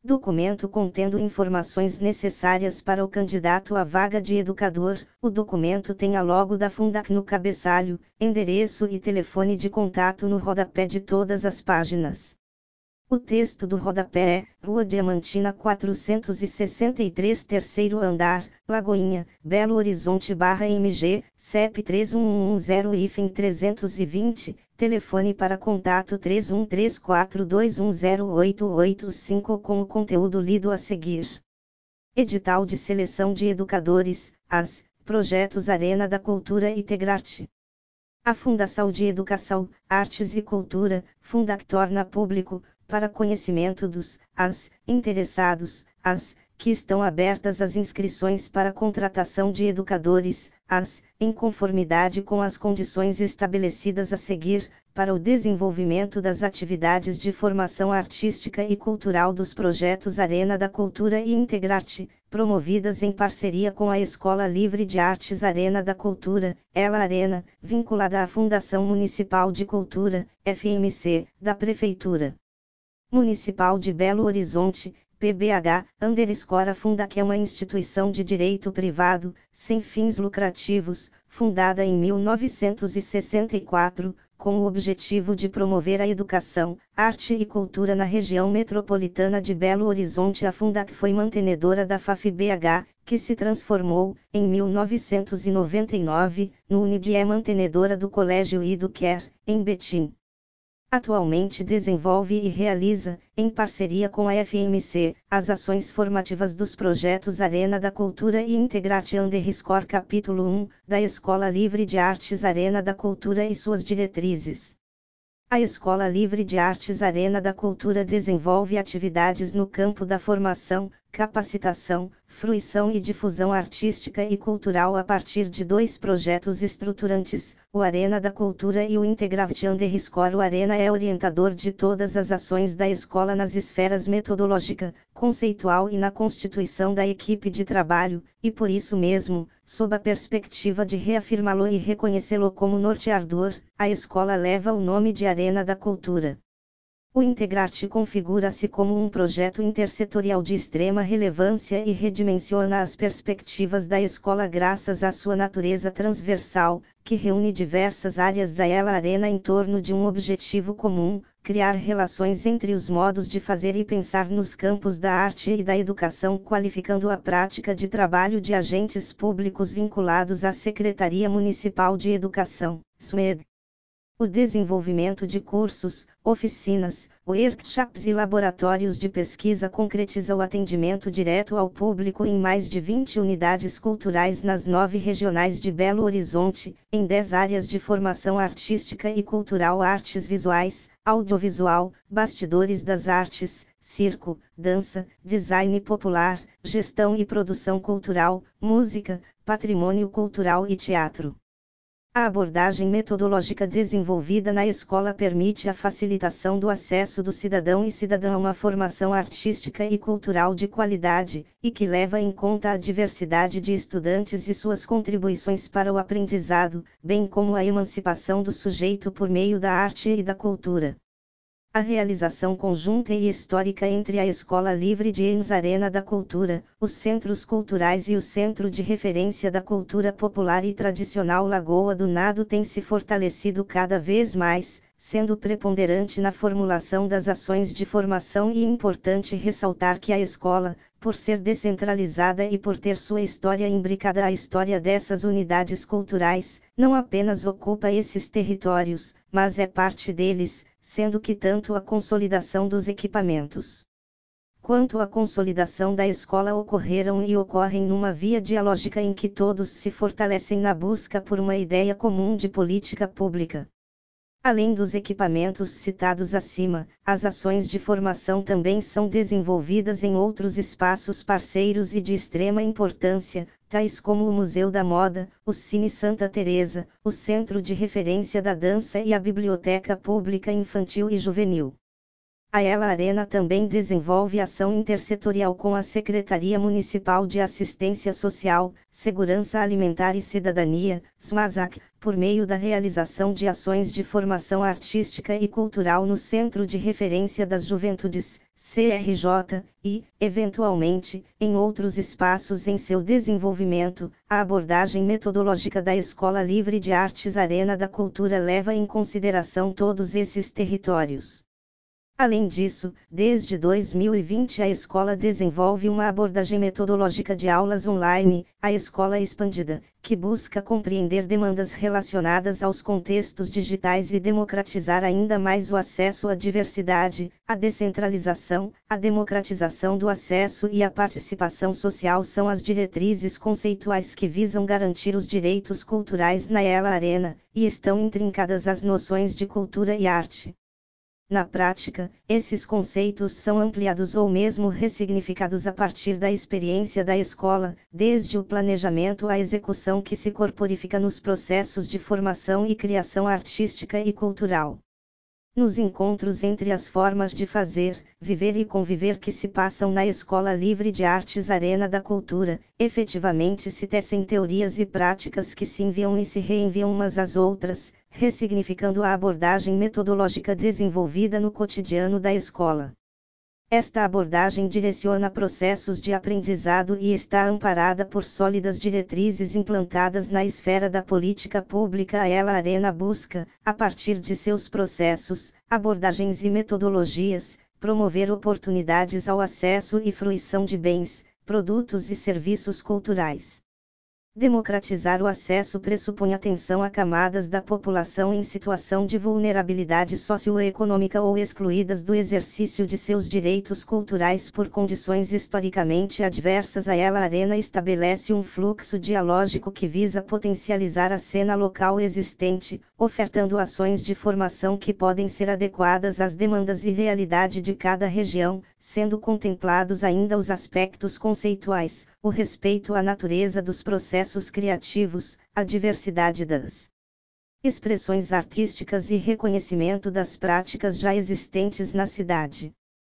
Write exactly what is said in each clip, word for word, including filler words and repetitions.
Documento contendo informações necessárias para o candidato à vaga de educador. O documento tem a logo da Fundac no cabeçalho, endereço e telefone de contato no rodapé de todas as páginas. O texto do rodapé é: Rua Diamantina quatrocentos e sessenta e três, terceiro andar, Lagoinha, Belo Horizonte barra M G, C E P três um um um zero trezentos e vinte, telefone para contato três um três quatro dois um zero oito oito cinco com o conteúdo lido a seguir. Edital de seleção de educadores, A S, Projetos Arena da Cultura e Integrarte. A Fundação de Educação, Artes e Cultura, Fundac torna público, para conhecimento dos, as, interessados, as, que estão abertas as inscrições para contratação de educadores, as, em conformidade com as condições estabelecidas a seguir, para o desenvolvimento das atividades de formação artística e cultural dos projetos Arena da Cultura e Integrarte, promovidas em parceria com a Escola Livre de Artes Arena da Cultura, Ela Arena, vinculada à Fundação Municipal de Cultura, F M C, da Prefeitura Municipal de Belo Horizonte, P B H, underscore Fundac é uma instituição de direito privado, sem fins lucrativos, fundada em mil novecentos e sessenta e quatro, com o objetivo de promover a educação, arte e cultura na região metropolitana de Belo Horizonte. A Fundac foi mantenedora da F A F B H, que se transformou, em mil novecentos e noventa e nove, no Unib e é mantenedora do Colégio Eduquer, em Betim. Atualmente desenvolve e realiza, em parceria com a F M C, as ações formativas dos projetos Arena da Cultura e Integrarte underscore capítulo um, da Escola Livre de Artes Arena da Cultura e suas diretrizes. A Escola Livre de Artes Arena da Cultura desenvolve atividades no campo da formação, capacitação, fruição e difusão artística e cultural a partir de dois projetos estruturantes, o Arena da Cultura e o Integrarte underscore. O Arena é orientador de todas as ações da escola nas esferas metodológica, conceitual e na constituição da equipe de trabalho, e por isso mesmo, sob a perspectiva de reafirmá-lo e reconhecê-lo como norteador, a escola leva o nome de Arena da Cultura. O Integrarte configura-se como um projeto intersetorial de extrema relevância e redimensiona as perspectivas da escola graças à sua natureza transversal, que reúne diversas áreas da Ela Arena em torno de um objetivo comum: criar relações entre os modos de fazer e pensar nos campos da arte e da educação, qualificando a prática de trabalho de agentes públicos vinculados à Secretaria Municipal de Educação, S M E D. O desenvolvimento de cursos, oficinas, workshops e laboratórios de pesquisa concretiza o atendimento direto ao público em mais de vinte unidades culturais nas nove regionais de Belo Horizonte, em dez áreas de formação artística e cultural: artes visuais, audiovisual, bastidores das artes, circo, dança, design popular, gestão e produção cultural, música, patrimônio cultural e teatro. A abordagem metodológica desenvolvida na escola permite a facilitação do acesso do cidadão e cidadã a uma formação artística e cultural de qualidade, e que leva em conta a diversidade de estudantes e suas contribuições para o aprendizado, bem como a emancipação do sujeito por meio da arte e da cultura. A realização conjunta e histórica entre a Escola Livre de Enes Arena da Cultura, os Centros Culturais e o Centro de Referência da Cultura Popular e Tradicional Lagoa do Nado tem se fortalecido cada vez mais, sendo preponderante na formulação das ações de formação. E é importante ressaltar que a escola, por ser descentralizada e por ter sua história imbricada à história dessas unidades culturais, não apenas ocupa esses territórios, mas é parte deles, sendo que tanto a consolidação dos equipamentos quanto a consolidação da escola ocorreram e ocorrem numa via dialógica em que todos se fortalecem na busca por uma ideia comum de política pública. Além dos equipamentos citados acima, as ações de formação também são desenvolvidas em outros espaços parceiros e de extrema importância, tais como o Museu da Moda, o Cine Santa Teresa, o Centro de Referência da Dança e a Biblioteca Pública Infantil e Juvenil. A Ela Arena também desenvolve ação intersetorial com a Secretaria Municipal de Assistência Social, Segurança Alimentar e Cidadania, SMASAC, por meio da realização de ações de formação artística e cultural no Centro de Referência das Juventudes, C R J, e, eventualmente, em outros espaços em seu desenvolvimento, a abordagem metodológica da Escola Livre de Artes Arena da Cultura leva em consideração todos esses territórios. Além disso, desde dois mil e vinte a escola desenvolve uma abordagem metodológica de aulas online, a Escola Expandida, que busca compreender demandas relacionadas aos contextos digitais e democratizar ainda mais o acesso à diversidade, a descentralização, a democratização do acesso e a participação social são as diretrizes conceituais que visam garantir os direitos culturais na Ela Arena, e estão intrincadas às noções de cultura e arte. Na prática, esses conceitos são ampliados ou mesmo ressignificados a partir da experiência da escola, desde o planejamento à execução que se corporifica nos processos de formação e criação artística e cultural. Nos encontros entre as formas de fazer, viver e conviver que se passam na Escola Livre de Artes Arena da Cultura, efetivamente se tecem teorias e práticas que se enviam e se reenviam umas às outras, ressignificando a abordagem metodológica desenvolvida no cotidiano da escola. Esta abordagem direciona processos de aprendizado e está amparada por sólidas diretrizes implantadas na esfera da política pública. A Ela Arena busca, a partir de seus processos, abordagens e metodologias, promover oportunidades ao acesso e fruição de bens, produtos e serviços culturais. Democratizar o acesso pressupõe atenção a camadas da população em situação de vulnerabilidade socioeconômica ou excluídas do exercício de seus direitos culturais por condições historicamente adversas. A Ela Arena estabelece um fluxo dialógico que visa potencializar a cena local existente, ofertando ações de formação que podem ser adequadas às demandas e realidade de cada região, sendo contemplados ainda os aspectos conceituais, o respeito à natureza dos processos criativos, a diversidade das expressões artísticas e reconhecimento das práticas já existentes na cidade.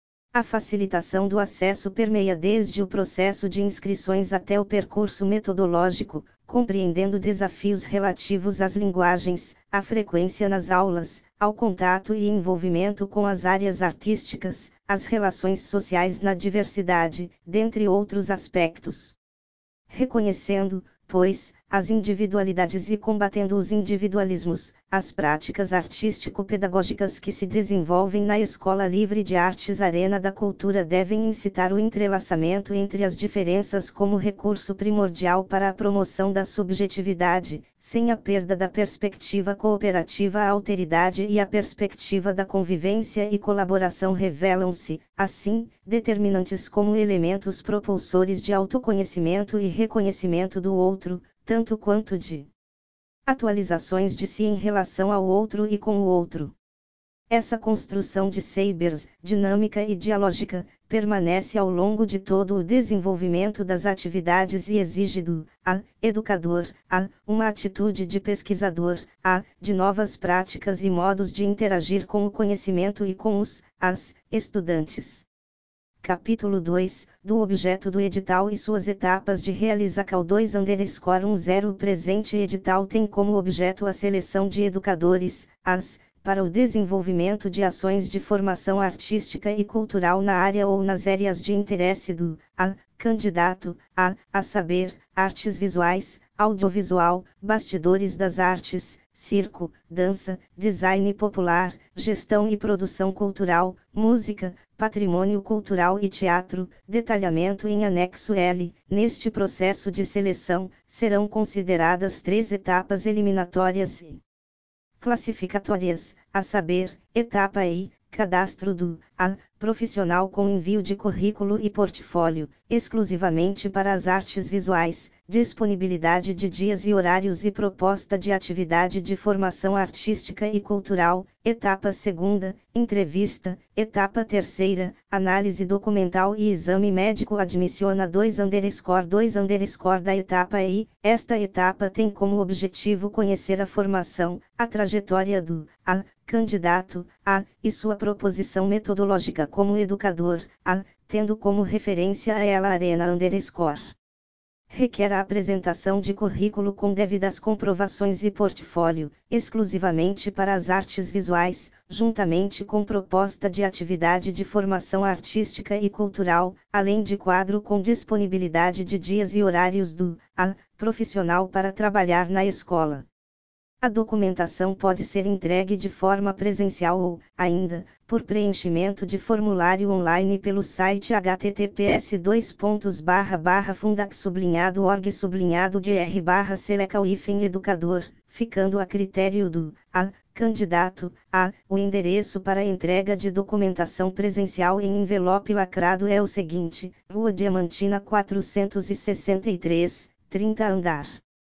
A facilitação do acesso permeia desde o processo de inscrições até o percurso metodológico, compreendendo desafios relativos às linguagens, à frequência nas aulas, ao contato e envolvimento com as áreas artísticas, as relações sociais na diversidade, dentre outros aspectos. Reconhecendo, pois, as individualidades e combatendo os individualismos, as práticas artístico-pedagógicas que se desenvolvem na Escola Livre de Artes Arena da Cultura devem incitar o entrelaçamento entre as diferenças como recurso primordial para a promoção da subjetividade, sem a perda da perspectiva cooperativa. A alteridade e a perspectiva da convivência e colaboração revelam-se, assim, determinantes como elementos propulsores de autoconhecimento e reconhecimento do outro, tanto quanto de atualizações de si em relação ao outro e com o outro. Essa construção de sabers, dinâmica e dialógica, permanece ao longo de todo o desenvolvimento das atividades e exige do a, educador, a, uma atitude de pesquisador, a, de novas práticas e modos de interagir com o conhecimento e com os, as, estudantes. Capítulo dois, do objeto do edital e suas etapas de realização. dois underscore dez O presente edital tem como objeto a seleção de educadores, as, para o desenvolvimento de ações de formação artística e cultural na área ou nas áreas de interesse do, a, candidato, a, a saber, artes visuais, audiovisual, bastidores das artes, circo, dança, design popular, gestão e produção cultural, música, patrimônio cultural e teatro, detalhamento em anexo L. Neste processo de seleção, serão consideradas três etapas eliminatórias e classificatórias, a saber, etapa I, cadastro do a, profissional com envio de currículo e portfólio, exclusivamente para as artes visuais, disponibilidade de dias e horários e proposta de atividade de formação artística e cultural, etapa segunda, entrevista, etapa terceira, análise documental e exame médico. Admiciona dois underscore dois underscore da etapa I. Esta etapa tem como objetivo conhecer a formação, a trajetória do a, candidato, a, e sua proposição metodológica como educador, a, tendo como referência a Ela Arena underscore. Requer a apresentação de currículo com devidas comprovações e portfólio, exclusivamente para as artes visuais, juntamente com proposta de atividade de formação artística e cultural, além de quadro com disponibilidade de dias e horários do a, profissional para trabalhar na escola. A documentação pode ser entregue de forma presencial ou, ainda, por preenchimento de formulário online pelo site h t t p s dois pontos barra barra fundac sublinhado org sublinhado gr barra selecal hífen educador, ficando a critério do a, candidato a, o endereço para entrega de documentação presencial em envelope lacrado é o seguinte: Rua Diamantina quatrocentos e sessenta e três, trinta andar.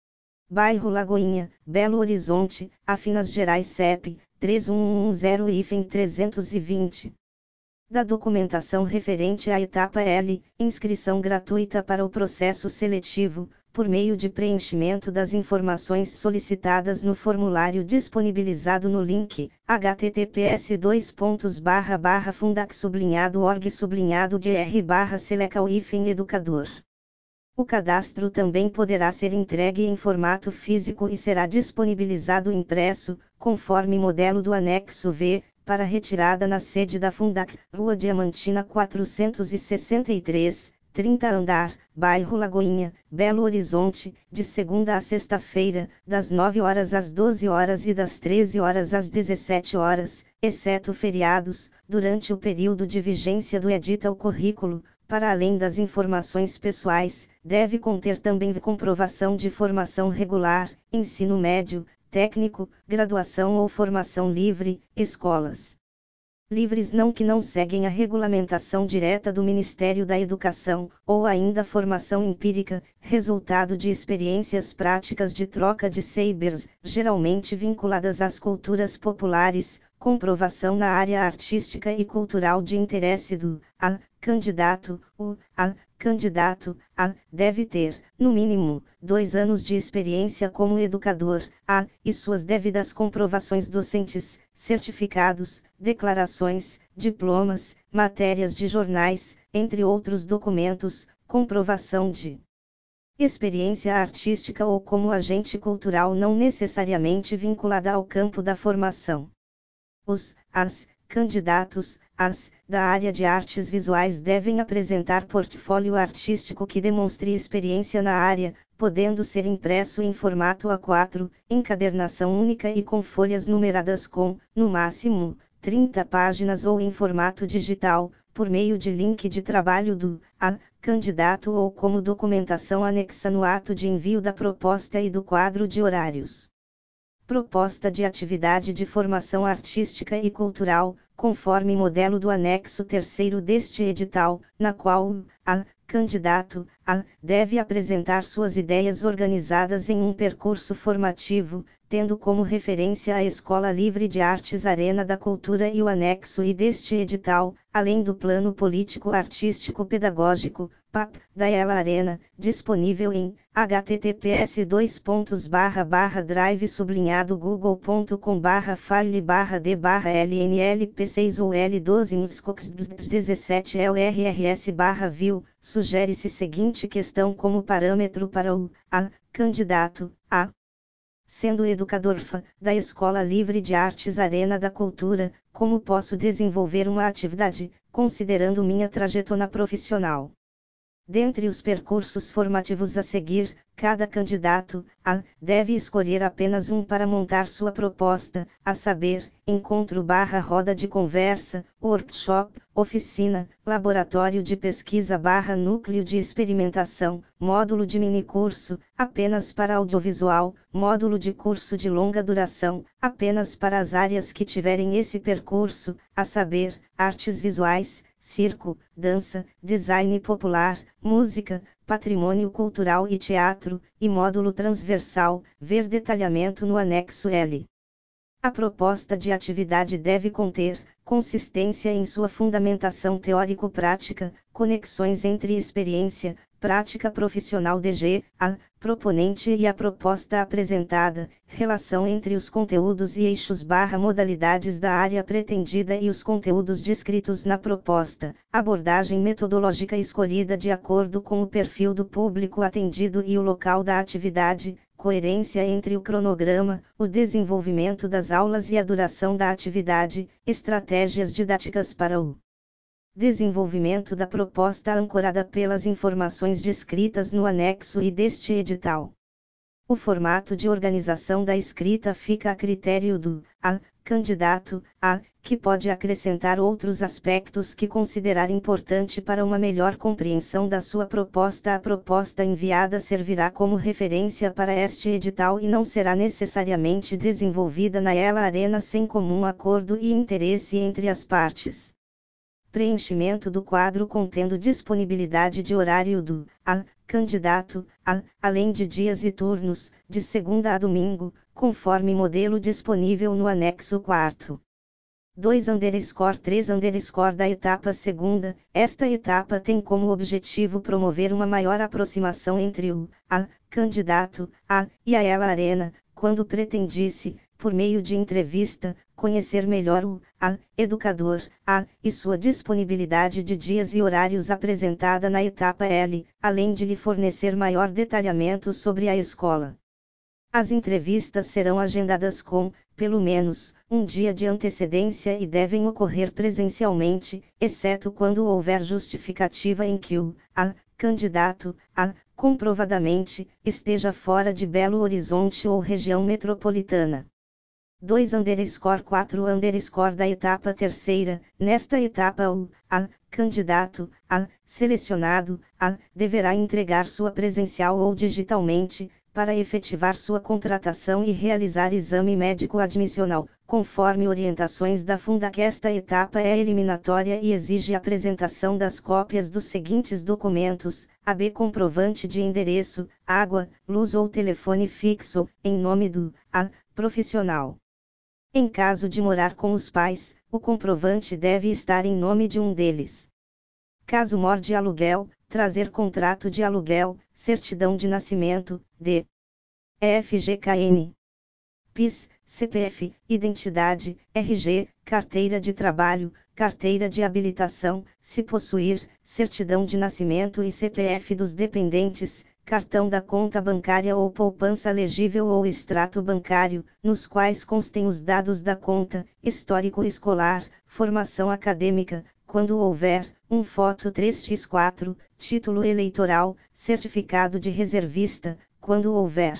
Bairro Lagoinha, Belo Horizonte, Afinas Gerais C E P, três um um zero trezentos e vinte. Da documentação referente à etapa L, inscrição gratuita para o processo seletivo, por meio de preenchimento das informações solicitadas no formulário disponibilizado no link, h t t p s dois pontos barra barra fundac sublinhado org sublinhado gr barra selecal hífen educador. O cadastro também poderá ser entregue em formato físico e será disponibilizado impresso, conforme modelo do anexo V, para retirada na sede da Fundac, Rua Diamantina quatrocentos e sessenta e três, trinta andar, bairro Lagoinha, Belo Horizonte, de segunda a sexta-feira, das nove horas às doze horas e das treze horas às dezessete horas, exceto feriados, durante o período de vigência do edita o currículo, para além das informações pessoais, deve conter também comprovação de formação regular, ensino médio, técnico, graduação ou formação livre, escolas livres não que não seguem a regulamentação direta do Ministério da Educação, ou ainda formação empírica, resultado de experiências práticas de troca de saberes, geralmente vinculadas às culturas populares, comprovação na área artística e cultural de interesse do a, candidato, o a, candidato a, deve ter, no mínimo, dois anos de experiência como educador, a, e suas devidas comprovações docentes, certificados, declarações, diplomas, matérias de jornais, entre outros documentos, comprovação de experiência artística ou como agente cultural não necessariamente vinculada ao campo da formação. Os, as, candidatos, as, da área de artes visuais devem apresentar portfólio artístico que demonstre experiência na área, podendo ser impresso em formato A quatro, encadernação única e com folhas numeradas com, no máximo, trinta páginas ou em formato digital, por meio de link de trabalho do a, candidato ou como documentação anexa no ato de envio da proposta e do quadro de horários. Proposta de atividade de formação artística e cultural, conforme modelo do anexo terceiro deste edital, na qual o a, candidato a, deve apresentar suas ideias organizadas em um percurso formativo, tendo como referência a Escola Livre de Artes Arena da Cultura e o anexo I deste edital, além do Plano Político Artístico Pedagógico, P A P, da Ela Arena, disponível em h t t p s dois pontos barra barra drive sublinhado google ponto com barra file barra d barra l n l p seis ou l doze inscox dezessete l r r s barra view. Sugere-se seguinte questão como parâmetro para o a, candidato a, sendo educador F A, da Escola Livre de Artes Arena da Cultura, como posso desenvolver uma atividade, considerando minha trajetória profissional. Dentre os percursos formativos a seguir, cada candidato a, deve escolher apenas um para montar sua proposta, a saber, encontro barra roda de conversa, workshop, oficina, laboratório de pesquisa barra núcleo de experimentação, módulo de minicurso, apenas para audiovisual, módulo de curso de longa duração, apenas para as áreas que tiverem esse percurso, a saber, artes visuais, circo, dança, design popular, música, patrimônio cultural e teatro, e módulo transversal, ver detalhamento no anexo L. A proposta de atividade deve conter consistência em sua fundamentação teórico-prática, conexões entre experiência, prática profissional D G, a, proponente e a proposta apresentada, relação entre os conteúdos e eixos barra modalidades da área pretendida e os conteúdos descritos na proposta, abordagem metodológica escolhida de acordo com o perfil do público atendido e o local da atividade, coerência entre o cronograma, o desenvolvimento das aulas e a duração da atividade, estratégias didáticas para o desenvolvimento da proposta ancorada pelas informações descritas no anexo I deste edital. O formato de organização da escrita fica a critério do a, candidato a, que pode acrescentar outros aspectos que considerar importante para uma melhor compreensão da sua proposta. A proposta enviada servirá como referência para este edital e não será necessariamente desenvolvida na Ela Arena sem comum acordo e interesse entre as partes. Preenchimento do quadro contendo disponibilidade de horário do a, candidato a, além de dias e turnos, de segunda a domingo, conforme modelo disponível no anexo quarto. dois underscore três underscore da etapa segunda, esta etapa tem como objetivo promover uma maior aproximação entre o a, candidato a, e a Ela Arena, quando pretendisse, por meio de entrevista, conhecer melhor o a, educador a, e sua disponibilidade de dias e horários apresentada na etapa L, além de lhe fornecer maior detalhamento sobre a escola. As entrevistas serão agendadas com, pelo menos, um dia de antecedência e devem ocorrer presencialmente, exceto quando houver justificativa em que o a, candidato a, comprovadamente, esteja fora de Belo Horizonte ou região metropolitana. dois underscore quatro underscore da etapa terceira, nesta etapa o a, candidato a, selecionado a, deverá entregar sua presencial ou digitalmente, para efetivar sua contratação e realizar exame médico admissional, conforme orientações da Fundac. Esta etapa é eliminatória e exige a apresentação das cópias dos seguintes documentos: A B comprovante de endereço, água, luz ou telefone fixo, em nome do a, profissional. Em caso de morar com os pais, o comprovante deve estar em nome de um deles. Caso mor de aluguel, trazer contrato de aluguel, certidão de nascimento, D. E F G K N, P I S, C P F, identidade, R G, carteira de trabalho, carteira de habilitação, se possuir, certidão de nascimento e C P F dos dependentes, cartão da conta bancária ou poupança legível ou extrato bancário, nos quais constem os dados da conta, histórico escolar, formação acadêmica, quando houver, um foto três por quatro, título eleitoral, certificado de reservista, quando houver.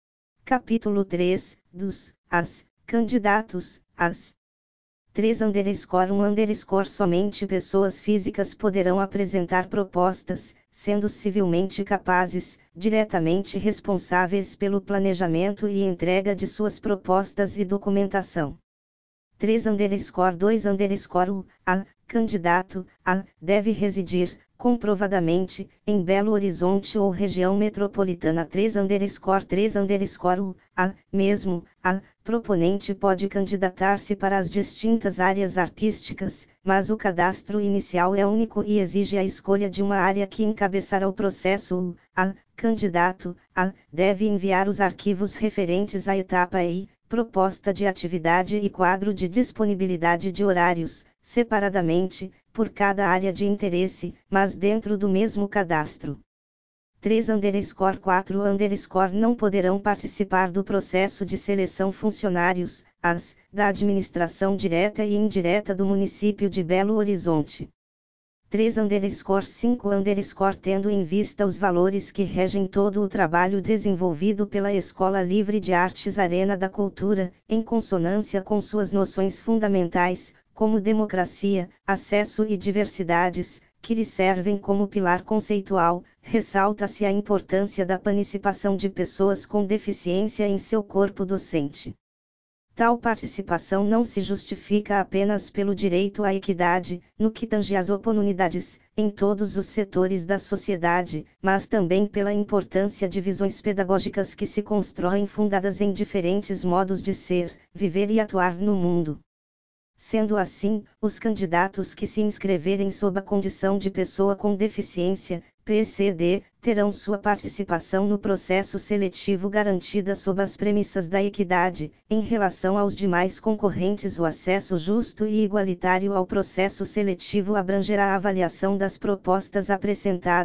Capítulo três, dos, as, candidatos, as. três underscore um underscore somente pessoas físicas poderão apresentar propostas, sendo civilmente capazes, diretamente responsáveis pelo planejamento e entrega de suas propostas e documentação. três underscore dois underscore o, a, candidato, a, deve residir, comprovadamente, em Belo Horizonte ou região metropolitana. três underscore três underscore o, a, mesmo, a, proponente pode candidatar-se para as distintas áreas artísticas, mas o cadastro inicial é único e exige a escolha de uma área que encabeçará o processo. O a, candidato a, deve enviar os arquivos referentes à etapa I, proposta de atividade e quadro de disponibilidade de horários, separadamente, por cada área de interesse, mas dentro do mesmo cadastro. três underscore quatro underscore não poderão participar do processo de seleção funcionários, as, da administração direta e indireta do município de Belo Horizonte. três underscore cinco underscore tendo em vista os valores que regem todo o trabalho desenvolvido pela Escola Livre de Artes Arena da Cultura, em consonância com suas noções fundamentais, como democracia, acesso e diversidades, que lhe servem como pilar conceitual, ressalta-se a importância da participação de pessoas com deficiência em seu corpo docente. Tal participação não se justifica apenas pelo direito à equidade, no que tange às oportunidades, em todos os setores da sociedade, mas também pela importância de visões pedagógicas que se constroem fundadas em diferentes modos de ser, viver e atuar no mundo. Sendo assim, os candidatos que se inscreverem sob a condição de pessoa com deficiência, P C D, terão sua participação no processo seletivo garantida sob as premissas da equidade. Em relação aos demais concorrentes, o acesso justo e igualitário ao processo seletivo abrangerá a avaliação das propostas apresentadas,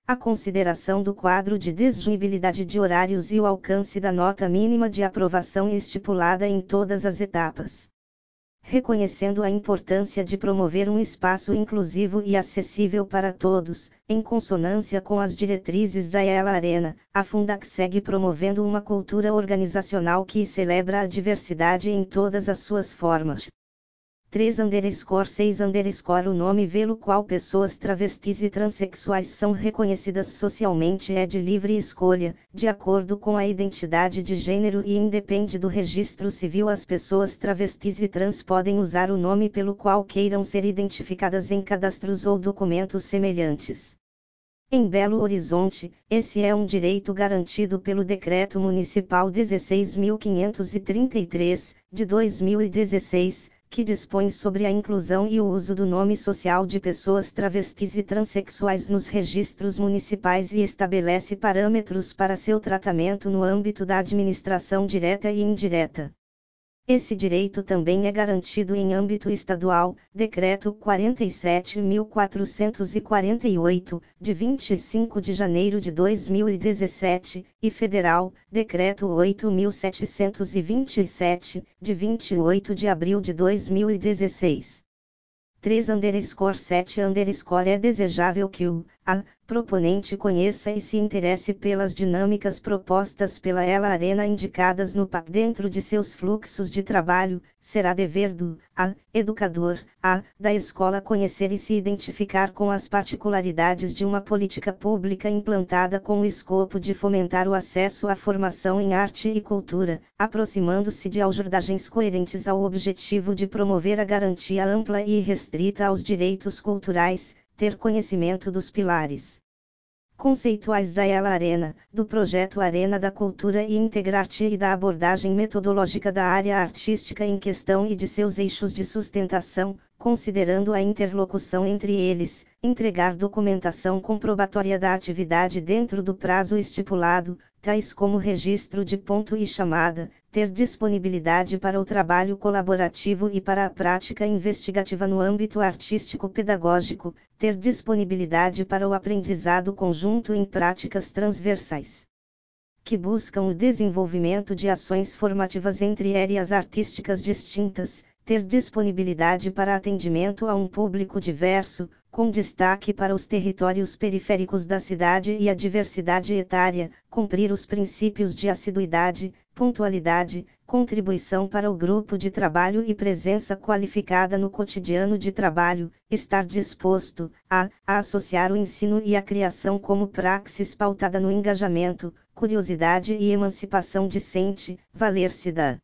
a consideração do quadro de disponibilidade de horários e o alcance da nota mínima de aprovação estipulada em todas as etapas. Reconhecendo a importância de promover um espaço inclusivo e acessível para todos, em consonância com as diretrizes da Ela Arena, a Fundac segue promovendo uma cultura organizacional que celebra a diversidade em todas as suas formas. três underscore seis underscore O nome pelo qual pessoas travestis e transexuais são reconhecidas socialmente é de livre escolha, de acordo com a identidade de gênero e independe do registro civil. As pessoas travestis e trans podem usar o nome pelo qual queiram ser identificadas em cadastros ou documentos semelhantes. Em Belo Horizonte, esse é um direito garantido pelo Decreto Municipal dezesseis mil quinhentos e trinta e três, de dois mil e dezesseis, que dispõe sobre a inclusão e o uso do nome social de pessoas travestis e transexuais nos registros municipais e estabelece parâmetros para seu tratamento no âmbito da administração direta e indireta. Esse direito também é garantido em âmbito estadual, Decreto quarenta e sete mil quatrocentos e quarenta e oito, de vinte e cinco de janeiro de dois mil e dezessete, e federal, Decreto oito mil setecentos e vinte e sete, de vinte e oito de abril de dois mil e dezesseis. três underscore sete underscore É desejável que o a, proponente conheça e se interesse pelas dinâmicas propostas pela Ela Arena indicadas no P A C dentro de seus fluxos de trabalho. Será dever do a, educador a, da escola conhecer e se identificar com as particularidades de uma política pública implantada com o escopo de fomentar o acesso à formação em arte e cultura, aproximando-se de abordagens coerentes ao objetivo de promover a garantia ampla e restrita aos direitos culturais, ter conhecimento dos pilares conceituais da Ela Arena, do projeto Arena da Cultura e integrar-te e da abordagem metodológica da área artística em questão e de seus eixos de sustentação, considerando a interlocução entre eles, entregar documentação comprobatória da atividade dentro do prazo estipulado, tais como registro de ponto e chamada, ter disponibilidade para o trabalho colaborativo e para a prática investigativa no âmbito artístico-pedagógico, ter disponibilidade para o aprendizado conjunto em práticas transversais que buscam o desenvolvimento de ações formativas entre áreas artísticas distintas, ter disponibilidade para atendimento a um público diverso, com destaque para os territórios periféricos da cidade e a diversidade etária, cumprir os princípios de assiduidade, pontualidade, contribuição para o grupo de trabalho e presença qualificada no cotidiano de trabalho, estar disposto a, a associar o ensino e a criação como praxis pautada no engajamento, curiosidade e emancipação discente, valer-se da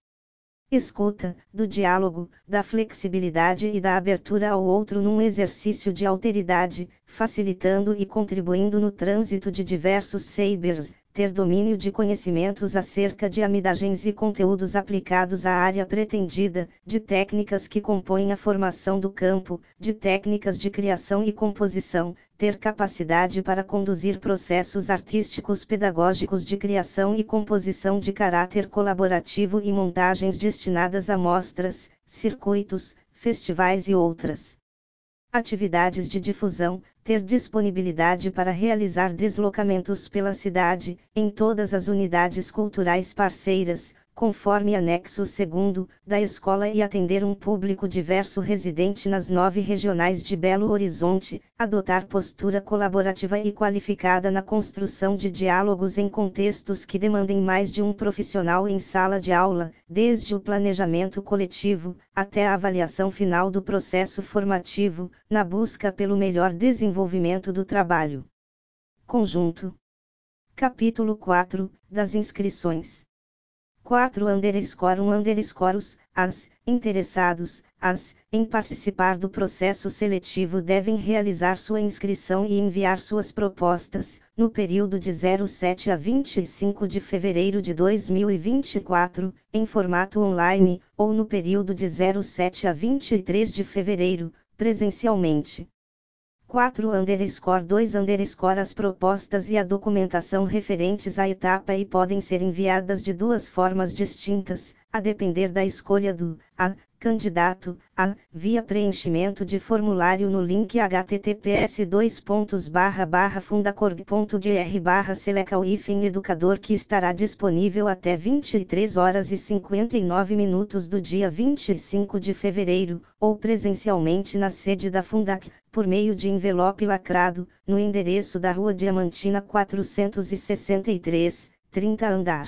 escuta, do diálogo, da flexibilidade e da abertura ao outro num exercício de alteridade, facilitando e contribuindo no trânsito de diversos sabers, ter domínio de conhecimentos acerca de amidagens e conteúdos aplicados à área pretendida, de técnicas que compõem a formação do campo, de técnicas de criação e composição, ter capacidade para conduzir processos artísticos pedagógicos de criação e composição de caráter colaborativo e montagens destinadas a mostras, circuitos, festivais e outras atividades de difusão, ter disponibilidade para realizar deslocamentos pela cidade, em todas as unidades culturais parceiras, conforme anexo segundo, da escola e atender um público diverso residente nas nove regionais de Belo Horizonte, adotar postura colaborativa e qualificada na construção de diálogos em contextos que demandem mais de um profissional em sala de aula, desde o planejamento coletivo, até a avaliação final do processo formativo, na busca pelo melhor desenvolvimento do trabalho conjunto. Capítulo quatro, das inscrições. quatro underscore um underscore os, as, interessados, as, em participar do processo seletivo devem realizar sua inscrição e enviar suas propostas, no período de zero sete a vinte e cinco de fevereiro de dois mil e vinte e quatro, em formato online, ou no período de zero sete a vinte e três de fevereiro, presencialmente. quatro underscore dois underscore As propostas e a documentação referentes à etapa e podem ser enviadas de duas formas distintas, a depender da escolha do a, candidato, a, via preenchimento de formulário no link https dois pontos barra barra fundacorg ponto br barra selecal hífen educador que estará disponível até vinte e três horas e cinquenta e nove minutos do dia vinte e cinco de fevereiro, ou presencialmente na sede da Fundac, por meio de envelope lacrado, no endereço da Rua Diamantina quatrocentos e sessenta e três, trinta andar.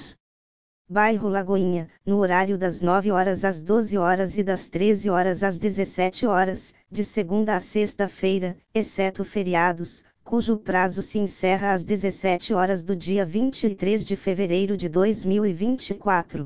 Bairro Lagoinha, no horário das nove horas às doze horas e das treze horas às dezessete horas, de segunda a sexta-feira, exceto feriados, cujo prazo se encerra às dezessete horas do dia vinte e três de fevereiro de dois mil e vinte e quatro.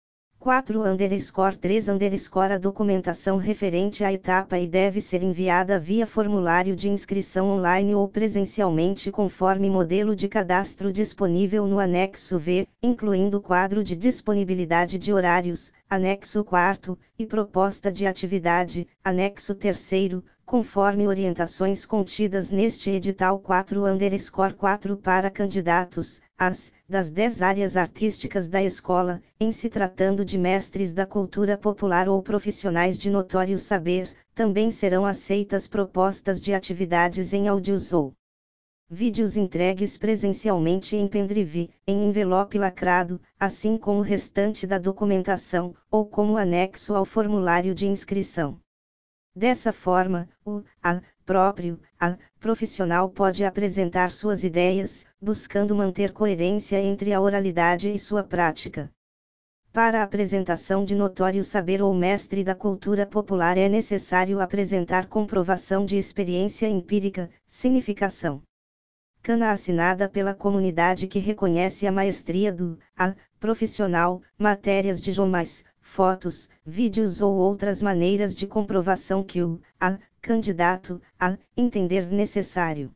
quatro underscore três underscore a documentação referente à etapa e deve ser enviada via formulário de inscrição online ou presencialmente conforme modelo de cadastro disponível no anexo V, incluindo quadro de disponibilidade de horários, anexo quarto, e proposta de atividade, anexo terceiro, conforme orientações contidas neste edital quatro underscore quatro para candidatos, às das dez áreas artísticas da escola, em se tratando de mestres da cultura popular ou profissionais de notório saber, também serão aceitas propostas de atividades em áudios ou vídeos entregues presencialmente em pendrive, em envelope lacrado, assim como o restante da documentação, ou como anexo ao formulário de inscrição. Dessa forma, o a próprio a profissional pode apresentar suas ideias, buscando manter coerência entre a oralidade e sua prática. Para a apresentação de notório saber ou mestre da cultura popular é necessário apresentar comprovação de experiência empírica, significação cana assinada pela comunidade que reconhece a maestria do a profissional, matérias de jornais, fotos, vídeos ou outras maneiras de comprovação que o a candidato a entender necessário.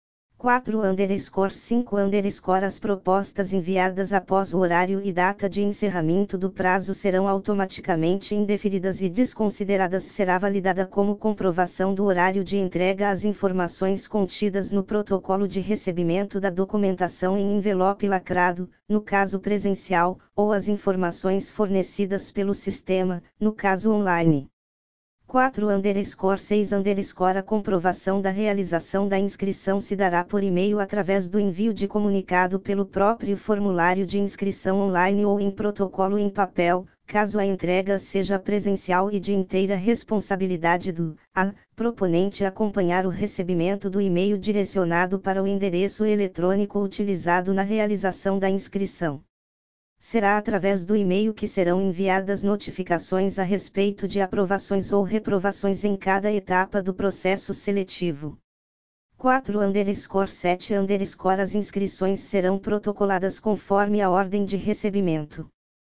quatro underscore cinco underscore as propostas enviadas após o horário e data de encerramento do prazo serão automaticamente indeferidas e desconsideradas será validada como comprovação do horário de entrega as informações contidas no protocolo de recebimento da documentação em envelope lacrado, no caso presencial, ou as informações fornecidas pelo sistema, no caso online. quatro underscore seis underscore a comprovação da realização da inscrição se dará por e-mail através do envio de comunicado pelo próprio formulário de inscrição online ou em protocolo em papel, caso a entrega seja presencial e de inteira responsabilidade do a proponente acompanhar o recebimento do e-mail direcionado para o endereço eletrônico utilizado na realização da inscrição. Será através do e-mail que serão enviadas notificações a respeito de aprovações ou reprovações em cada etapa do processo seletivo. quatro underscore sete underscore as inscrições serão protocoladas conforme a ordem de recebimento.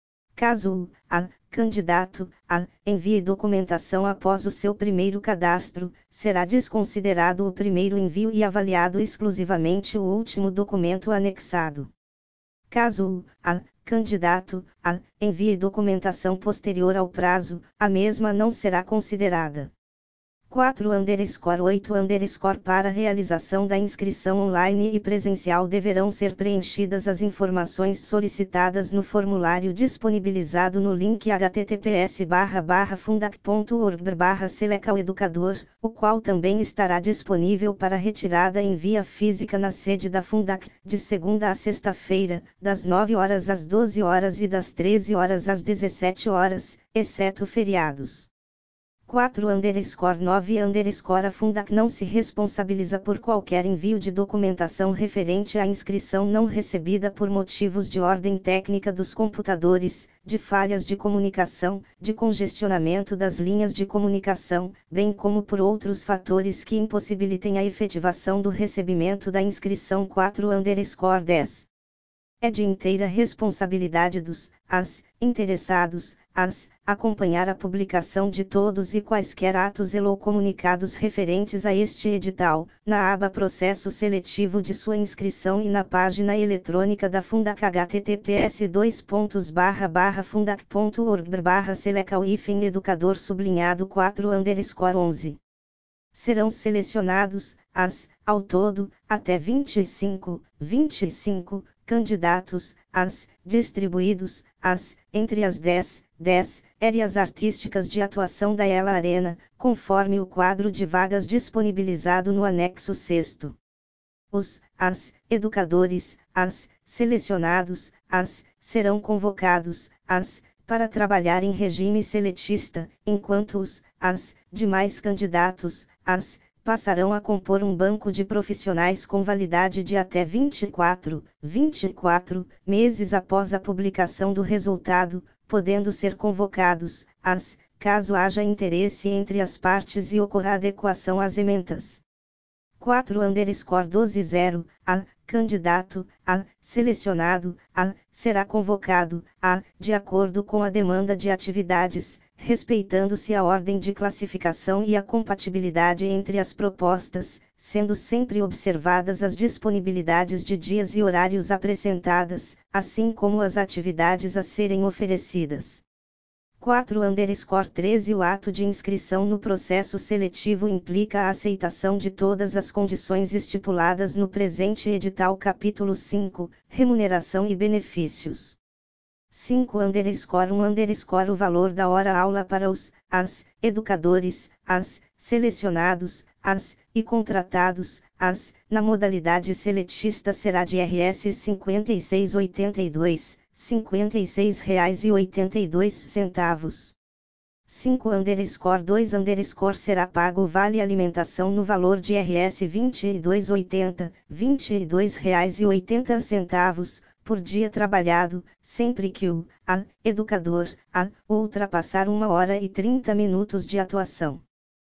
Caso o a candidato a envie documentação após o seu primeiro cadastro, será desconsiderado o primeiro envio e avaliado exclusivamente o último documento anexado. Caso o a candidato a envie documentação posterior ao prazo, a mesma não será considerada. quatro underscore oito underscore para a realização da inscrição online e presencial deverão ser preenchidas as informações solicitadas no formulário disponibilizado no link https barra barra fundac ponto org barra selecal educador, o qual também estará disponível para retirada em via física na sede da Fundac, de segunda a sexta-feira, das nove horas às doze horas e das treze horas às dezessete horas, exceto feriados. quatro underscore nove underscore a Fundac não se responsabiliza por qualquer envio de documentação referente à inscrição não recebida por motivos de ordem técnica dos computadores, de falhas de comunicação, de congestionamento das linhas de comunicação, bem como por outros fatores que impossibilitem a efetivação do recebimento da inscrição quatro underscore dez. É de inteira responsabilidade dos as interessados, as acompanhar a publicação de todos e quaisquer atos e ou comunicados referentes a este edital, na aba Processo Seletivo de sua inscrição e na página eletrônica da Fundac https dois pontos barra barra fundac ponto org barra selecal hífen educador sublinhado quatro underscore onze. Serão selecionados, as, ao todo, até vinte e cinco, vinte e cinco, candidatos, as, distribuídos, as, entre as dez, dez, áreas artísticas de atuação da Ela Arena, conforme o quadro de vagas disponibilizado no anexo sexto. Os, as, educadores, as, selecionados, as, serão convocados, as, para trabalhar em regime seletista, enquanto os, as, demais candidatos, as, passarão a compor um banco de profissionais com validade de até vinte e quatro, vinte e quatro meses após a publicação do resultado, podendo ser convocados, as, caso haja interesse entre as partes e ocorra adequação às emendas. quatro underscore doze zero, a, candidato, a, selecionado, a, será convocado, a, de acordo com a demanda de atividades, respeitando-se a ordem de classificação e a compatibilidade entre as propostas, sendo sempre observadas as disponibilidades de dias e horários apresentadas, assim como as atividades a serem oferecidas. quatro underscore treze O ato de inscrição no processo seletivo implica a aceitação de todas as condições estipuladas no presente edital capítulo cinco, remuneração e benefícios. cinco underscore um underscore O valor da hora-aula para os, as, educadores, as, selecionados, as, e contratados, as, na modalidade seletista será de R S cinquenta e seis reais e oitenta e dois centavos, cinquenta e seis reais e oitenta e dois centavos. cinco underscore dois underscore será pago o vale alimentação no valor de R S vinte e dois reais e oitenta centavos, vinte e dois reais e oitenta centavos, por dia trabalhado, sempre que o, a, educador, a, ultrapassar uma hora e trinta minutos de atuação.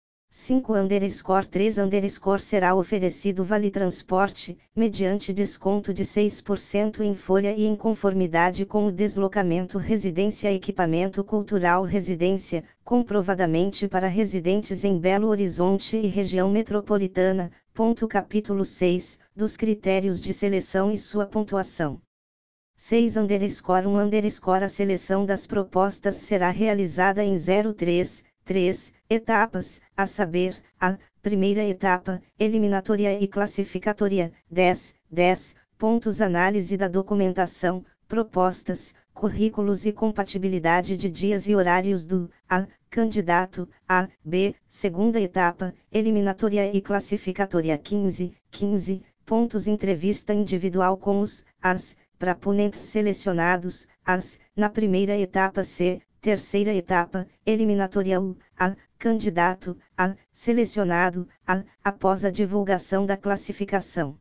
cinco underscore três underscore será oferecido vale transporte, mediante desconto de seis por cento em folha e em conformidade com o deslocamento residência equipamento cultural residência, comprovadamente para residentes em Belo Horizonte e região metropolitana, ponto capítulo seis, dos critérios de seleção e sua pontuação. seis underscore um underscore A seleção das propostas será realizada em zero três, três, etapas, a saber, a, primeira etapa, eliminatória e classificatória, dez, dez, pontos análise da documentação, propostas, currículos e compatibilidade de dias e horários do, a, candidato, a, b, segunda etapa, eliminatória e classificatória quinze, quinze, pontos entrevista individual com os, as, proponentes selecionados, as, na primeira etapa C, terceira etapa, eliminatória U, a, candidato, a, selecionado, a, após a divulgação da classificação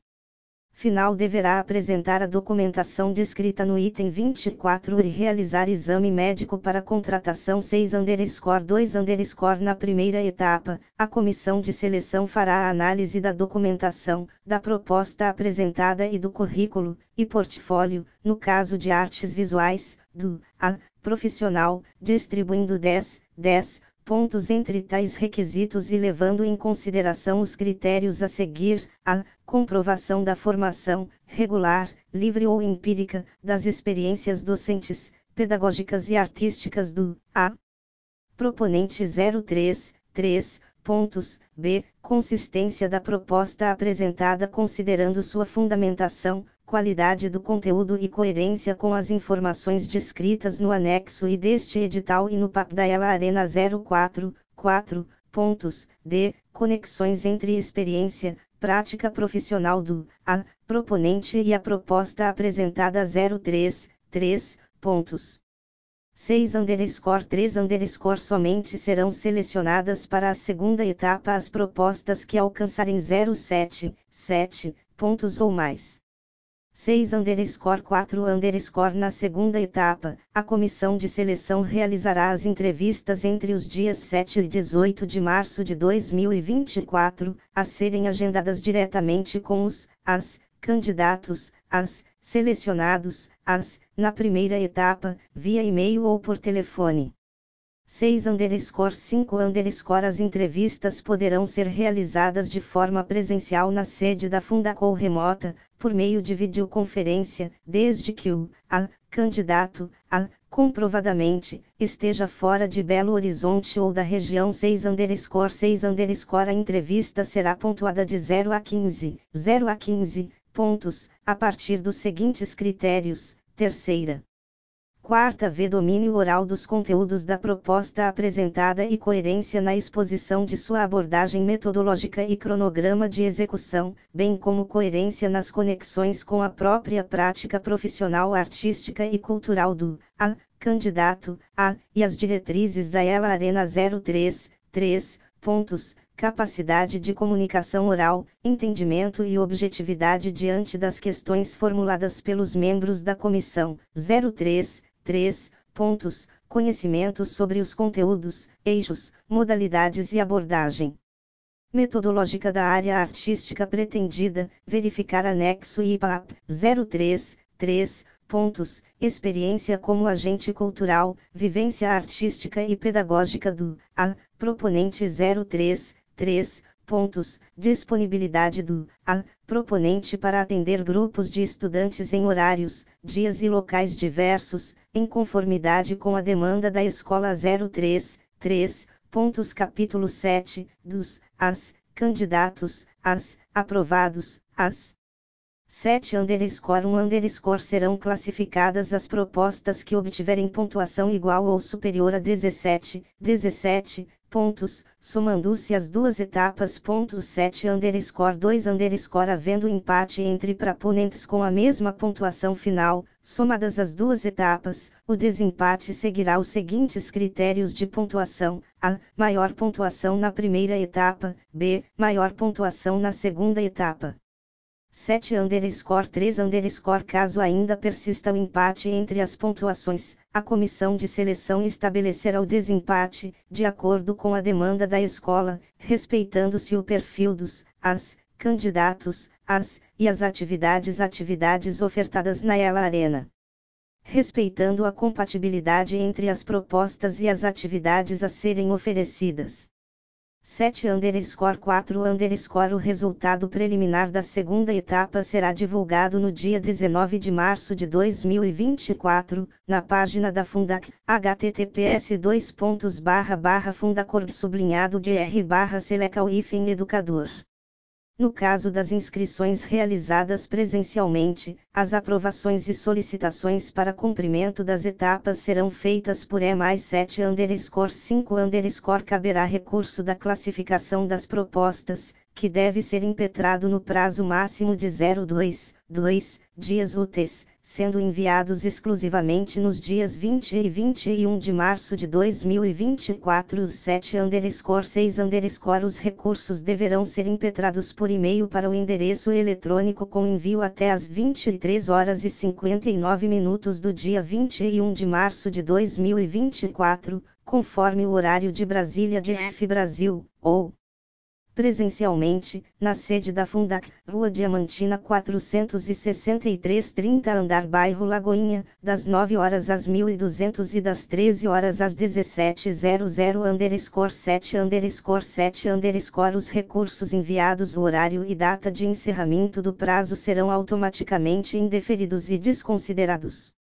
final deverá apresentar a documentação descrita no item vinte e quatro e realizar exame médico para contratação seis underscore dois underscore Na primeira etapa, a comissão de seleção fará a análise da documentação, da proposta apresentada e do currículo, e portfólio, no caso de artes visuais, do, a, profissional, distribuindo dez, dez, pontos entre tais requisitos e levando em consideração os critérios a seguir, a, comprovação da formação, regular, livre ou empírica, das experiências docentes, pedagógicas e artísticas do, a, proponente zero três, três, pontos, b, consistência da proposta apresentada considerando sua fundamentação, qualidade do conteúdo e coerência com as informações descritas no anexo I deste edital e no P A P da Ela Arena zero quatro, quatro, pontos, d, conexões entre experiência, prática profissional do, a, proponente e a proposta apresentada zero três, três, pontos. seis underscore três underscore somente serão selecionadas para a segunda etapa as propostas que alcançarem zero sete, sete, pontos ou mais. seis underscore quatro underscore Na segunda etapa, a comissão de seleção realizará as entrevistas entre os dias sete e dezoito de março de dois mil e vinte e quatro, a serem agendadas diretamente com os, as, candidatos, as, selecionados, as, na primeira etapa, via e-mail ou por telefone. seis underscore cinco underscore As entrevistas poderão ser realizadas de forma presencial na sede da Fundac ou remota, por meio de videoconferência, desde que o, a, candidato, a, comprovadamente, esteja fora de Belo Horizonte ou da região seis underscore seis underscore A entrevista será pontuada de zero a quinze, zero a quinze, pontos, a partir dos seguintes critérios, terceira. Quarta V. Domínio oral dos conteúdos da proposta apresentada e coerência na exposição de sua abordagem metodológica e cronograma de execução, bem como coerência nas conexões com a própria prática profissional artística e cultural do a candidato a e as diretrizes da Ela Arena zero três, três pontos. Capacidade de comunicação oral, entendimento e objetividade diante das questões formuladas pelos membros da comissão. zero três, três pontos. Conhecimento sobre os conteúdos, eixos, modalidades e abordagem metodológica da área artística pretendida, verificar anexo I P A P. zero três, três pontos. Experiência como agente cultural, vivência artística e pedagógica do a proponente. zero três, três pontos. Disponibilidade do a proponente para atender grupos de estudantes em horários, dias e locais diversos, em conformidade com a demanda da escola. zero três, três pontos. Capítulo sete, dos as candidatos, as aprovados, as sete underscore um underscore serão classificadas as propostas que obtiverem pontuação igual ou superior a dezessete, dezessete pontos, somando-se as duas etapas. Ponto sete underscore dois underscore havendo empate entre proponentes com a mesma pontuação final, somadas as duas etapas, o desempate seguirá os seguintes critérios de pontuação: a. Maior pontuação na primeira etapa, b. Maior pontuação na segunda etapa. sete underscore três underscore caso ainda persista o empate entre as pontuações, a comissão de seleção estabelecerá o desempate, de acordo com a demanda da escola, respeitando-se o perfil dos as candidatos, as e as atividades atividades ofertadas na Ela Arena. Respeitando a compatibilidade entre as propostas e as atividades a serem oferecidas. sete underscore quatro underscore o resultado preliminar da segunda etapa será divulgado no dia dezenove de março de dois mil e vinte e quatro, na página da Fundac, https dois pontos barra barra fundacorp sublinhado gr barra selecal hífen educador. No caso das inscrições realizadas presencialmente, as aprovações e solicitações para cumprimento das etapas serão feitas por E mais sete underscore cinco underscore caberá recurso da classificação das propostas, que deve ser impetrado no prazo máximo de zero dois, dois dias úteis, sendo enviados exclusivamente nos dias vinte e vinte e um de março de dois mil e vinte e quatro. Os sete underscore seis underscore os recursos deverão ser impetrados por e-mail para o endereço eletrônico com envio até às vinte e três horas e cinquenta e nove minutos do dia vinte e um de março de dois mil e vinte e quatro, conforme o horário de Brasília D F Brasil, ou presencialmente, na sede da Fundac, Rua Diamantina quatrocentos e sessenta e três trinta andar bairro Lagoinha, das nove horas às mil e duzentos e das treze horas às dezessete horas underscore sete underscore sete underscore os recursos enviados o horário e data de encerramento do prazo serão automaticamente indeferidos e desconsiderados.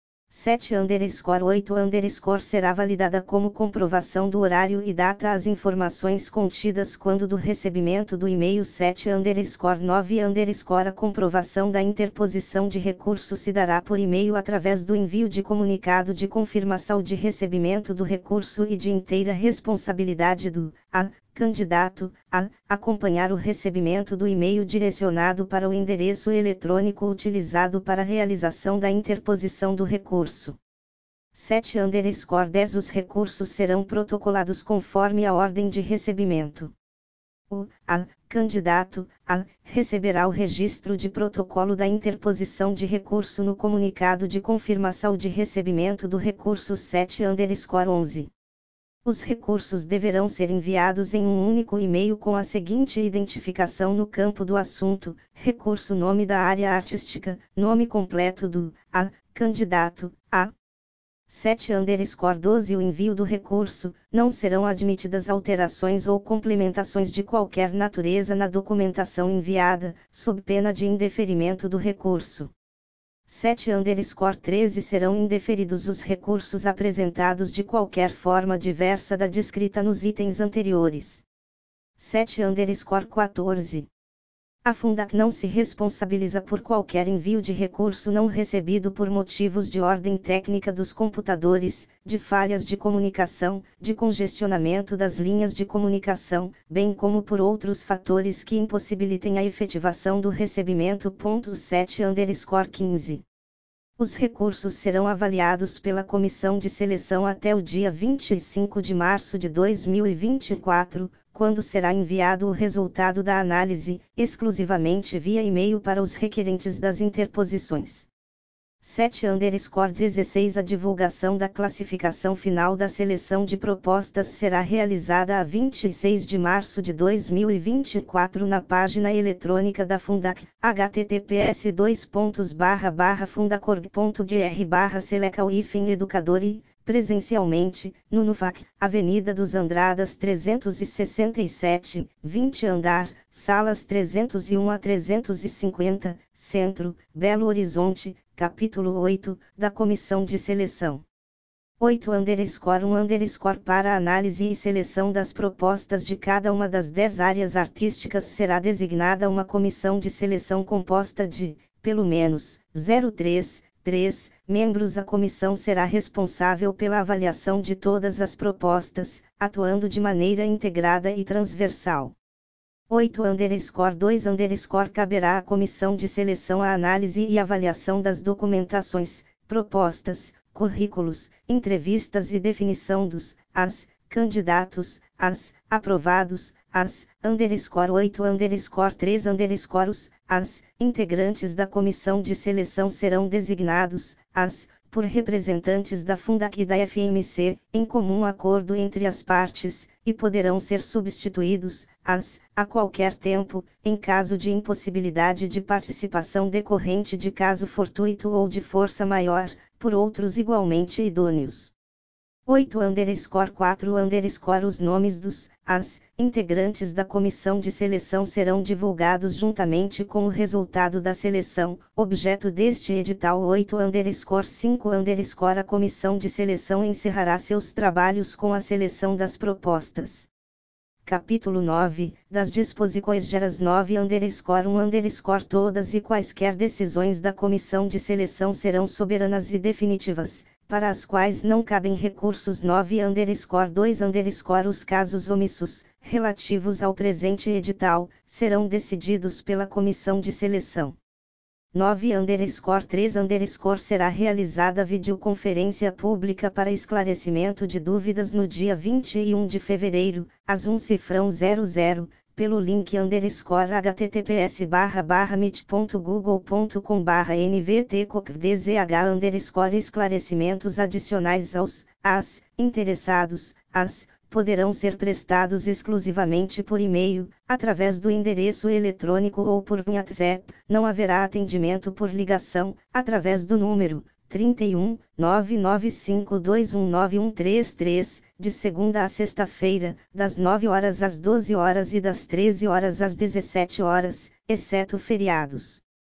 sete underscore oito underscore será validada como comprovação do horário e data as informações contidas quando do recebimento do e-mail. sete underscore nove underscore a comprovação da interposição de recurso se dará por e-mail através do envio de comunicado de confirmação de recebimento do recurso e de inteira responsabilidade do a candidato a acompanhar o recebimento do e-mail direcionado para o endereço eletrônico utilizado para a realização da interposição do recurso. sete underscore dez Os recursos serão protocolados conforme a ordem de recebimento. O a candidato a receberá o registro de protocolo da interposição de recurso no comunicado de confirmação de recebimento do recurso. sete underscore onze Os recursos deverão ser enviados em um único e-mail com a seguinte identificação no campo do assunto: recurso nome da área artística, nome completo do a candidato a. sete underscore doze O envio do recurso, não serão admitidas alterações ou complementações de qualquer natureza na documentação enviada, sob pena de indeferimento do recurso. sete underscore treze Serão indeferidos os recursos apresentados de qualquer forma diversa da descrita nos itens anteriores. sete underscore quatorze A Fundac não se responsabiliza por qualquer envio de recurso não recebido por motivos de ordem técnica dos computadores, de falhas de comunicação, de congestionamento das linhas de comunicação, bem como por outros fatores que impossibilitem a efetivação do recebimento. sete underscore quinze. Os recursos serão avaliados pela comissão de seleção até o dia vinte e cinco de março de dois mil e vinte e quatro, quando será enviado o resultado da análise, exclusivamente via e-mail para os requerentes das interposições. sete underscore dezesseis A divulgação da classificação final da seleção de propostas será realizada a vinte e seis de março de dois mil e vinte e quatro na página eletrônica da Fundac, https dois pontos barra barra fundacorg ponto br barra selecal hífen educador e, presencialmente, no NUFAC, Avenida dos Andradas trezentos e sessenta e sete, vinte andar, salas trezentos e um a trezentos e cinquenta, Centro, Belo Horizonte, capítulo oito, da Comissão de Seleção. oito underscore um underscore Para análise e seleção das propostas de cada uma das dez áreas artísticas será designada uma comissão de seleção composta de, pelo menos, zero três, três, membros. A comissão será responsável pela avaliação de todas as propostas, atuando de maneira integrada e transversal. oito underscore dois underscore Caberá à comissão de seleção a análise e avaliação das documentações, propostas, currículos, entrevistas e definição dos, as, candidatos, as, aprovados, as, underscore oito underscore três underscore os, as, integrantes da comissão de seleção serão designados, as, por representantes da Fundac e da F M C, em comum acordo entre as partes, e poderão ser substituídos, as, a qualquer tempo, em caso de impossibilidade de participação decorrente de caso fortuito ou de força maior, por outros igualmente idôneos. oito underscore quatro underscore Os nomes dos, as, integrantes da comissão de seleção serão divulgados juntamente com o resultado da seleção, objeto deste edital. oito underscore cinco underscore A comissão de seleção encerrará seus trabalhos com a seleção das propostas. Capítulo nove, das disposições gerais. nove underscore um underscore Todas e quaisquer decisões da comissão de seleção serão soberanas e definitivas, para as quais não cabem recursos. nove underscore dois underscore Os casos omissos, relativos ao presente edital, serão decididos pela comissão de seleção. nove underscore três underscore Será realizada videoconferência pública para esclarecimento de dúvidas no dia vinte e um de fevereiro, às um cifrão zero zero, pelo link underscore https barra barra meet ponto google ponto com barra nvtcocvdzh underscore Esclarecimentos adicionais aos, as, interessados, as, poderão ser prestados exclusivamente por e-mail, através do endereço eletrônico ou por WhatsApp. Não haverá atendimento por ligação, através do número trinta e um, nove nove cinco dois um nove um três três, de segunda a sexta-feira, das nove horas às doze horas e das treze horas às dezessete horas, exceto feriados.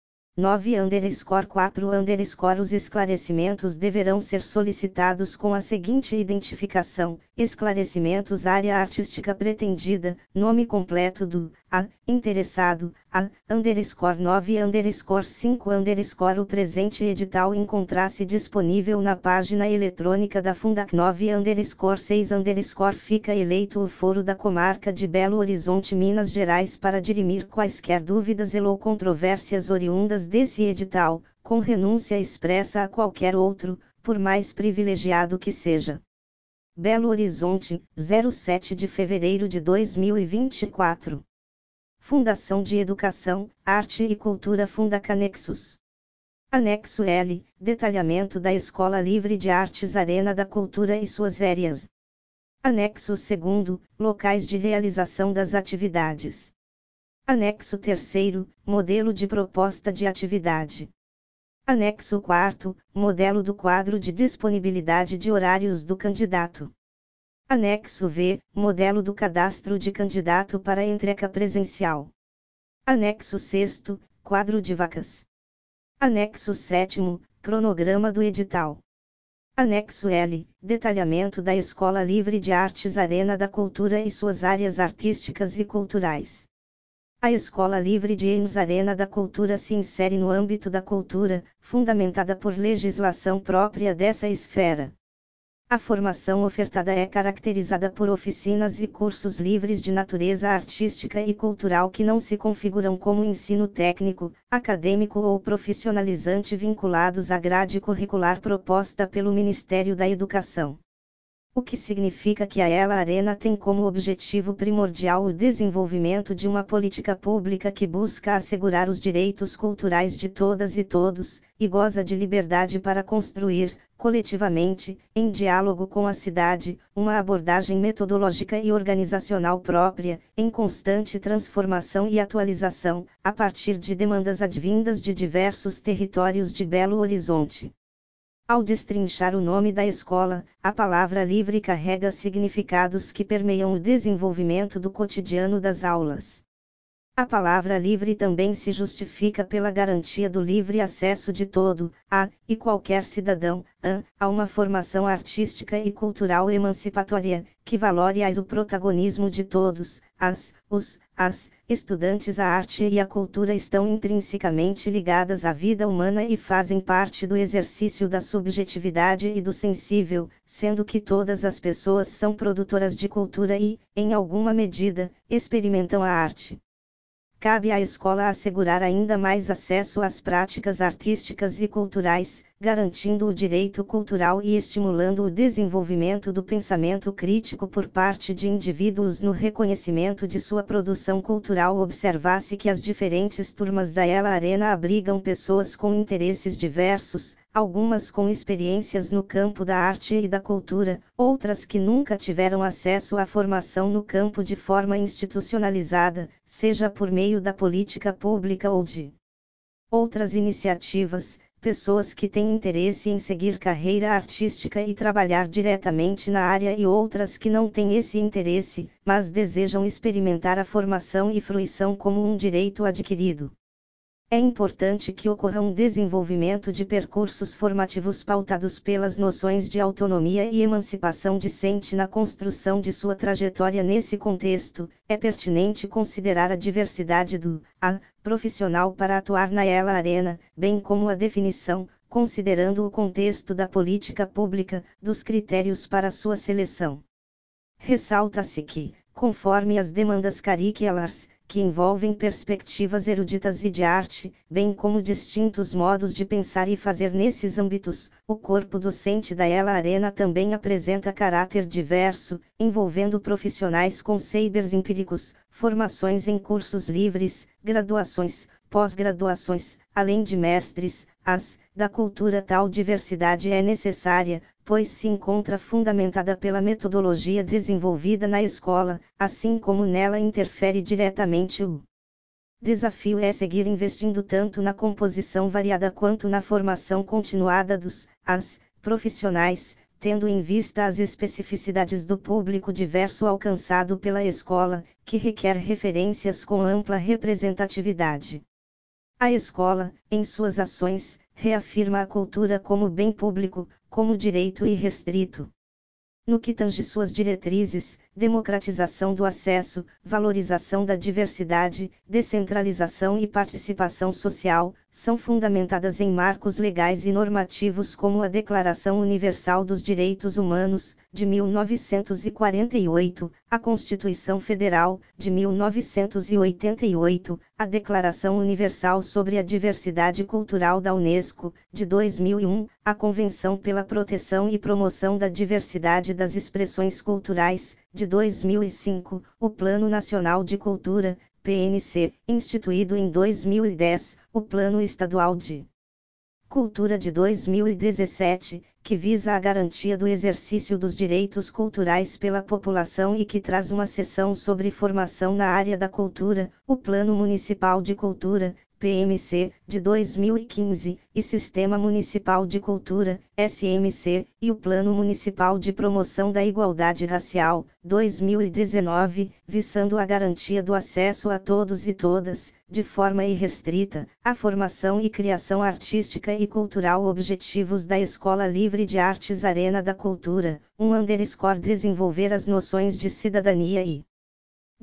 nove underscore quatro underscore Os esclarecimentos deverão ser solicitados com a seguinte identificação: esclarecimentos área artística pretendida, nome completo do, a, interessado, a, underscore nove underscore cinco underscore O presente edital encontra-se disponível na página eletrônica da Fundac. nove underscore seis underscore Fica eleito o foro da comarca de Belo Horizonte, Minas Gerais, para dirimir quaisquer dúvidas e ou controvérsias oriundas desse edital, com renúncia expressa a qualquer outro, por mais privilegiado que seja. Belo Horizonte, zero sete de fevereiro de dois mil e vinte e quatro. Fundação de Educação, Arte e Cultura Fundac Anexos. Anexo L, detalhamento da Escola Livre de Artes Arena da Cultura e suas áreas. Anexo segundo, locais de realização das atividades. Anexo terceiro, modelo de proposta de atividade. Anexo quarto, modelo do quadro de disponibilidade de horários do candidato. Anexo V, modelo do cadastro de candidato para entrega presencial. Anexo sexto, quadro de vacas. Anexo sétimo, cronograma do edital. Anexo L, detalhamento da Escola Livre de Artes Arena da Cultura e suas áreas artísticas e culturais. A Escola Livre de Enes Arena da Cultura se insere no âmbito da cultura, fundamentada por legislação própria dessa esfera. A formação ofertada é caracterizada por oficinas e cursos livres de natureza artística e cultural que não se configuram como ensino técnico, acadêmico ou profissionalizante vinculados à grade curricular proposta pelo Ministério da Educação. O que significa que a Ela Arena tem como objetivo primordial o desenvolvimento de uma política pública que busca assegurar os direitos culturais de todas e todos, e goza de liberdade para construir, coletivamente, em diálogo com a cidade, uma abordagem metodológica e organizacional própria, em constante transformação e atualização, a partir de demandas advindas de diversos territórios de Belo Horizonte. Ao destrinchar o nome da escola, a palavra livre carrega significados que permeiam o desenvolvimento do cotidiano das aulas. A palavra livre também se justifica pela garantia do livre acesso de todo, a, e qualquer cidadão, a, a uma formação artística e cultural emancipatória, que valore as o protagonismo de todos, as, os, as, estudantes. A arte e a cultura estão intrinsecamente ligadas à vida humana e fazem parte do exercício da subjetividade e do sensível, sendo que todas as pessoas são produtoras de cultura e, em alguma medida, experimentam a arte. Cabe à escola assegurar ainda mais acesso às práticas artísticas e culturais, garantindo o direito cultural e estimulando o desenvolvimento do pensamento crítico por parte de indivíduos no reconhecimento de sua produção cultural. Observar-se que as diferentes turmas da Ela Arena abrigam pessoas com interesses diversos, algumas com experiências no campo da arte e da cultura, outras que nunca tiveram acesso à formação no campo de forma institucionalizada, seja por meio da política pública ou de outras iniciativas, pessoas que têm interesse em seguir carreira artística e trabalhar diretamente na área e outras que não têm esse interesse, mas desejam experimentar a formação e fruição como um direito adquirido. É importante que ocorra um desenvolvimento de percursos formativos pautados pelas noções de autonomia e emancipação discente na construção de sua trajetória. Nesse contexto, é pertinente considerar a diversidade do a profissional para atuar na Ela Arena, bem como a definição, considerando o contexto da política pública, dos critérios para sua seleção. Ressalta-se que, conforme as demandas curriculares, que envolvem perspectivas eruditas e de arte, bem como distintos modos de pensar e fazer nesses âmbitos, o corpo docente da Ela Arena também apresenta caráter diverso, envolvendo profissionais com saberes empíricos, formações em cursos livres, graduações, pós-graduações, além de mestres, as, da cultura. Tal diversidade é necessária, pois se encontra fundamentada pela metodologia desenvolvida na escola, assim como nela interfere diretamente o desafio é seguir investindo tanto na composição variada quanto na formação continuada dos, as, profissionais, tendo em vista as especificidades do público diverso alcançado pela escola, que requer referências com ampla representatividade. A escola, em suas ações, reafirma a cultura como bem público, como direito irrestrito. No que tange suas diretrizes, democratização do acesso, valorização da diversidade, descentralização e participação social, são fundamentadas em marcos legais e normativos como a Declaração Universal dos Direitos Humanos, de mil novecentos e quarenta e oito, a Constituição Federal, de mil novecentos e oitenta e oito, a Declaração Universal sobre a Diversidade Cultural da Unesco, de dois mil e um, a Convenção pela Proteção e Promoção da Diversidade das Expressões Culturais, de dois mil e cinco, o Plano Nacional de Cultura, P N C, instituído em dois mil e dez, o Plano Estadual de Cultura de dois mil e dezessete, que visa a garantia do exercício dos direitos culturais pela população e que traz uma seção sobre formação na área da cultura, o Plano Municipal de Cultura, P M C, de dois mil e quinze, e Sistema Municipal de Cultura, S M C, e o Plano Municipal de Promoção da Igualdade Racial, dois mil e dezenove, visando a garantia do acesso a todos e todas, de forma irrestrita, à formação e criação artística e cultural. Objetivos da Escola Livre de Artes Arena da Cultura, um underscore desenvolver as noções de cidadania e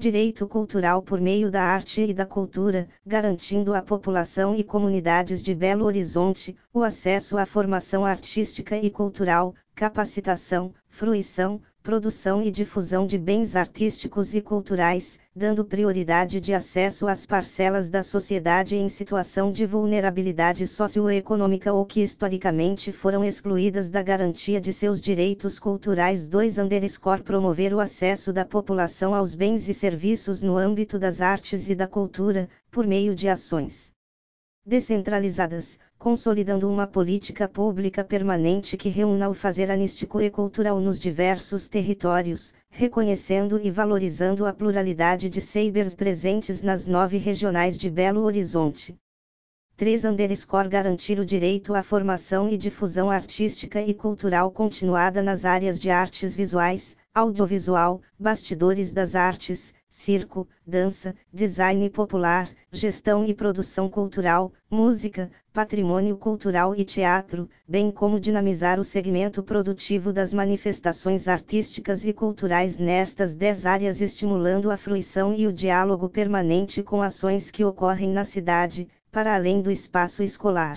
direito cultural por meio da arte e da cultura, garantindo à população e comunidades de Belo Horizonte o acesso à formação artística e cultural, capacitação, fruição, produção e difusão de bens artísticos e culturais, dando prioridade de acesso às parcelas da sociedade em situação de vulnerabilidade socioeconômica ou que historicamente foram excluídas da garantia de seus direitos culturais. dois underscore promover o acesso da população aos bens e serviços no âmbito das artes e da cultura, por meio de ações descentralizadas, consolidando uma política pública permanente que reúna o fazer artístico e cultural nos diversos territórios, reconhecendo e valorizando a pluralidade de sabers presentes nas nove regionais de Belo Horizonte. três underscore garantir o direito à formação e difusão artística e cultural continuada nas áreas de artes visuais, audiovisual, bastidores das artes, circo, dança, design popular, gestão e produção cultural, música, patrimônio cultural e teatro, bem como dinamizar o segmento produtivo das manifestações artísticas e culturais nestas dez áreas, estimulando a fruição e o diálogo permanente com ações que ocorrem na cidade, para além do espaço escolar.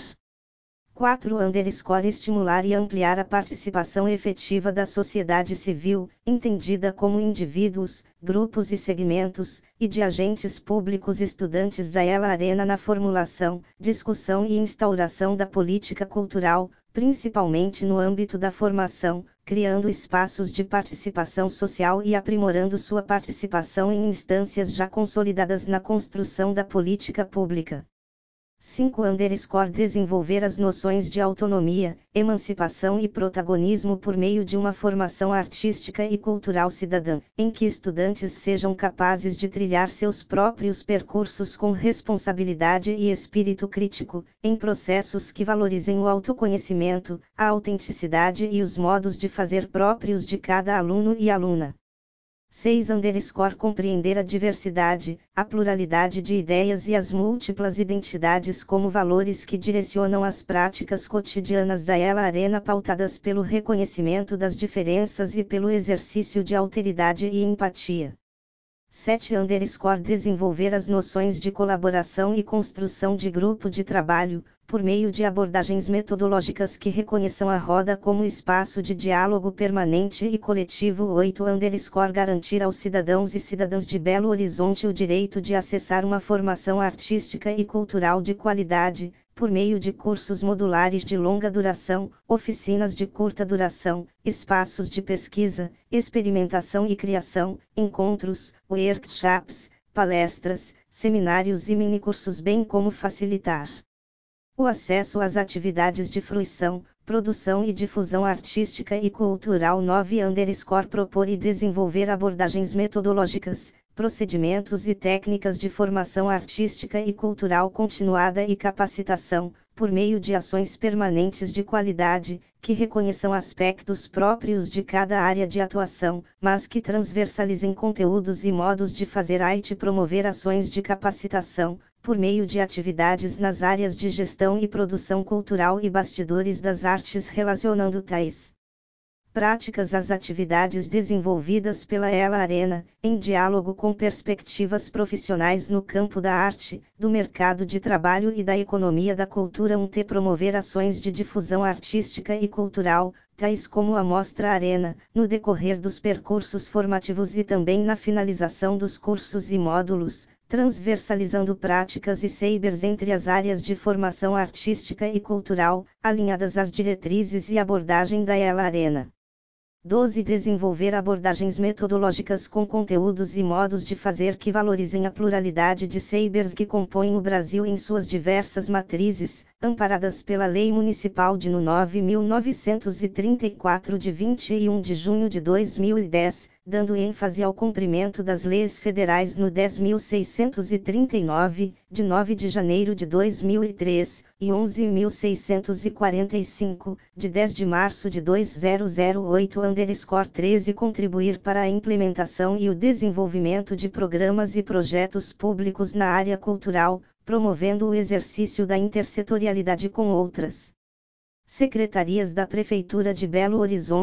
quatro underscore estimular e ampliar a participação efetiva da sociedade civil, entendida como indivíduos, grupos e segmentos, e de agentes públicos estudantes da Ela Arena na formulação, discussão e instauração da política cultural, principalmente no âmbito da formação, criando espaços de participação social e aprimorando sua participação em instâncias já consolidadas na construção da política pública. cinco underscore desenvolver as noções de autonomia, emancipação e protagonismo por meio de uma formação artística e cultural cidadã, em que estudantes sejam capazes de trilhar seus próprios percursos com responsabilidade e espírito crítico, em processos que valorizem o autoconhecimento, a autenticidade e os modos de fazer próprios de cada aluno e aluna. seis underscore compreender a diversidade, a pluralidade de ideias e as múltiplas identidades como valores que direcionam as práticas cotidianas da Ela Arena pautadas pelo reconhecimento das diferenças e pelo exercício de alteridade e empatia. sete underscore desenvolver as noções de colaboração e construção de grupo de trabalho, por meio de abordagens metodológicas que reconheçam a roda como espaço de diálogo permanente e coletivo. oito underscore garantir aos cidadãos e cidadãs de Belo Horizonte o direito de acessar uma formação artística e cultural de qualidade, por meio de cursos modulares de longa duração, oficinas de curta duração, espaços de pesquisa, experimentação e criação, encontros, workshops, palestras, seminários e minicursos, bem como facilitar o acesso às atividades de fruição, produção e difusão artística e cultural. nove underscore propor e desenvolver abordagens metodológicas, procedimentos e técnicas de formação artística e cultural continuada e capacitação, por meio de ações permanentes de qualidade, que reconheçam aspectos próprios de cada área de atuação, mas que transversalizem conteúdos e modos de fazer arte. Promover ações de capacitação, por meio de atividades nas áreas de gestão e produção cultural e bastidores das artes, relacionando tais práticas às atividades desenvolvidas pela Ela Arena, em diálogo com perspectivas profissionais no campo da arte, do mercado de trabalho e da economia da cultura. um T Promover ações de difusão artística e cultural, tais como a Mostra Arena, no decorrer dos percursos formativos e também na finalização dos cursos e módulos, transversalizando práticas e sabers entre as áreas de formação artística e cultural, alinhadas às diretrizes e abordagem da Ela Arena. doze Desenvolver abordagens metodológicas com conteúdos e modos de fazer que valorizem a pluralidade de sabers que compõem o Brasil em suas diversas matrizes, amparadas pela Lei Municipal de número nove mil novecentos e trinta e quatro de vinte e um de junho de dois mil e dez, dando ênfase ao cumprimento das leis federais no dez mil seiscentos e trinta e nove, de nove de janeiro de dois mil e três, e onze mil seiscentos e quarenta e cinco, de dez de março de dois mil oito underscore treze contribuir para a implementação e o desenvolvimento de programas e projetos públicos na área cultural, promovendo o exercício da intersetorialidade com outras secretarias da Prefeitura de Belo Horizonte,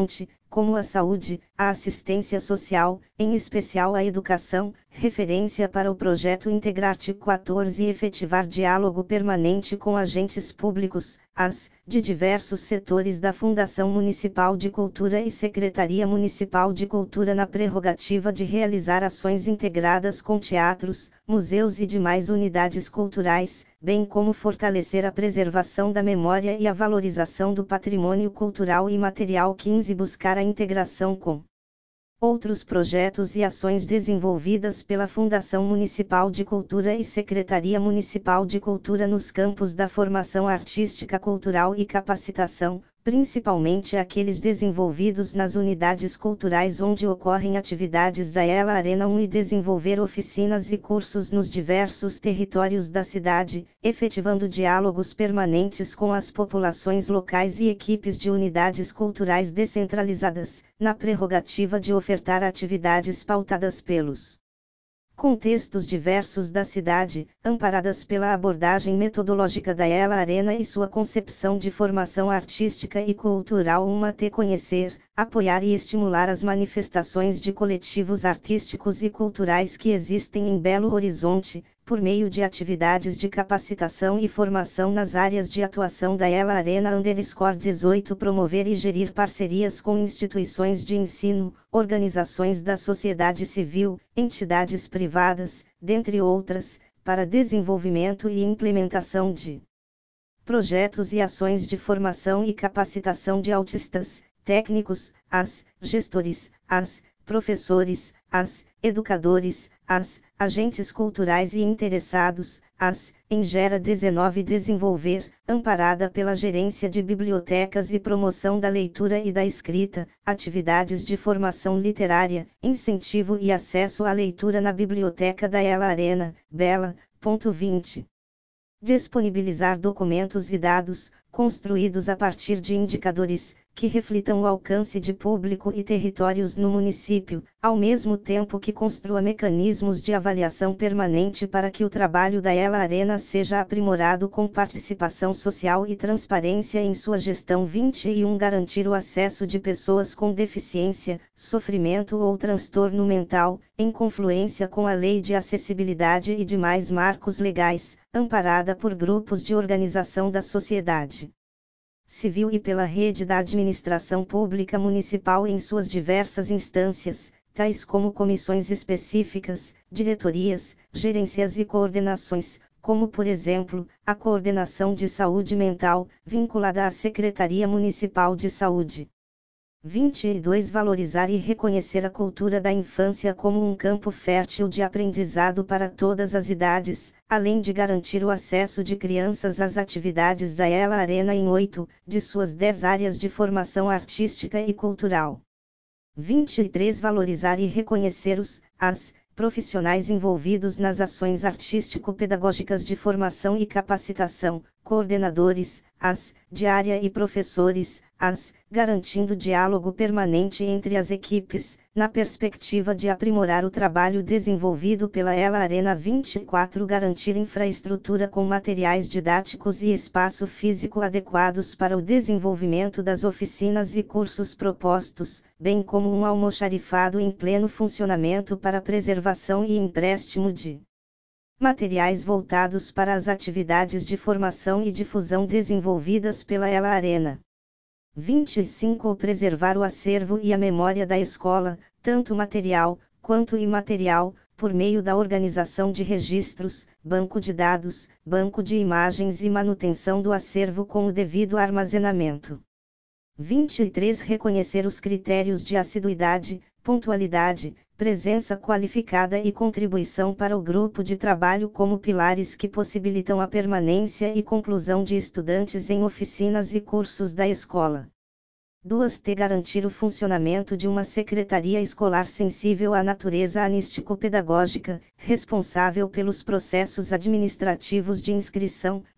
como a saúde, a assistência social, em especial a educação, referência para o projeto Integrarte quatorze e efetivar diálogo permanente com agentes públicos, as, de diversos setores da Fundação Municipal de Cultura e Secretaria Municipal de Cultura na prerrogativa de realizar ações integradas com teatros, museus e demais unidades culturais, bem como fortalecer a preservação da memória e a valorização do patrimônio cultural e material. quinze Buscar a integração com outros projetos e ações desenvolvidas pela Fundação Municipal de Cultura e Secretaria Municipal de Cultura nos campos da formação artística, cultural e capacitação, principalmente aqueles desenvolvidos nas unidades culturais onde ocorrem atividades da Ela Arena um e desenvolver oficinas e cursos nos diversos territórios da cidade, efetivando diálogos permanentes com as populações locais e equipes de unidades culturais descentralizadas, na prerrogativa de ofertar atividades pautadas pelos contextos diversos da cidade, amparadas pela abordagem metodológica da Ela Arena e sua concepção de formação artística e cultural. Uma T Conhecer, apoiar e estimular as manifestações de coletivos artísticos e culturais que existem em Belo Horizonte, por meio de atividades de capacitação e formação nas áreas de atuação da Ela Arena underscore dezoito. Promover e gerir parcerias com instituições de ensino, organizações da sociedade civil, entidades privadas, dentre outras, para desenvolvimento e implementação de projetos e ações de formação e capacitação de autistas, técnicos, as, gestores, as, professores, as, educadores, as, agentes culturais e interessados, as, em Gera dezenove desenvolver, amparada pela Gerência de Bibliotecas e Promoção da Leitura e da Escrita, atividades de formação literária, incentivo e acesso à leitura na Biblioteca da Ela Arena, Bela, ponto vinte. Disponibilizar documentos e dados, construídos a partir de indicadores, que reflitam o alcance de público e territórios no município, ao mesmo tempo que construa mecanismos de avaliação permanente para que o trabalho da Ela Arena seja aprimorado com participação social e transparência em sua gestão. vinte e um Garantir o acesso de pessoas com deficiência, sofrimento ou transtorno mental, em confluência com a Lei de Acessibilidade e demais marcos legais, amparada por grupos de organização da sociedade civil e pela rede da administração pública municipal em suas diversas instâncias, tais como comissões específicas, diretorias, gerências e coordenações, como por exemplo, a coordenação de saúde mental, vinculada à Secretaria Municipal de Saúde. vinte e dois Valorizar e reconhecer a cultura da infância como um campo fértil de aprendizado para todas as idades, além de garantir o acesso de crianças às atividades da Ela Arena em oito, de suas dez áreas de formação artística e cultural. vinte e três Valorizar e reconhecer os, as, profissionais envolvidos nas ações artístico-pedagógicas de formação e capacitação, coordenadores, as, de área e professores, as, garantindo diálogo permanente entre as equipes, na perspectiva de aprimorar o trabalho desenvolvido pela Ela Arena. vinte e quatro Garantir infraestrutura com materiais didáticos e espaço físico adequados para o desenvolvimento das oficinas e cursos propostos, bem como um almoxarifado em pleno funcionamento para preservação e empréstimo de materiais voltados para as atividades de formação e difusão desenvolvidas pela Ela Arena. vinte e cinco Preservar o acervo e a memória da escola, tanto material, quanto imaterial, por meio da organização de registros, banco de dados, banco de imagens e manutenção do acervo com o devido armazenamento. vinte e três Reconhecer os critérios de assiduidade, pontualidade, presença qualificada e contribuição para o grupo de trabalho como pilares que possibilitam a permanência e conclusão de estudantes em oficinas e cursos da escola. dois T Garantir o funcionamento de uma secretaria escolar sensível à natureza anístico-pedagógica, responsável pelos processos administrativos de inscrição,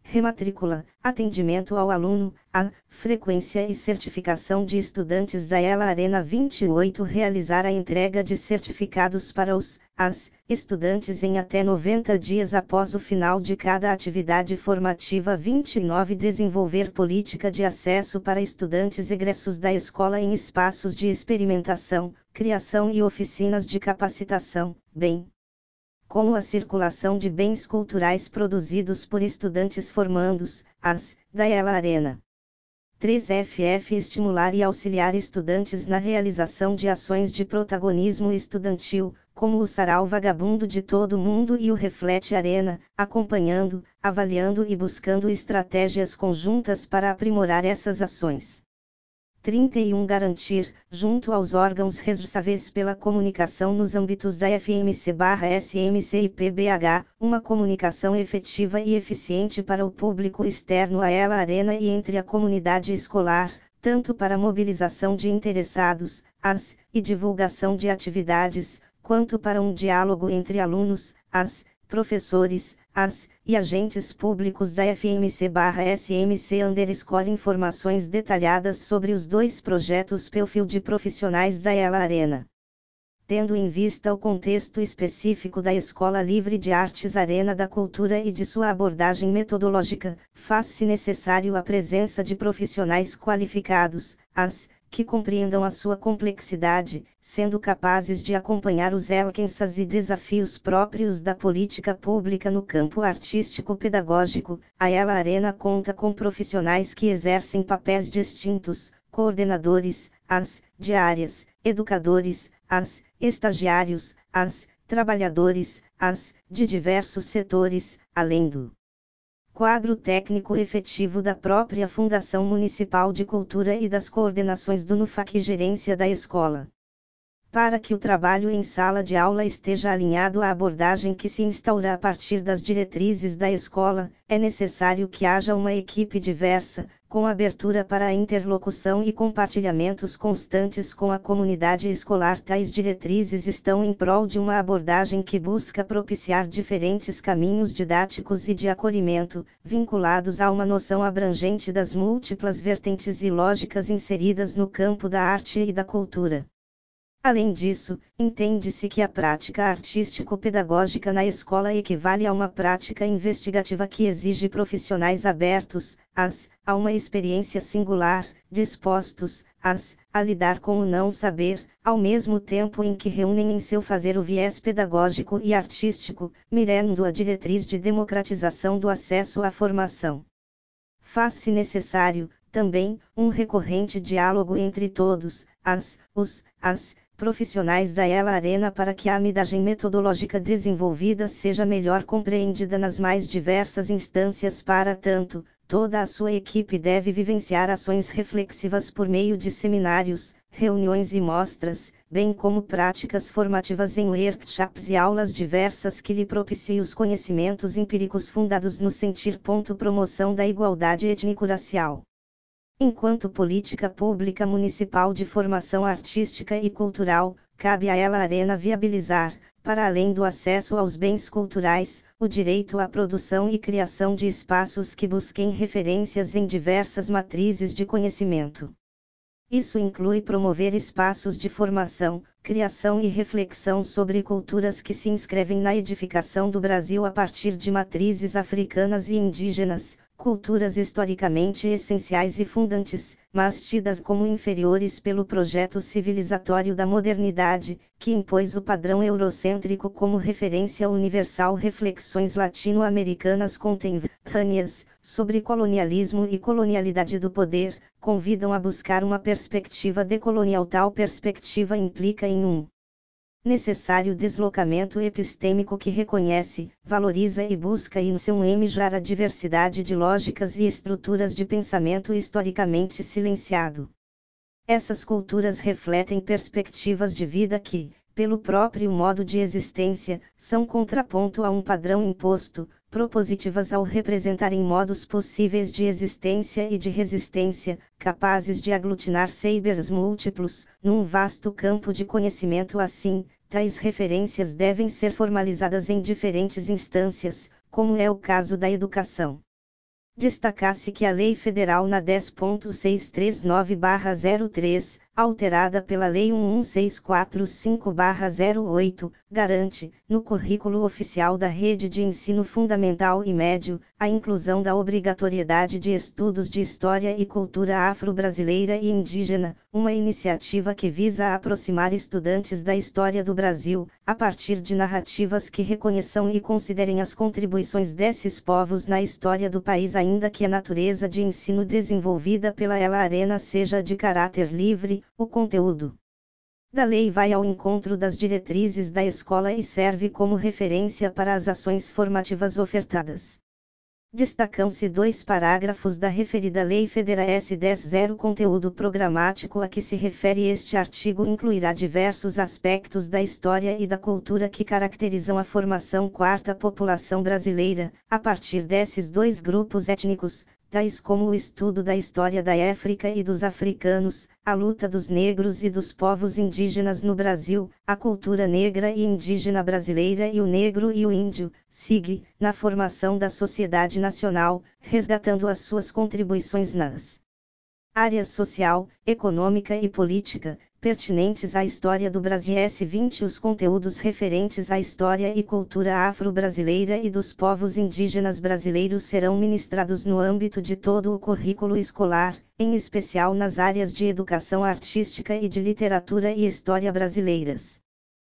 rematrícula, atendimento ao aluno, a frequência e certificação de estudantes da Ela Arena vinte e oito, realizar a entrega de certificados para os, as, estudantes em até noventa dias após o final de cada atividade formativa. Vinte e nove Desenvolver política de acesso para estudantes egressos da escola em espaços de experimentação, criação e oficinas de capacitação, bem como a circulação de bens culturais produzidos por estudantes formandos, as, da Ela Arena. três F F Estimular e auxiliar estudantes na realização de ações de protagonismo estudantil, como o Sarau Vagabundo de Todo Mundo e o Reflete Arena, acompanhando, avaliando e buscando estratégias conjuntas para aprimorar essas ações. trinta e um Garantir, junto aos órgãos responsáveis pela comunicação nos âmbitos da F M C/S M C e P B H, uma comunicação efetiva e eficiente para o público externo à Ela Arena e entre a comunidade escolar, tanto para mobilização de interessados, as, e divulgação de atividades, quanto para um diálogo entre alunos, as, professores, as, e agentes públicos da F M C/S M C underscore informações detalhadas sobre os dois projetos perfil de profissionais da Ela Arena. Tendo em vista o contexto específico da Escola Livre de Artes Arena da Cultura e de sua abordagem metodológica, faz-se necessário a presença de profissionais qualificados, as, que compreendam a sua complexidade, sendo capazes de acompanhar os alcances e desafios próprios da política pública no campo artístico-pedagógico. A Ela Arena conta com profissionais que exercem papéis distintos, coordenadores, as, de áreas, educadores, as, estagiários, as, trabalhadores, as, de diversos setores, além do quadro técnico efetivo da própria Fundação Municipal de Cultura e das coordenações do NUFAC e gerência da escola. Para que o trabalho em sala de aula esteja alinhado à abordagem que se instaura a partir das diretrizes da escola, é necessário que haja uma equipe diversa, com abertura para a interlocução e compartilhamentos constantes com a comunidade escolar. Tais diretrizes estão em prol de uma abordagem que busca propiciar diferentes caminhos didáticos e de acolhimento, vinculados a uma noção abrangente das múltiplas vertentes e lógicas inseridas no campo da arte e da cultura. Além disso, entende-se que a prática artístico-pedagógica na escola equivale a uma prática investigativa que exige profissionais abertos, as, a uma experiência singular, dispostos, as, a lidar com o não saber, ao mesmo tempo em que reúnem em seu fazer o viés pedagógico e artístico, mirando a diretriz de democratização do acesso à formação. Faz-se necessário, também, um recorrente diálogo entre todos, as, os, as, profissionais da Ela Arena para que a abordagem metodológica desenvolvida seja melhor compreendida nas mais diversas instâncias. Para tanto, toda a sua equipe deve vivenciar ações reflexivas por meio de seminários, reuniões e mostras, bem como práticas formativas em workshops e aulas diversas que lhe propiciem os conhecimentos empíricos fundados no sentir. Promoção da igualdade étnico-racial. Enquanto política pública municipal de formação artística e cultural, cabe a Ela Arena viabilizar, para além do acesso aos bens culturais, o direito à produção e criação de espaços que busquem referências em diversas matrizes de conhecimento. Isso inclui promover espaços de formação, criação e reflexão sobre culturas que se inscrevem na edificação do Brasil a partir de matrizes africanas e indígenas, culturas historicamente essenciais e fundantes, mas tidas como inferiores pelo projeto civilizatório da modernidade, que impôs o padrão eurocêntrico como referência universal. Reflexões latino-americanas contemporâneas, sobre colonialismo e colonialidade do poder, convidam a buscar uma perspectiva decolonial. Tal perspectiva implica em um necessário deslocamento epistêmico que reconhece, valoriza e busca em seu emijar a diversidade de lógicas e estruturas de pensamento historicamente silenciado. Essas culturas refletem perspectivas de vida que, pelo próprio modo de existência, são contraponto a um padrão imposto, propositivas ao representarem modos possíveis de existência e de resistência, capazes de aglutinar sabers múltiplos, num vasto campo de conhecimento. Assim, tais referências devem ser formalizadas em diferentes instâncias, como é o caso da educação. Destaca-se que a Lei Federal N A dez ponto seiscentos e trinta e nove barra zero três, alterada pela Lei um um seis quatro cinco barra zero oito, garante, no currículo oficial da Rede de Ensino Fundamental e Médio, a inclusão da obrigatoriedade de estudos de História e Cultura Afro-Brasileira e Indígena, uma iniciativa que visa aproximar estudantes da história do Brasil, a partir de narrativas que reconheçam e considerem as contribuições desses povos na história do país, ainda que a natureza de ensino desenvolvida pela Ela Arena seja de caráter livre. O conteúdo da lei vai ao encontro das diretrizes da escola e serve como referência para as ações formativas ofertadas. Destacam-se dois parágrafos da referida Lei Federal S dez zero. O conteúdo programático a que se refere este artigo incluirá diversos aspectos da história e da cultura que caracterizam a formação quarta população brasileira, a partir desses dois grupos étnicos, tais como o estudo da história da África e dos africanos, a luta dos negros e dos povos indígenas no Brasil, a cultura negra e indígena brasileira e o negro e o índio, S I G, na formação da sociedade nacional, resgatando as suas contribuições nas áreas social, econômica e política, pertinentes à história do Brasil. S vinte. Os conteúdos referentes à história e cultura afro-brasileira e dos povos indígenas brasileiros serão ministrados no âmbito de todo o currículo escolar, em especial nas áreas de educação artística e de literatura e história brasileiras.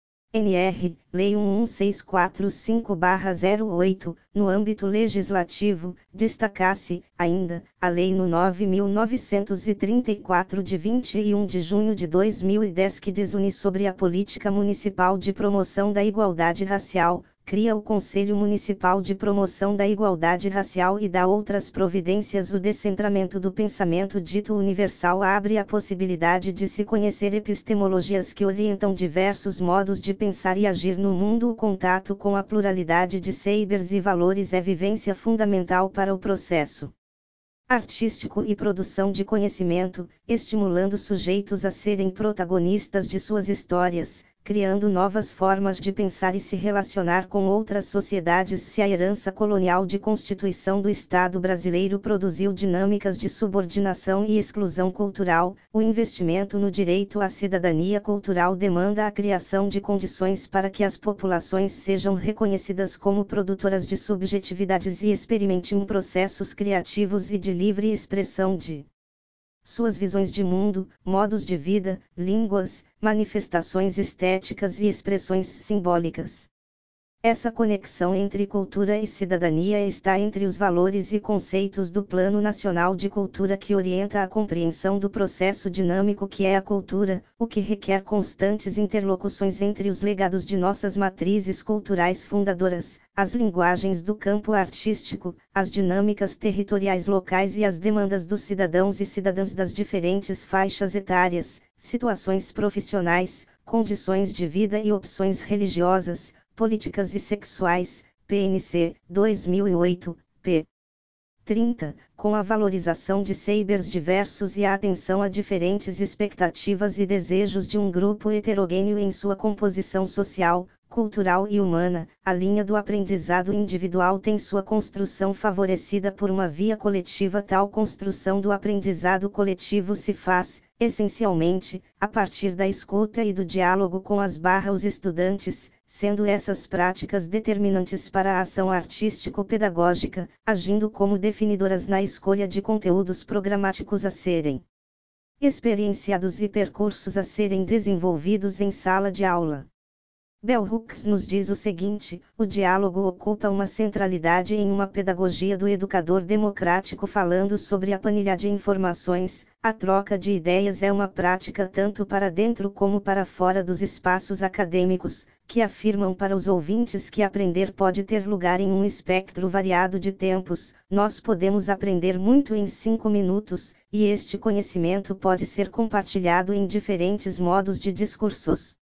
N R, Lei um um seis quatro cinco barra zero oito, no âmbito legislativo, destaca-se, ainda, a Lei N U nove mil novecentos e trinta e quatro de vinte e um de junho de dois mil e dez que desune sobre a Política Municipal de Promoção da Igualdade Racial, cria o Conselho Municipal de Promoção da Igualdade Racial e dá outras providências. O descentramento do pensamento dito universal abre a possibilidade de se conhecer epistemologias que orientam diversos modos de pensar e agir no mundo. O contato com a pluralidade de saberes e valores é vivência fundamental para o processo artístico e produção de conhecimento, estimulando sujeitos a serem protagonistas de suas histórias, criando novas formas de pensar e se relacionar com outras sociedades. Se a herança colonial de constituição do Estado brasileiro produziu dinâmicas de subordinação e exclusão cultural, o investimento no direito à cidadania cultural demanda a criação de condições para que as populações sejam reconhecidas como produtoras de subjetividades e experimentem processos criativos e de livre expressão de suas visões de mundo, modos de vida, línguas, manifestações estéticas e expressões simbólicas. Essa conexão entre cultura e cidadania está entre os valores e conceitos do Plano Nacional de Cultura que orienta a compreensão do processo dinâmico que é a cultura, o que requer constantes interlocuções entre os legados de nossas matrizes culturais fundadoras, as linguagens do campo artístico, as dinâmicas territoriais locais e as demandas dos cidadãos e cidadãs das diferentes faixas etárias, situações profissionais, condições de vida e opções religiosas, políticas e sexuais, P N C, dois mil e oito, p. trinta, com a valorização de saberes diversos e a atenção a diferentes expectativas e desejos de um grupo heterogêneo em sua composição social, cultural e humana, a linha do aprendizado individual tem sua construção favorecida por uma via coletiva. Tal construção do aprendizado coletivo se faz, essencialmente, a partir da escuta e do diálogo com as barra os estudantes, sendo essas práticas determinantes para a ação artístico-pedagógica, agindo como definidoras na escolha de conteúdos programáticos a serem experienciados e percursos a serem desenvolvidos em sala de aula. Bell Hooks nos diz o seguinte: o diálogo ocupa uma centralidade em uma pedagogia do educador democrático. Falando sobre a panilha de informações, a troca de ideias é uma prática tanto para dentro como para fora dos espaços acadêmicos, que afirmam para os ouvintes que aprender pode ter lugar em um espectro variado de tempos. Nós podemos aprender muito em cinco minutos, e este conhecimento pode ser compartilhado em diferentes modos de discursos.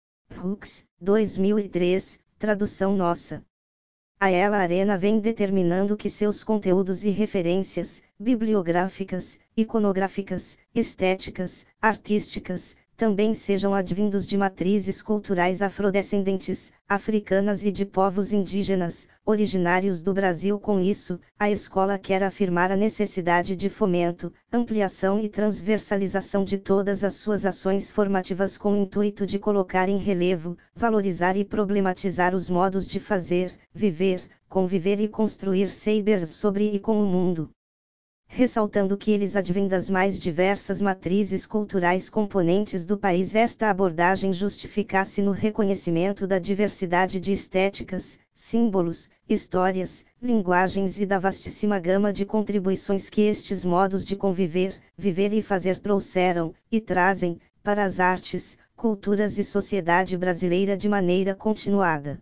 Hooks, dois mil e três, tradução nossa. A Ela Arena vem determinando que seus conteúdos e referências, bibliográficas, iconográficas, estéticas, artísticas, também sejam advindos de matrizes culturais afrodescendentes, africanas e de povos indígenas, originários do Brasil. Com isso, a escola quer afirmar a necessidade de fomento, ampliação e transversalização de todas as suas ações formativas com o intuito de colocar em relevo, valorizar e problematizar os modos de fazer, viver, conviver e construir saberes sobre e com o mundo. Ressaltando que eles advêm das mais diversas matrizes culturais componentes do país, esta abordagem justifica-se no reconhecimento da diversidade de estéticas, símbolos, histórias, linguagens e da vastíssima gama de contribuições que estes modos de conviver, viver e fazer trouxeram, e trazem, para as artes, culturas e sociedade brasileira de maneira continuada.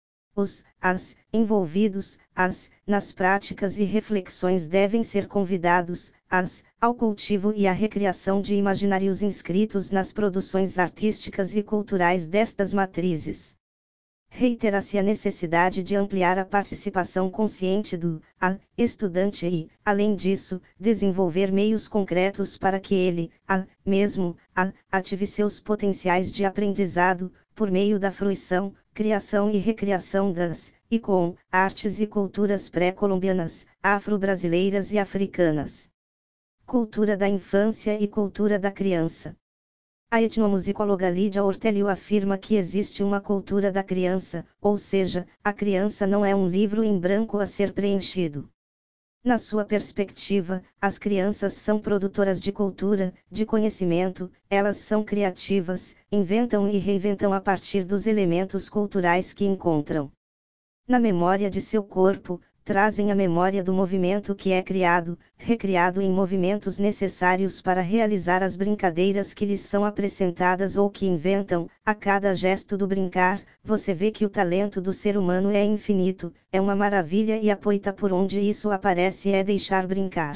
Os, as, envolvidos, as, nas práticas e reflexões devem ser convidados, as, ao cultivo e à recriação de imaginários inscritos nas produções artísticas e culturais destas matrizes. Reitera-se a necessidade de ampliar a participação consciente do, a, estudante e, além disso, desenvolver meios concretos para que ele, a, mesmo, a, ative seus potenciais de aprendizado, por meio da fruição, criação e recriação das, e com, artes e culturas pré-colombianas, afro-brasileiras e africanas. Cultura da infância e cultura da criança. A etnomusicóloga Lídia Ortélio afirma que existe uma cultura da criança, ou seja, a criança não é um livro em branco a ser preenchido. Na sua perspectiva, as crianças são produtoras de cultura, de conhecimento, elas são criativas, inventam e reinventam a partir dos elementos culturais que encontram. Na memória de seu corpo, trazem a memória do movimento que é criado, recriado em movimentos necessários para realizar as brincadeiras que lhes são apresentadas ou que inventam. A cada gesto do brincar, você vê que o talento do ser humano é infinito, é uma maravilha e a poeta por onde isso aparece é deixar brincar.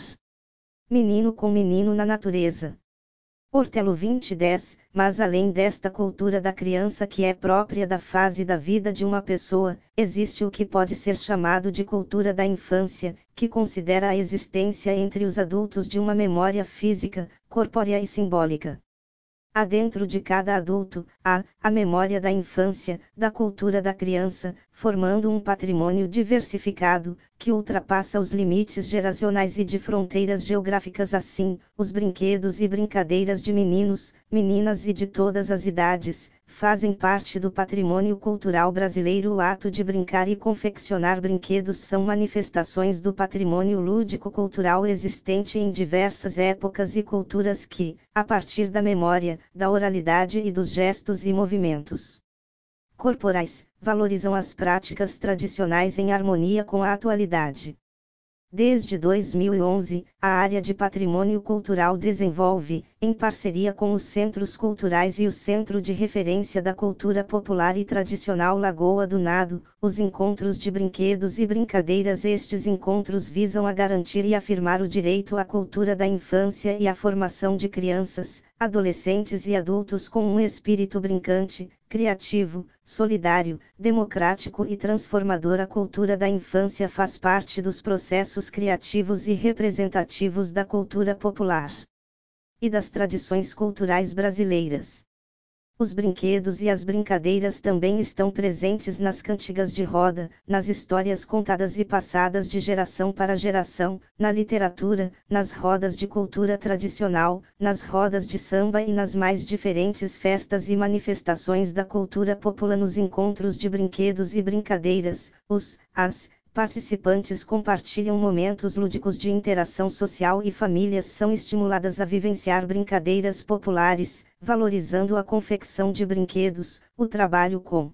Menino com menino na natureza. Ortelo vinte dez, mas além desta cultura da criança que é própria da fase da vida de uma pessoa, existe o que pode ser chamado de cultura da infância, que considera a existência entre os adultos de uma memória física, corpórea e simbólica. Há dentro de cada adulto, há, a memória da infância, da cultura da criança, formando um patrimônio diversificado, que ultrapassa os limites geracionais e de fronteiras geográficas. Assim, os brinquedos e brincadeiras de meninos, meninas e de todas as idades, fazem parte do patrimônio cultural brasileiro. O ato de brincar e confeccionar brinquedos são manifestações do patrimônio lúdico-cultural existente em diversas épocas e culturas que, a partir da memória, da oralidade e dos gestos e movimentos corporais, valorizam as práticas tradicionais em harmonia com a atualidade. Desde dois mil e onze, a área de Patrimônio Cultural desenvolve, em parceria com os Centros Culturais e o Centro de Referência da Cultura Popular e Tradicional Lagoa do Nado, os encontros de brinquedos e brincadeiras. Estes encontros visam a garantir e afirmar o direito à cultura da infância e à formação de crianças, adolescentes e adultos com um espírito brincante, criativo, solidário, democrático e transformador. A cultura da infância faz parte dos processos criativos e representativos da cultura popular e das tradições culturais brasileiras. Os brinquedos e as brincadeiras também estão presentes nas cantigas de roda, nas histórias contadas e passadas de geração para geração, na literatura, nas rodas de cultura tradicional, nas rodas de samba e nas mais diferentes festas e manifestações da cultura popular. Nos encontros de brinquedos e brincadeiras, os, as, participantes compartilham momentos lúdicos de interação social e famílias são estimuladas a vivenciar brincadeiras populares, valorizando a confecção de brinquedos, o trabalho com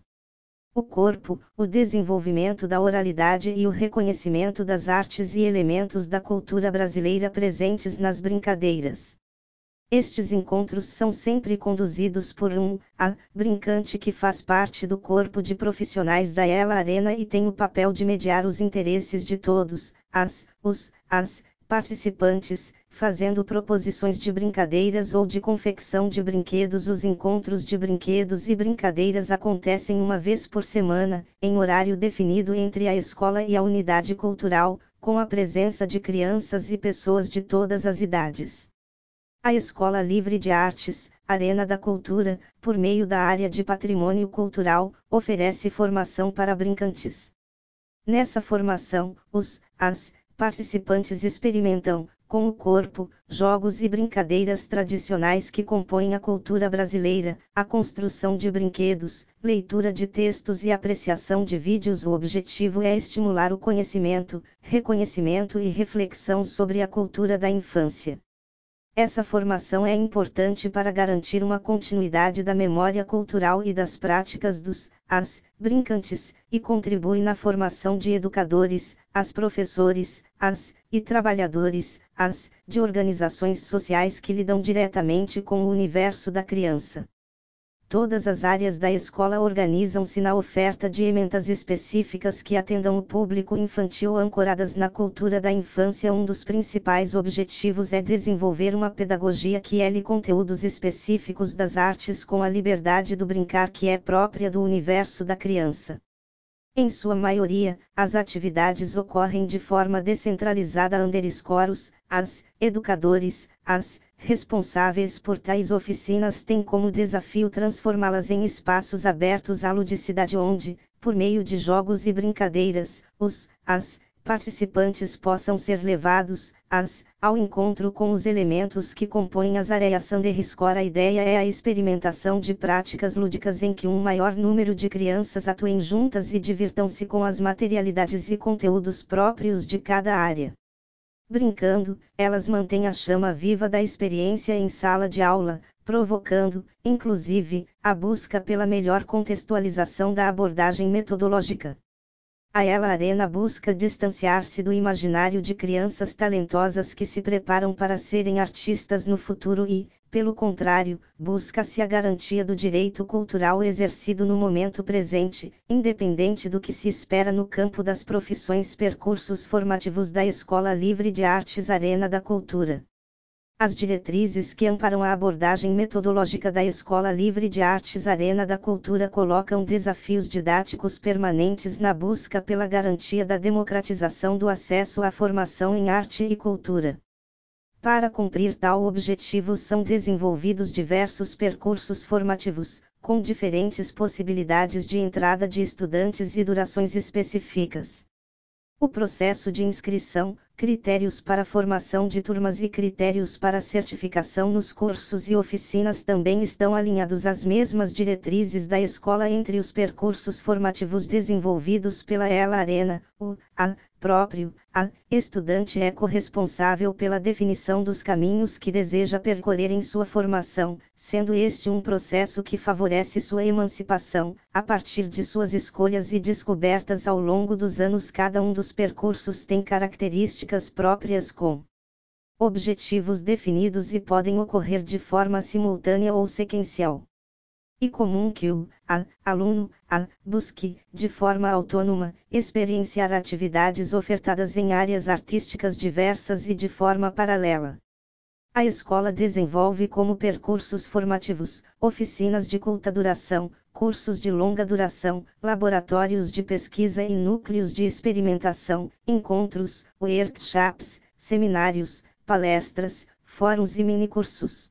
o corpo, o desenvolvimento da oralidade e o reconhecimento das artes e elementos da cultura brasileira presentes nas brincadeiras. Estes encontros são sempre conduzidos por um, a, brincante que faz parte do corpo de profissionais da Ela Arena e tem o papel de mediar os interesses de todos, as, os, as, participantes, fazendo proposições de brincadeiras ou de confecção de brinquedos. Os encontros de brinquedos e brincadeiras acontecem uma vez por semana, em horário definido entre a escola e a unidade cultural, com a presença de crianças e pessoas de todas as idades. A Escola Livre de Artes, Arena da Cultura, por meio da área de Patrimônio Cultural, oferece formação para brincantes. Nessa formação, os, as, participantes experimentam, com o corpo, jogos e brincadeiras tradicionais que compõem a cultura brasileira, a construção de brinquedos, leitura de textos e apreciação de vídeos. O objetivo é estimular o conhecimento, reconhecimento e reflexão sobre a cultura da infância. Essa formação é importante para garantir uma continuidade da memória cultural e das práticas dos, as, brincantes, e contribui na formação de educadores, as professores, as, e trabalhadores, as, de organizações sociais que lidam diretamente com o universo da criança. Todas as áreas da escola organizam-se na oferta de ementas específicas que atendam o público infantil ancoradas na cultura da infância. Um dos principais objetivos é desenvolver uma pedagogia que ele conteúdos específicos das artes com a liberdade do brincar que é própria do universo da criança. Em sua maioria, as atividades ocorrem de forma descentralizada. Underscoros, as, educadores, as, responsáveis por tais oficinas têm como desafio transformá-las em espaços abertos à ludicidade onde, por meio de jogos e brincadeiras, os, as, participantes possam ser levados, as, ao encontro com os elementos que compõem as áreas. Underscore a ideia é a experimentação de práticas lúdicas em que um maior número de crianças atuem juntas e divirtam-se com as materialidades e conteúdos próprios de cada área. Brincando, elas mantêm a chama viva da experiência em sala de aula, provocando, inclusive, a busca pela melhor contextualização da abordagem metodológica. A Ela Arena busca distanciar-se do imaginário de crianças talentosas que se preparam para serem artistas no futuro e, pelo contrário, busca-se a garantia do direito cultural exercido no momento presente, independente do que se espera no campo das profissões. Percursos formativos da Escola Livre de Artes Arena da Cultura. As diretrizes que amparam a abordagem metodológica da Escola Livre de Artes Arena da Cultura colocam desafios didáticos permanentes na busca pela garantia da democratização do acesso à formação em arte e cultura. Para cumprir tal objetivo são desenvolvidos diversos percursos formativos, com diferentes possibilidades de entrada de estudantes e durações específicas. O processo de inscrição, critérios para formação de turmas e critérios para certificação nos cursos e oficinas também estão alinhados às mesmas diretrizes da escola. Entre os percursos formativos desenvolvidos pela Ela Arena, o, a, próprio, a, estudante é corresponsável pela definição dos caminhos que deseja percorrer em sua formação, sendo este um processo que favorece sua emancipação, a partir de suas escolhas e descobertas ao longo dos anos. Cada um dos percursos tem características próprias com objetivos definidos e podem ocorrer de forma simultânea ou sequencial. E comum que o a, aluno a, busque, de forma autônoma, experienciar atividades ofertadas em áreas artísticas diversas e de forma paralela. A escola desenvolve como percursos formativos, oficinas de curta duração, cursos de longa duração, laboratórios de pesquisa e núcleos de experimentação, encontros, workshops, seminários, palestras, fóruns e minicursos.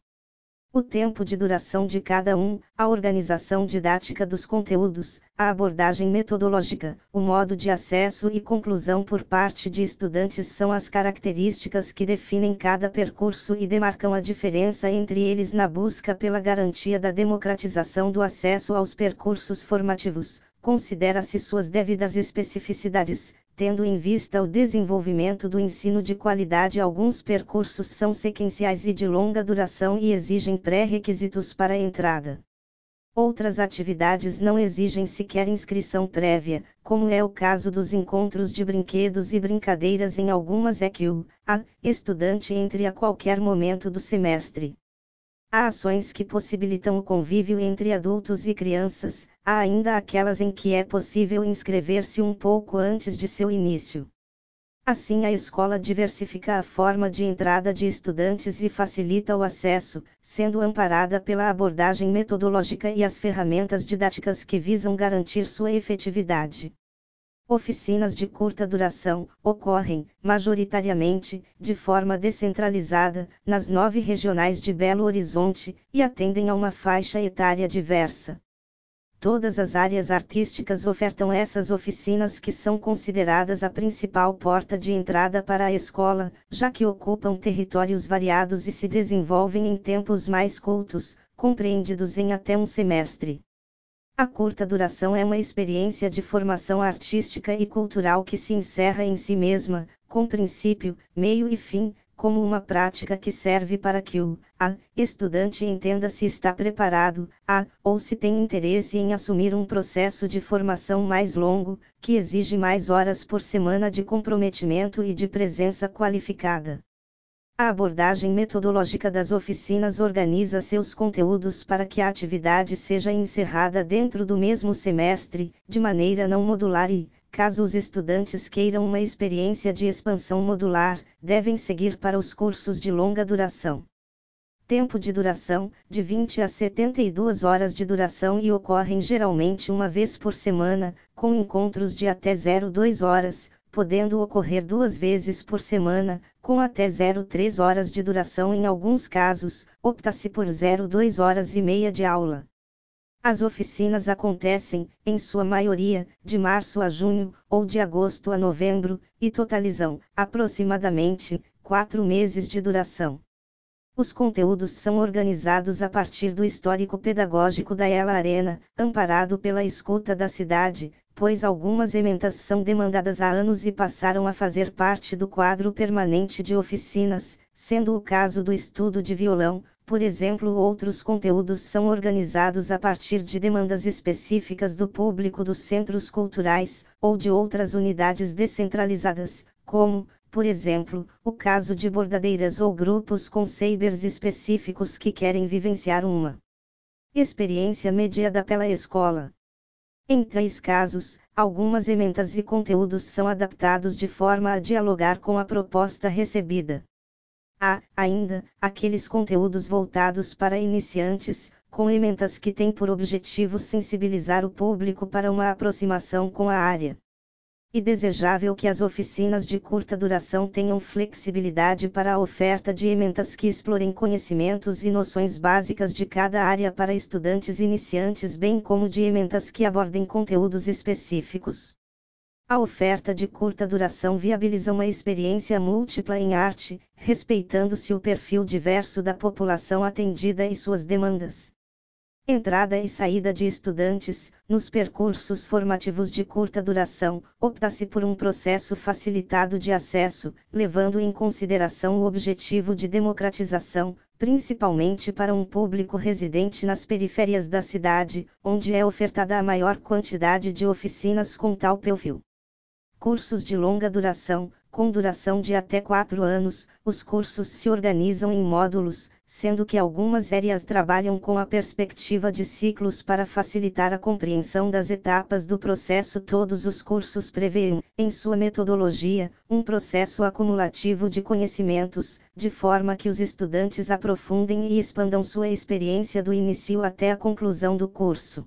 O tempo de duração de cada um, a organização didática dos conteúdos, a abordagem metodológica, o modo de acesso e conclusão por parte de estudantes são as características que definem cada percurso e demarcam a diferença entre eles na busca pela garantia da democratização do acesso aos percursos formativos. Considera-se suas devidas especificidades. Tendo em vista o desenvolvimento do ensino de qualidade, alguns percursos são sequenciais e de longa duração e exigem pré-requisitos para a entrada. Outras atividades não exigem sequer inscrição prévia, como é o caso dos encontros de brinquedos e brincadeiras. Em algumas é que o a, estudante entre a qualquer momento do semestre. Há ações que possibilitam o convívio entre adultos e crianças. Há ainda aquelas em que é possível inscrever-se um pouco antes de seu início. Assim, a escola diversifica a forma de entrada de estudantes e facilita o acesso, sendo amparada pela abordagem metodológica e as ferramentas didáticas que visam garantir sua efetividade. Oficinas de curta duração ocorrem, majoritariamente, de forma descentralizada, nas nove regionais de Belo Horizonte, e atendem a uma faixa etária diversa. Todas as áreas artísticas ofertam essas oficinas que são consideradas a principal porta de entrada para a escola, já que ocupam territórios variados e se desenvolvem em tempos mais curtos, compreendidos em até um semestre. A curta duração é uma experiência de formação artística e cultural que se encerra em si mesma, com princípio, meio e fim, como uma prática que serve para que o a, estudante entenda se está preparado a, ou se tem interesse em assumir um processo de formação mais longo, que exige mais horas por semana de comprometimento e de presença qualificada. A abordagem metodológica das oficinas organiza seus conteúdos para que a atividade seja encerrada dentro do mesmo semestre, de maneira não modular e, caso os estudantes queiram uma experiência de expansão modular, devem seguir para os cursos de longa duração. Tempo de duração, de vinte a setenta e duas horas de duração e ocorrem geralmente uma vez por semana, com encontros de até zero vírgula dois horas, podendo ocorrer duas vezes por semana, com até zero vírgula três horas de duração em alguns casos, opta-se por zero vírgula duas horas e meia de aula. As oficinas acontecem, em sua maioria, de março a junho, ou de agosto a novembro, e totalizam, aproximadamente, quatro meses de duração. Os conteúdos são organizados a partir do histórico pedagógico da Ela Arena, amparado pela escuta da cidade, pois algumas ementas são demandadas há anos e passaram a fazer parte do quadro permanente de oficinas, sendo o caso do estudo de violão. Por exemplo, outros conteúdos são organizados a partir de demandas específicas do público dos centros culturais, ou de outras unidades descentralizadas, como, por exemplo, o caso de bordadeiras ou grupos com sabers específicos que querem vivenciar uma experiência mediada pela escola. Em três casos, algumas ementas e conteúdos são adaptados de forma a dialogar com a proposta recebida. Há, ainda, aqueles conteúdos voltados para iniciantes, com ementas que têm por objetivo sensibilizar o público para uma aproximação com a área. E desejável que as oficinas de curta duração tenham flexibilidade para a oferta de ementas que explorem conhecimentos e noções básicas de cada área para estudantes iniciantes, bem como de ementas que abordem conteúdos específicos. A oferta de curta duração viabiliza uma experiência múltipla em arte, respeitando-se o perfil diverso da população atendida e suas demandas. Entrada e saída de estudantes. Nos percursos formativos de curta duração, opta-se por um processo facilitado de acesso, levando em consideração o objetivo de democratização, principalmente para um público residente nas periferias da cidade, onde é ofertada a maior quantidade de oficinas com tal perfil. Cursos de longa duração. Com duração de até quatro anos, os cursos se organizam em módulos, sendo que algumas áreas trabalham com a perspectiva de ciclos para facilitar a compreensão das etapas do processo. Todos os cursos prevêem, em sua metodologia, um processo acumulativo de conhecimentos, de forma que os estudantes aprofundem e expandam sua experiência do início até a conclusão do curso.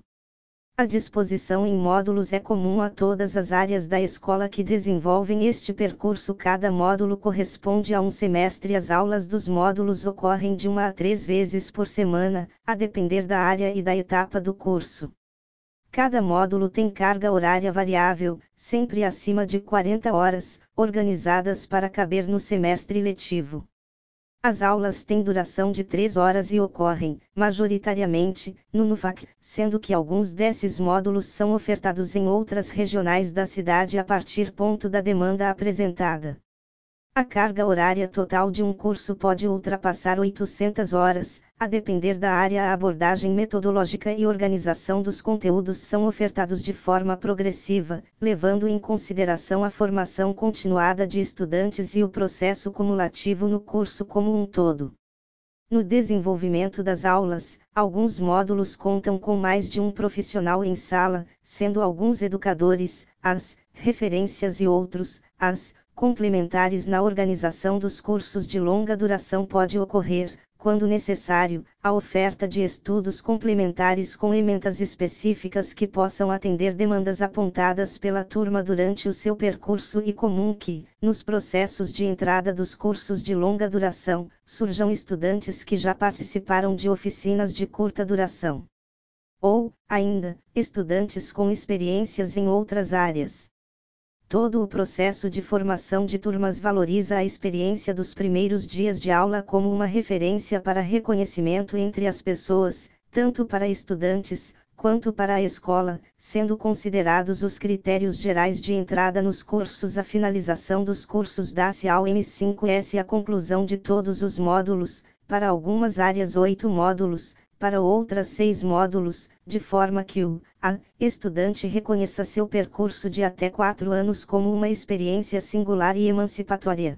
A disposição em módulos é comum a todas as áreas da escola que desenvolvem este percurso. Cada módulo corresponde a um semestre. As aulas dos módulos ocorrem de uma a três vezes por semana, a depender da área e da etapa do curso. Cada módulo tem carga horária variável, sempre acima de quarenta horas, organizadas para caber no semestre letivo. As aulas têm duração de três horas e ocorrem, majoritariamente, no NUFAC, sendo que alguns desses módulos são ofertados em outras regionais da cidade a partir ponto da demanda apresentada. A carga horária total de um curso pode ultrapassar oitocentas horas, a depender da área. A abordagem metodológica e organização dos conteúdos são ofertados de forma progressiva, levando em consideração a formação continuada de estudantes e o processo cumulativo no curso como um todo. No desenvolvimento das aulas, alguns módulos contam com mais de um profissional em sala, sendo alguns educadores, as referências e outros, as complementares. Na organização dos cursos de longa duração pode ocorrer, quando necessário, a oferta de estudos complementares com ementas específicas que possam atender demandas apontadas pela turma durante o seu percurso. E comum que, nos processos de entrada dos cursos de longa duração, surjam estudantes que já participaram de oficinas de curta duração. ou, ainda, estudantes com experiências em outras áreas. Todo o processo de formação de turmas valoriza a experiência dos primeiros dias de aula como uma referência para reconhecimento entre as pessoas, tanto para estudantes, quanto para a escola, sendo considerados os critérios gerais de entrada nos cursos. A finalização dos cursos dá-se ao M cinco S e a conclusão de todos os módulos, para algumas áreas oito módulos, para outras seis módulos, de forma que o a, estudante reconheça seu percurso de até quatro anos como uma experiência singular e emancipatória.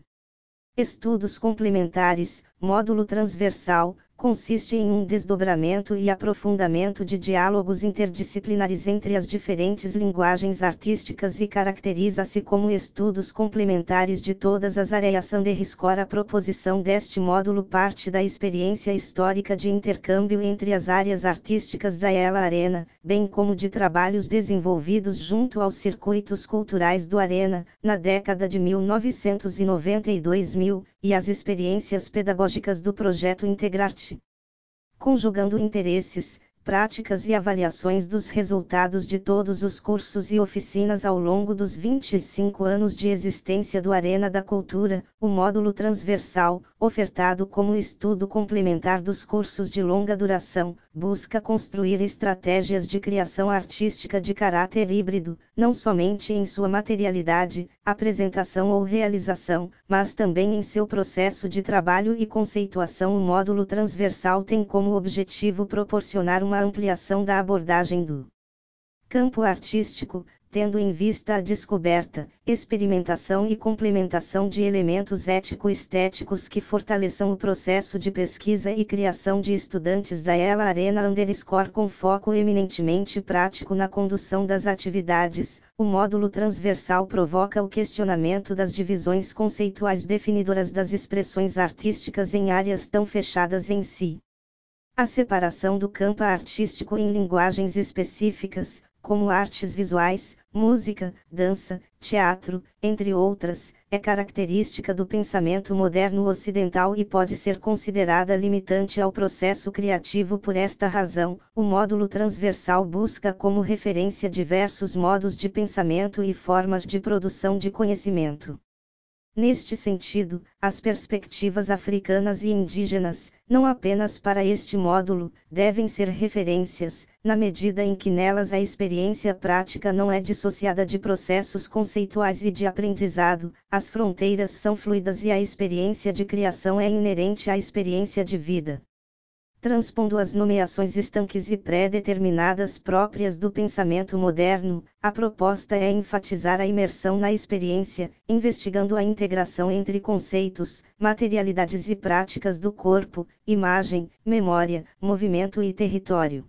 Estudos complementares, módulo transversal, consiste em um desdobramento e aprofundamento de diálogos interdisciplinares entre as diferentes linguagens artísticas e caracteriza-se como estudos complementares de todas as áreas. Underscore a proposição deste módulo parte da experiência histórica de intercâmbio entre as áreas artísticas da Ela Arena, bem como de trabalhos desenvolvidos junto aos circuitos culturais do Arena, na década de mil novecentos e noventa e dois mil, e as experiências pedagógicas do projeto Integrarte. Conjugando interesses, práticas e avaliações dos resultados de todos os cursos e oficinas ao longo dos vinte e cinco anos de existência do Arena da Cultura, o módulo transversal, ofertado como estudo complementar dos cursos de longa duração, busca construir estratégias de criação artística de caráter híbrido, não somente em sua materialidade, apresentação ou realização, mas também em seu processo de trabalho e conceituação. O módulo transversal tem como objetivo proporcionar uma ampliação da abordagem do campo artístico, tendo em vista a descoberta, experimentação e complementação de elementos ético-estéticos que fortaleçam o processo de pesquisa e criação de estudantes da Ela Arena underscore com foco eminentemente prático na condução das atividades. O módulo transversal provoca o questionamento das divisões conceituais definidoras das expressões artísticas em áreas tão fechadas em si. A separação do campo artístico em linguagens específicas, como artes visuais, música, dança, teatro, entre outras, é característica do pensamento moderno ocidental e pode ser considerada limitante ao processo criativo. Por esta razão, o módulo transversal busca como referência diversos modos de pensamento e formas de produção de conhecimento. Neste sentido, as perspectivas africanas e indígenas, não apenas para este módulo, devem ser referências, na medida em que nelas a experiência prática não é dissociada de processos conceituais e de aprendizado, as fronteiras são fluidas e a experiência de criação é inerente à experiência de vida. Transpondo as nomeações estanques e pré-determinadas próprias do pensamento moderno, a proposta é enfatizar a imersão na experiência, investigando a integração entre conceitos, materialidades e práticas do corpo, imagem, memória, movimento e território.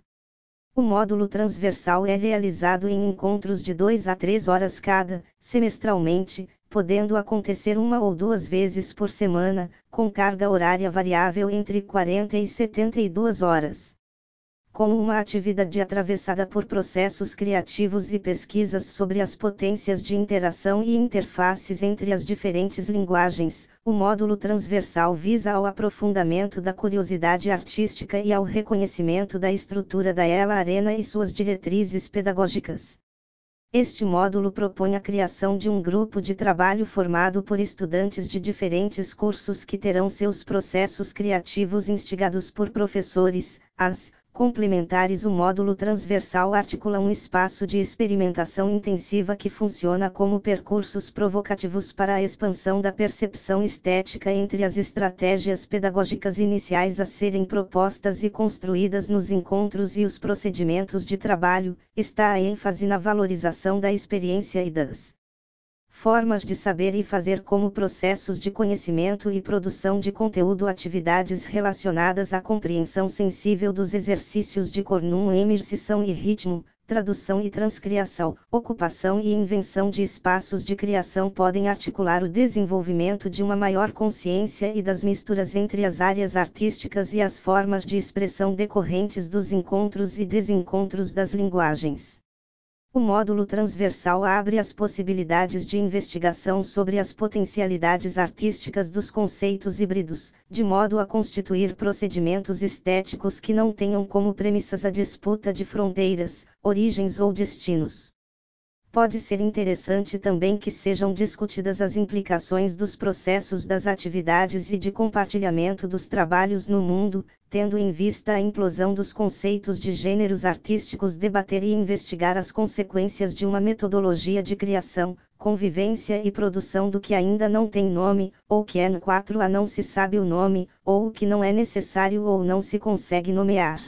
O módulo transversal é realizado em encontros de duas a três horas cada, semestralmente, podendo acontecer uma ou duas vezes por semana, com carga horária variável entre quarenta e setenta e duas horas. Como uma atividade atravessada por processos criativos e pesquisas sobre as potências de interação e interfaces entre as diferentes linguagens, o módulo transversal visa ao aprofundamento da curiosidade artística e ao reconhecimento da estrutura da Ela Arena e suas diretrizes pedagógicas. Este módulo propõe a criação de um grupo de trabalho formado por estudantes de diferentes cursos que terão seus processos criativos instigados por professores, as complementares. O módulo transversal articula um espaço de experimentação intensiva que funciona como percursos provocativos para a expansão da percepção estética entre as estratégias pedagógicas iniciais a serem propostas e construídas nos encontros e os procedimentos de trabalho. Está a ênfase na valorização da experiência e das formas de saber e fazer como processos de conhecimento e produção de conteúdo, atividades relacionadas à compreensão sensível dos exercícios de cornum, imersição e ritmo, tradução e transcriação, ocupação e invenção de espaços de criação podem articular o desenvolvimento de uma maior consciência e das misturas entre as áreas artísticas e as formas de expressão decorrentes dos encontros e desencontros das linguagens. O módulo transversal abre as possibilidades de investigação sobre as potencialidades artísticas dos conceitos híbridos, de modo a constituir procedimentos estéticos que não tenham como premissas a disputa de fronteiras, origens ou destinos. Pode ser interessante também que sejam discutidas as implicações dos processos das atividades e de compartilhamento dos trabalhos no mundo, tendo em vista a implosão dos conceitos de gêneros artísticos, debater e investigar as consequências de uma metodologia de criação, convivência e produção do que ainda não tem nome, ou que é quatro a não se sabe o nome, ou o que não é necessário ou não se consegue nomear.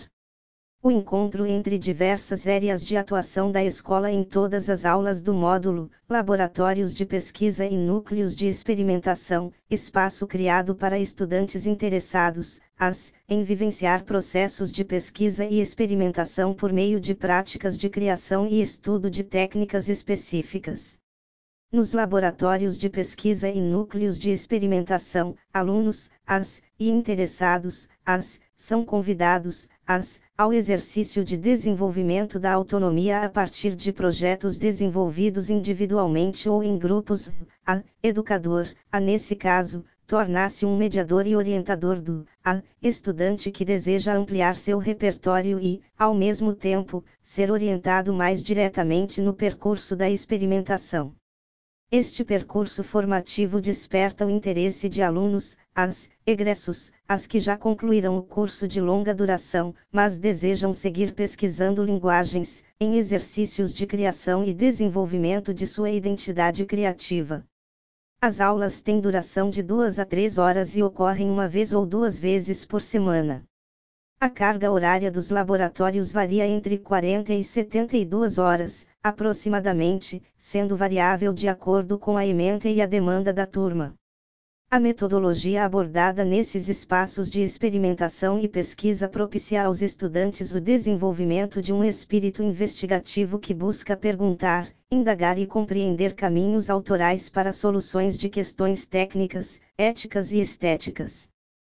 O encontro entre diversas áreas de atuação da escola em todas as aulas do módulo, laboratórios de pesquisa e núcleos de experimentação, espaço criado para estudantes interessados, as, em vivenciar processos de pesquisa e experimentação por meio de práticas de criação e estudo de técnicas específicas. Nos laboratórios de pesquisa e núcleos de experimentação, alunos, as, e interessados, as, são convidados, as, ao exercício de desenvolvimento da autonomia a partir de projetos desenvolvidos individualmente ou em grupos. A educador, a nesse caso, torna-se um mediador e orientador do a estudante que deseja ampliar seu repertório e, ao mesmo tempo, ser orientado mais diretamente no percurso da experimentação. Este percurso formativo desperta o interesse de alunos, as, egressos, as que já concluíram o curso de longa duração, mas desejam seguir pesquisando linguagens, em exercícios de criação e desenvolvimento de sua identidade criativa. As aulas têm duração de duas a três horas e ocorrem uma vez ou duas vezes por semana. A carga horária dos laboratórios varia entre quarenta e setenta e duas horas, aproximadamente, sendo variável de acordo com a ementa e a demanda da turma. A metodologia abordada nesses espaços de experimentação e pesquisa propicia aos estudantes o desenvolvimento de um espírito investigativo que busca perguntar, indagar e compreender caminhos autorais para soluções de questões técnicas, éticas e estéticas.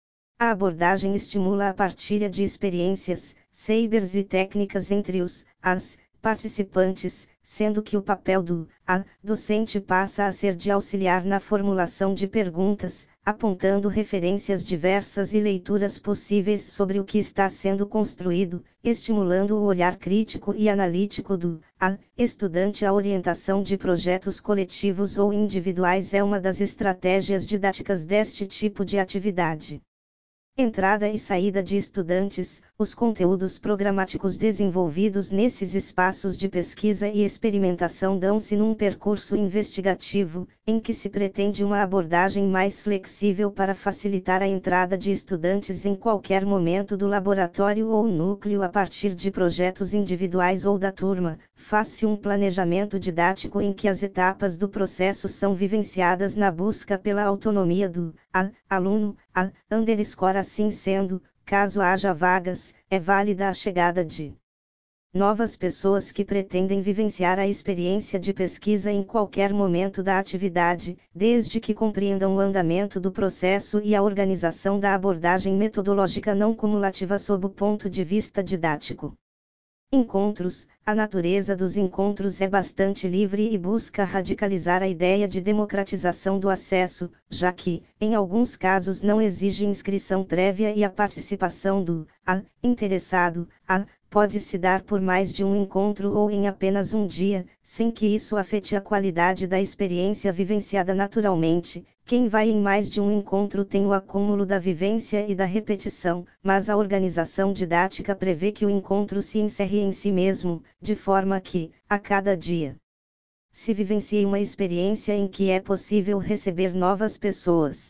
A abordagem estimula a partilha de experiências, saberes e técnicas entre os, as, participantes, sendo que o papel do a docente passa a ser de auxiliar na formulação de perguntas, apontando referências diversas e leituras possíveis sobre o que está sendo construído, estimulando o olhar crítico e analítico do a estudante. A orientação de projetos coletivos ou individuais é uma das estratégias didáticas deste tipo de atividade. Entrada e saída de estudantes. Os conteúdos programáticos desenvolvidos nesses espaços de pesquisa e experimentação dão-se num percurso investigativo, em que se pretende uma abordagem mais flexível para facilitar a entrada de estudantes em qualquer momento do laboratório ou núcleo a partir de projetos individuais ou da turma. Faz-se um planejamento didático em que as etapas do processo são vivenciadas na busca pela autonomia do a aluno, a underscore assim sendo. Caso haja vagas, é válida a chegada de novas pessoas que pretendem vivenciar a experiência de pesquisa em qualquer momento da atividade, desde que compreendam o andamento do processo e a organização da abordagem metodológica não cumulativa sob o ponto de vista didático. Encontros. A natureza dos encontros é bastante livre e busca radicalizar a ideia de democratização do acesso, já que, em alguns casos, não exige inscrição prévia e a participação do a interessado a pode se dar por mais de um encontro ou em apenas um dia, sem que isso afete a qualidade da experiência vivenciada naturalmente. Quem vai em mais de um encontro tem o acúmulo da vivência e da repetição, mas a organização didática prevê que o encontro se encerre em si mesmo, de forma que, a cada dia, se vivencie uma experiência em que é possível receber novas pessoas.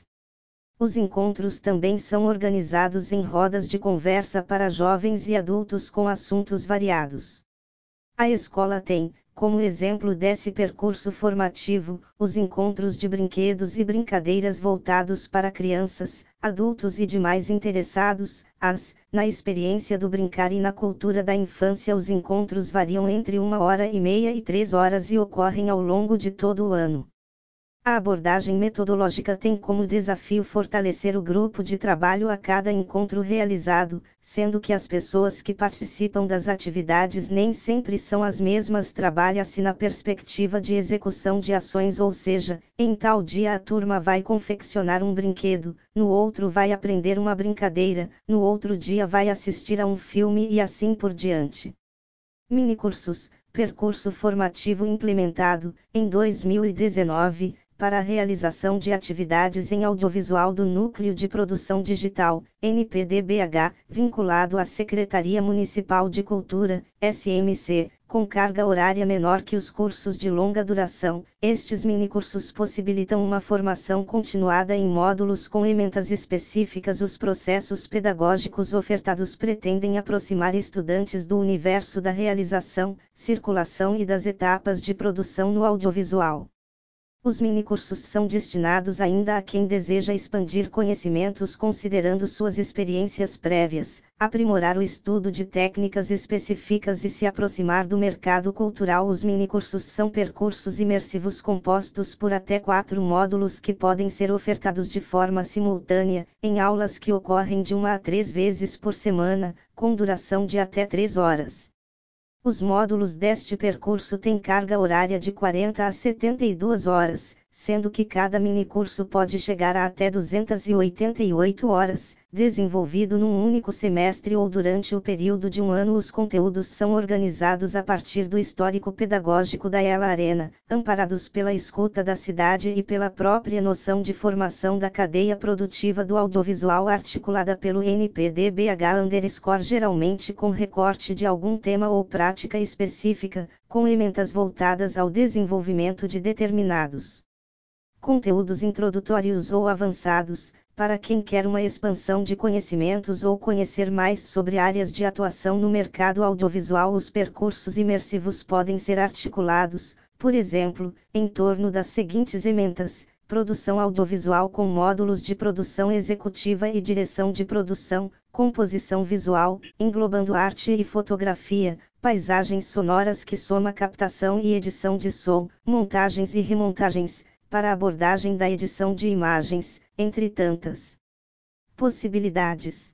Os encontros também são organizados em rodas de conversa para jovens e adultos com assuntos variados. A escola tem, como exemplo desse percurso formativo, os encontros de brinquedos e brincadeiras voltados para crianças, adultos e demais interessados. As, na experiência do brincar e na cultura da infância, os encontros variam entre uma hora e meia e três horas e ocorrem ao longo de todo o ano. A abordagem metodológica tem como desafio fortalecer o grupo de trabalho a cada encontro realizado, sendo que as pessoas que participam das atividades nem sempre são as mesmas. Trabalha-se na perspectiva de execução de ações, ou seja, em tal dia a turma vai confeccionar um brinquedo, no outro vai aprender uma brincadeira, no outro dia vai assistir a um filme e assim por diante. Minicursos, percurso formativo implementado, em dois mil e dezenove, para a realização de atividades em audiovisual do Núcleo de Produção Digital, N P D B H, vinculado à Secretaria Municipal de Cultura, S M C, com carga horária menor que os cursos de longa duração. Estes minicursos possibilitam uma formação continuada em módulos com ementas específicas. Os processos pedagógicos ofertados pretendem aproximar estudantes do universo da realização, circulação e das etapas de produção no audiovisual. Os minicursos são destinados ainda a quem deseja expandir conhecimentos considerando suas experiências prévias, aprimorar o estudo de técnicas específicas e se aproximar do mercado cultural. Os minicursos são percursos imersivos compostos por até quatro módulos que podem ser ofertados de forma simultânea, em aulas que ocorrem de uma a três vezes por semana, com duração de até três horas. Os módulos deste percurso têm carga horária de quarenta a setenta e duas horas, sendo que cada minicurso pode chegar a até duzentas e oitenta e oito horas, desenvolvido num único semestre ou durante o período de um ano. Os conteúdos são organizados a partir do histórico pedagógico da Ela Arena, amparados pela escuta da cidade e pela própria noção de formação da cadeia produtiva do audiovisual articulada pelo N P D B H underscore geralmente com recorte de algum tema ou prática específica, com ementas voltadas ao desenvolvimento de determinados conteúdos introdutórios ou avançados. Para quem quer uma expansão de conhecimentos ou conhecer mais sobre áreas de atuação no mercado audiovisual, os percursos imersivos podem ser articulados, por exemplo, em torno das seguintes ementas: produção audiovisual com módulos de produção executiva e direção de produção, composição visual, englobando arte e fotografia, paisagens sonoras que soma captação e edição de som, montagens e remontagens, para a abordagem da edição de imagens, entre tantas possibilidades.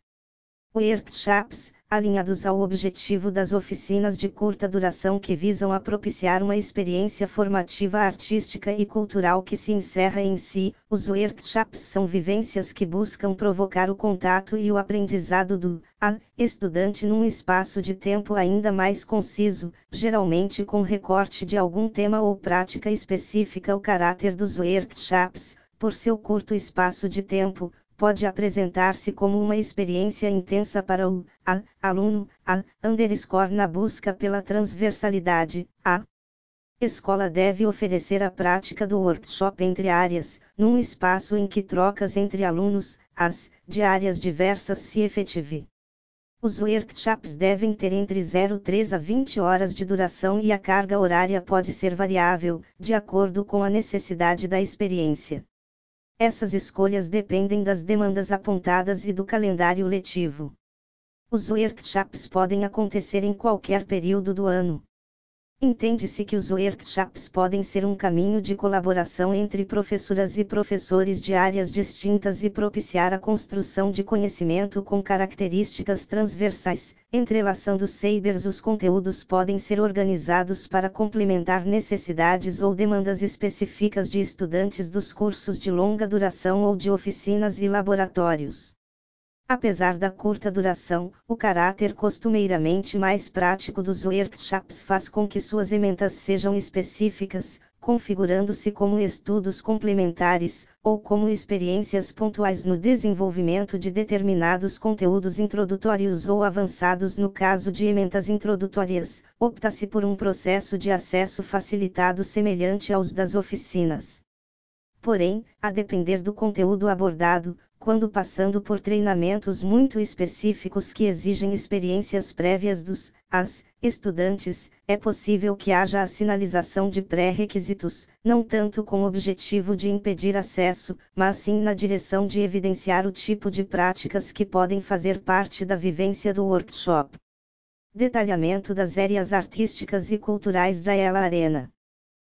Workshops, alinhados ao objetivo das oficinas de curta duração que visam a propiciar uma experiência formativa artística e cultural que se encerra em si. Os workshops são vivências que buscam provocar o contato e o aprendizado do a, estudante num espaço de tempo ainda mais conciso, geralmente com recorte de algum tema ou prática específica. O caráter dos workshops, por seu curto espaço de tempo, pode apresentar-se como uma experiência intensa para o a, aluno, a, underscore na busca pela transversalidade. A escola deve oferecer a prática do workshop entre áreas, num espaço em que trocas entre alunos, as, de áreas diversas se efetive. Os workshops devem ter entre zero vírgula três a vinte horas de duração e a carga horária pode ser variável, de acordo com a necessidade da experiência. Essas escolhas dependem das demandas apontadas e do calendário letivo. Os workshops podem acontecer em qualquer período do ano. Entende-se que os workshops podem ser um caminho de colaboração entre professoras e professores de áreas distintas e propiciar a construção de conhecimento com características transversais. Entrelaçando sabers, os conteúdos podem ser organizados para complementar necessidades ou demandas específicas de estudantes dos cursos de longa duração ou de oficinas e laboratórios. Apesar da curta duração, o caráter costumeiramente mais prático dos workshops faz com que suas ementas sejam específicas, configurando-se como estudos complementares, ou como experiências pontuais no desenvolvimento de determinados conteúdos introdutórios ou avançados. No caso de ementas introdutórias, opta-se por um processo de acesso facilitado semelhante aos das oficinas. Porém, a depender do conteúdo abordado, quando passando por treinamentos muito específicos que exigem experiências prévias dos as estudantes, é possível que haja a sinalização de pré-requisitos, não tanto com o objetivo de impedir acesso, mas sim na direção de evidenciar o tipo de práticas que podem fazer parte da vivência do workshop. Detalhamento das áreas artísticas e culturais da Ela Arena.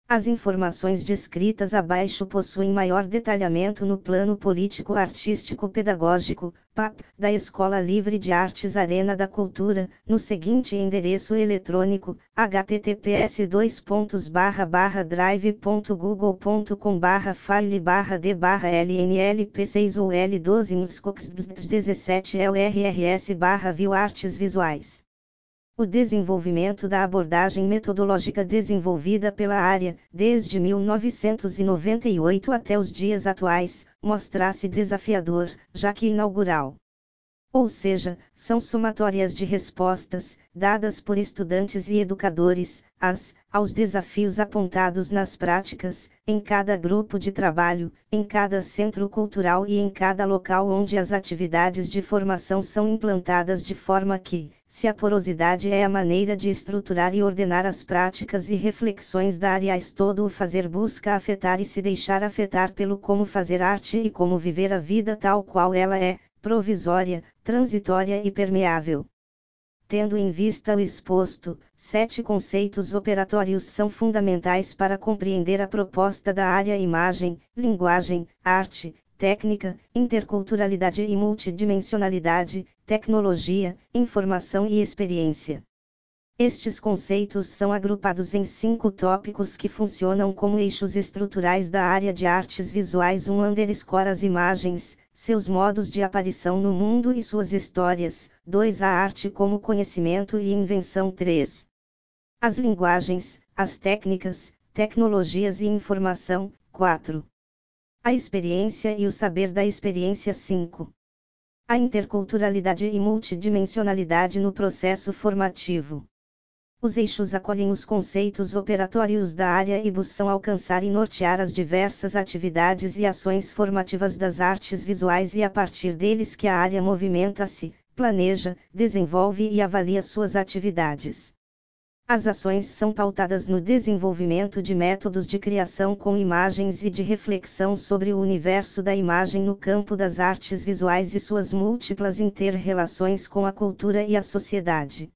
As informações descritas abaixo possuem maior detalhamento no plano político-artístico-pedagógico, P A P, da Escola Livre de Artes Arena da Cultura, no seguinte endereço eletrônico: h t t p s dois pontos barra barra drive ponto google ponto com barra file barra d barra l n l p seis ou l doze inscox dezessete l r r s barra view artes visuais. O desenvolvimento da abordagem metodológica desenvolvida pela área, desde mil novecentos e noventa e oito até os dias atuais, mostra-se desafiador, já que inaugural. Ou seja, são somatórias de respostas, dadas por estudantes e educadores, às, aos desafios apontados nas práticas, em cada grupo de trabalho, em cada centro cultural e em cada local onde as atividades de formação são implantadas de forma que, se a porosidade é a maneira de estruturar e ordenar as práticas e reflexões da área, todo o fazer busca afetar e se deixar afetar pelo como fazer arte e como viver a vida tal qual ela é, provisória, transitória e permeável. Tendo em vista o exposto, sete conceitos operatórios são fundamentais para compreender a proposta da área imagem, linguagem, arte, técnica, interculturalidade e multidimensionalidade, tecnologia, informação e experiência. Estes conceitos são agrupados em cinco tópicos que funcionam como eixos estruturais da área de artes visuais: um underscore as imagens, seus modos de aparição no mundo e suas histórias; dois a arte como conhecimento e invenção; três as linguagens, as técnicas, tecnologias e informação; quatro a experiência e o saber da experiência; cinco a interculturalidade e multidimensionalidade no processo formativo. Os eixos acolhem os conceitos operatórios da área e buscam alcançar e nortear as diversas atividades e ações formativas das artes visuais, e a partir deles que a área movimenta-se, planeja, desenvolve e avalia suas atividades. As ações são pautadas no desenvolvimento de métodos de criação com imagens e de reflexão sobre o universo da imagem no campo das artes visuais e suas múltiplas inter-relações com a cultura e a sociedade.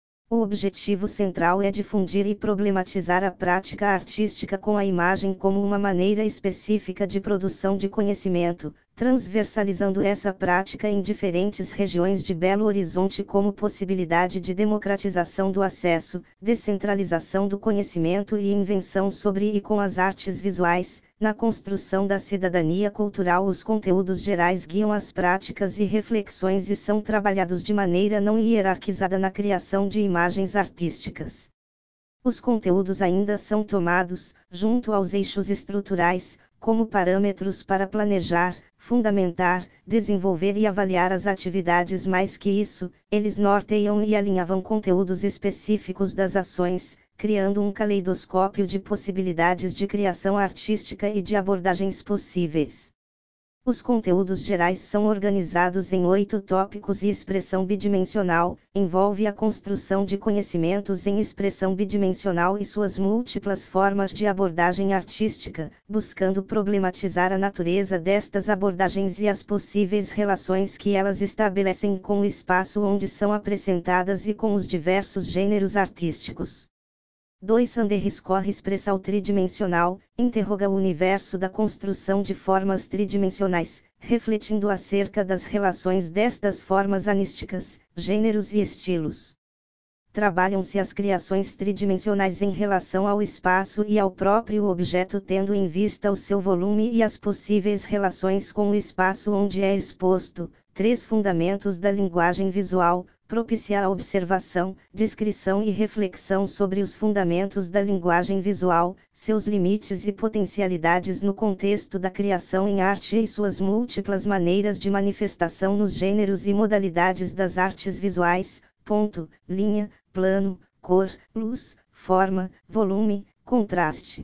O objetivo central é difundir e problematizar a prática artística com a imagem como uma maneira específica de produção de conhecimento, transversalizando essa prática em diferentes regiões de Belo Horizonte como possibilidade de democratização do acesso, descentralização do conhecimento e invenção sobre e com as artes visuais. Na construção da cidadania cultural, os conteúdos gerais guiam as práticas e reflexões e são trabalhados de maneira não hierarquizada na criação de imagens artísticas. Os conteúdos ainda são tomados, junto aos eixos estruturais, como parâmetros para planejar, fundamentar, desenvolver e avaliar as atividades. Mais que isso, eles norteiam e alinhavam conteúdos específicos das ações, criando um caleidoscópio de possibilidades de criação artística e de abordagens possíveis. Os conteúdos gerais são organizados em oito tópicos e expressão bidimensional, envolve a construção de conhecimentos em expressão bidimensional e suas múltiplas formas de abordagem artística, buscando problematizar a natureza destas abordagens e as possíveis relações que elas estabelecem com o espaço onde são apresentadas e com os diversos gêneros artísticos. dois underscore expressão tridimensional, interroga o universo da construção de formas tridimensionais, refletindo acerca das relações destas formas anísticas, gêneros e estilos. Trabalham-se as criações tridimensionais em relação ao espaço e ao próprio objeto, tendo em vista o seu volume e as possíveis relações com o espaço onde é exposto. Três fundamentos da linguagem visual, propicia a observação, descrição e reflexão sobre os fundamentos da linguagem visual, seus limites e potencialidades no contexto da criação em arte e suas múltiplas maneiras de manifestação nos gêneros e modalidades das artes visuais. Ponto, linha, plano, cor, luz, forma, volume, contraste,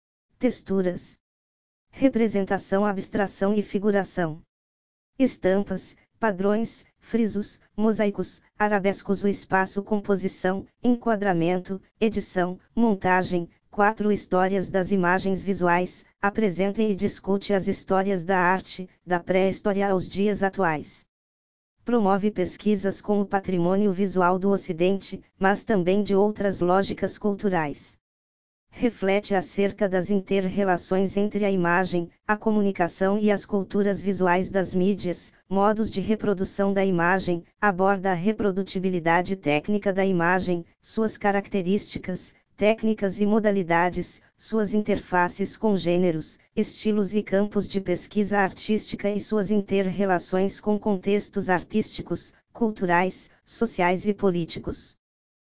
texturas, representação, abstração e figuração, estampas, padrões, frisos, mosaicos, arabescos, o espaço, composição, enquadramento, edição, montagem. Quatro histórias das imagens visuais, apresenta e discute as histórias da arte, da pré-história aos dias atuais. Promove pesquisas com o patrimônio visual do Ocidente, mas também de outras lógicas culturais. reflete acerca das inter-relações entre a imagem, a comunicação e as culturas visuais das mídias, modos de reprodução da imagem, aborda a reprodutibilidade técnica da imagem, suas características, técnicas e modalidades, suas interfaces com gêneros, estilos e campos de pesquisa artística e suas inter-relações com contextos artísticos, culturais, sociais e políticos.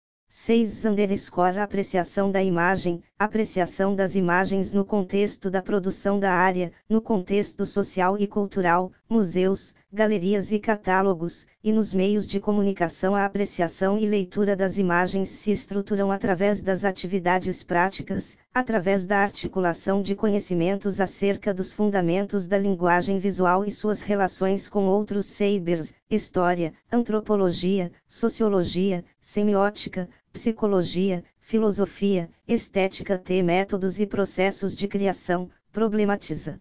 seis Underscore Apreciação da imagem, apreciação das imagens no contexto da produção da área, no contexto social e cultural, museus, galerias e catálogos, e nos meios de comunicação. A apreciação e leitura das imagens se estruturam através das atividades práticas, através da articulação de conhecimentos acerca dos fundamentos da linguagem visual e suas relações com outros sabers, história, antropologia, sociologia, semiótica, psicologia, filosofia, estética. T. Métodos e processos de criação, problematiza.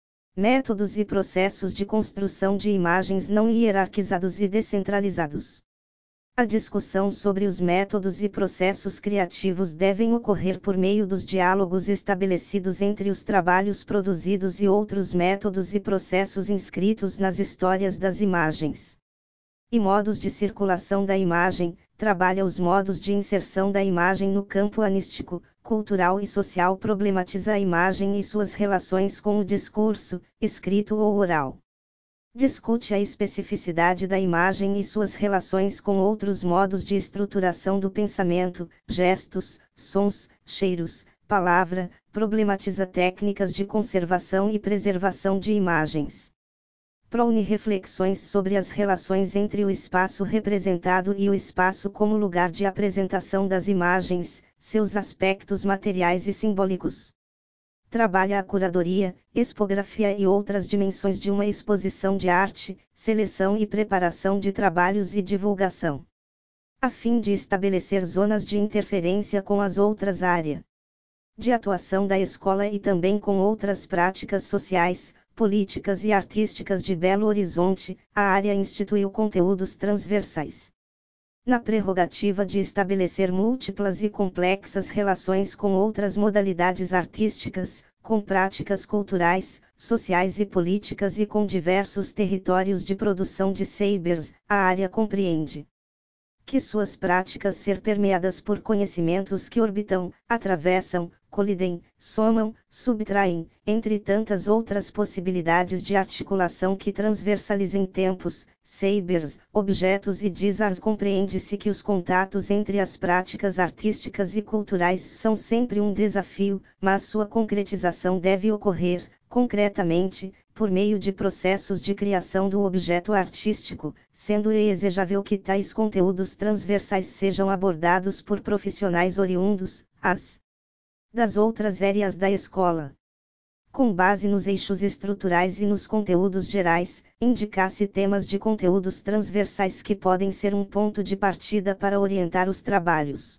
Métodos e processos de construção de imagens não hierarquizados e descentralizados. A discussão sobre os métodos e processos criativos devem ocorrer por meio dos diálogos estabelecidos entre os trabalhos produzidos e outros métodos e processos inscritos nas histórias das imagens. E modos de circulação da imagem, trabalha os modos de inserção da imagem no campo anístico, cultural e social. Problematiza a imagem e suas relações com o discurso, escrito ou oral. Discute a especificidade da imagem e suas relações com outros modos de estruturação do pensamento, gestos, sons, cheiros, palavra. Problematiza técnicas de conservação e preservação de imagens. Propõe reflexões sobre as relações entre o espaço representado e o espaço como lugar de apresentação das imagens, seus aspectos materiais e simbólicos. Trabalha a curadoria, expografia e outras dimensões de uma exposição de arte, seleção e preparação de trabalhos e divulgação, a fim de estabelecer zonas de interferência com as outras áreas de atuação da escola e também com outras práticas sociais, políticas e artísticas de Belo Horizonte. A área instituiu conteúdos transversais na prerrogativa de estabelecer múltiplas e complexas relações com outras modalidades artísticas, com práticas culturais, sociais e políticas e com diversos territórios de produção de sabers. A área compreende que suas práticas ser permeadas por conhecimentos que orbitam, atravessam, colidem, somam, subtraem, entre tantas outras possibilidades de articulação que transversalizem tempos, sabers, objetos e disars. Compreende-se que os contatos entre as práticas artísticas e culturais são sempre um desafio, mas sua concretização deve ocorrer, concretamente, por meio de processos de criação do objeto artístico, sendo desejável que tais conteúdos transversais sejam abordados por profissionais oriundos, as das outras áreas da escola. Com base nos eixos estruturais e nos conteúdos gerais, indica-se temas de conteúdos transversais que podem ser um ponto de partida para orientar os trabalhos.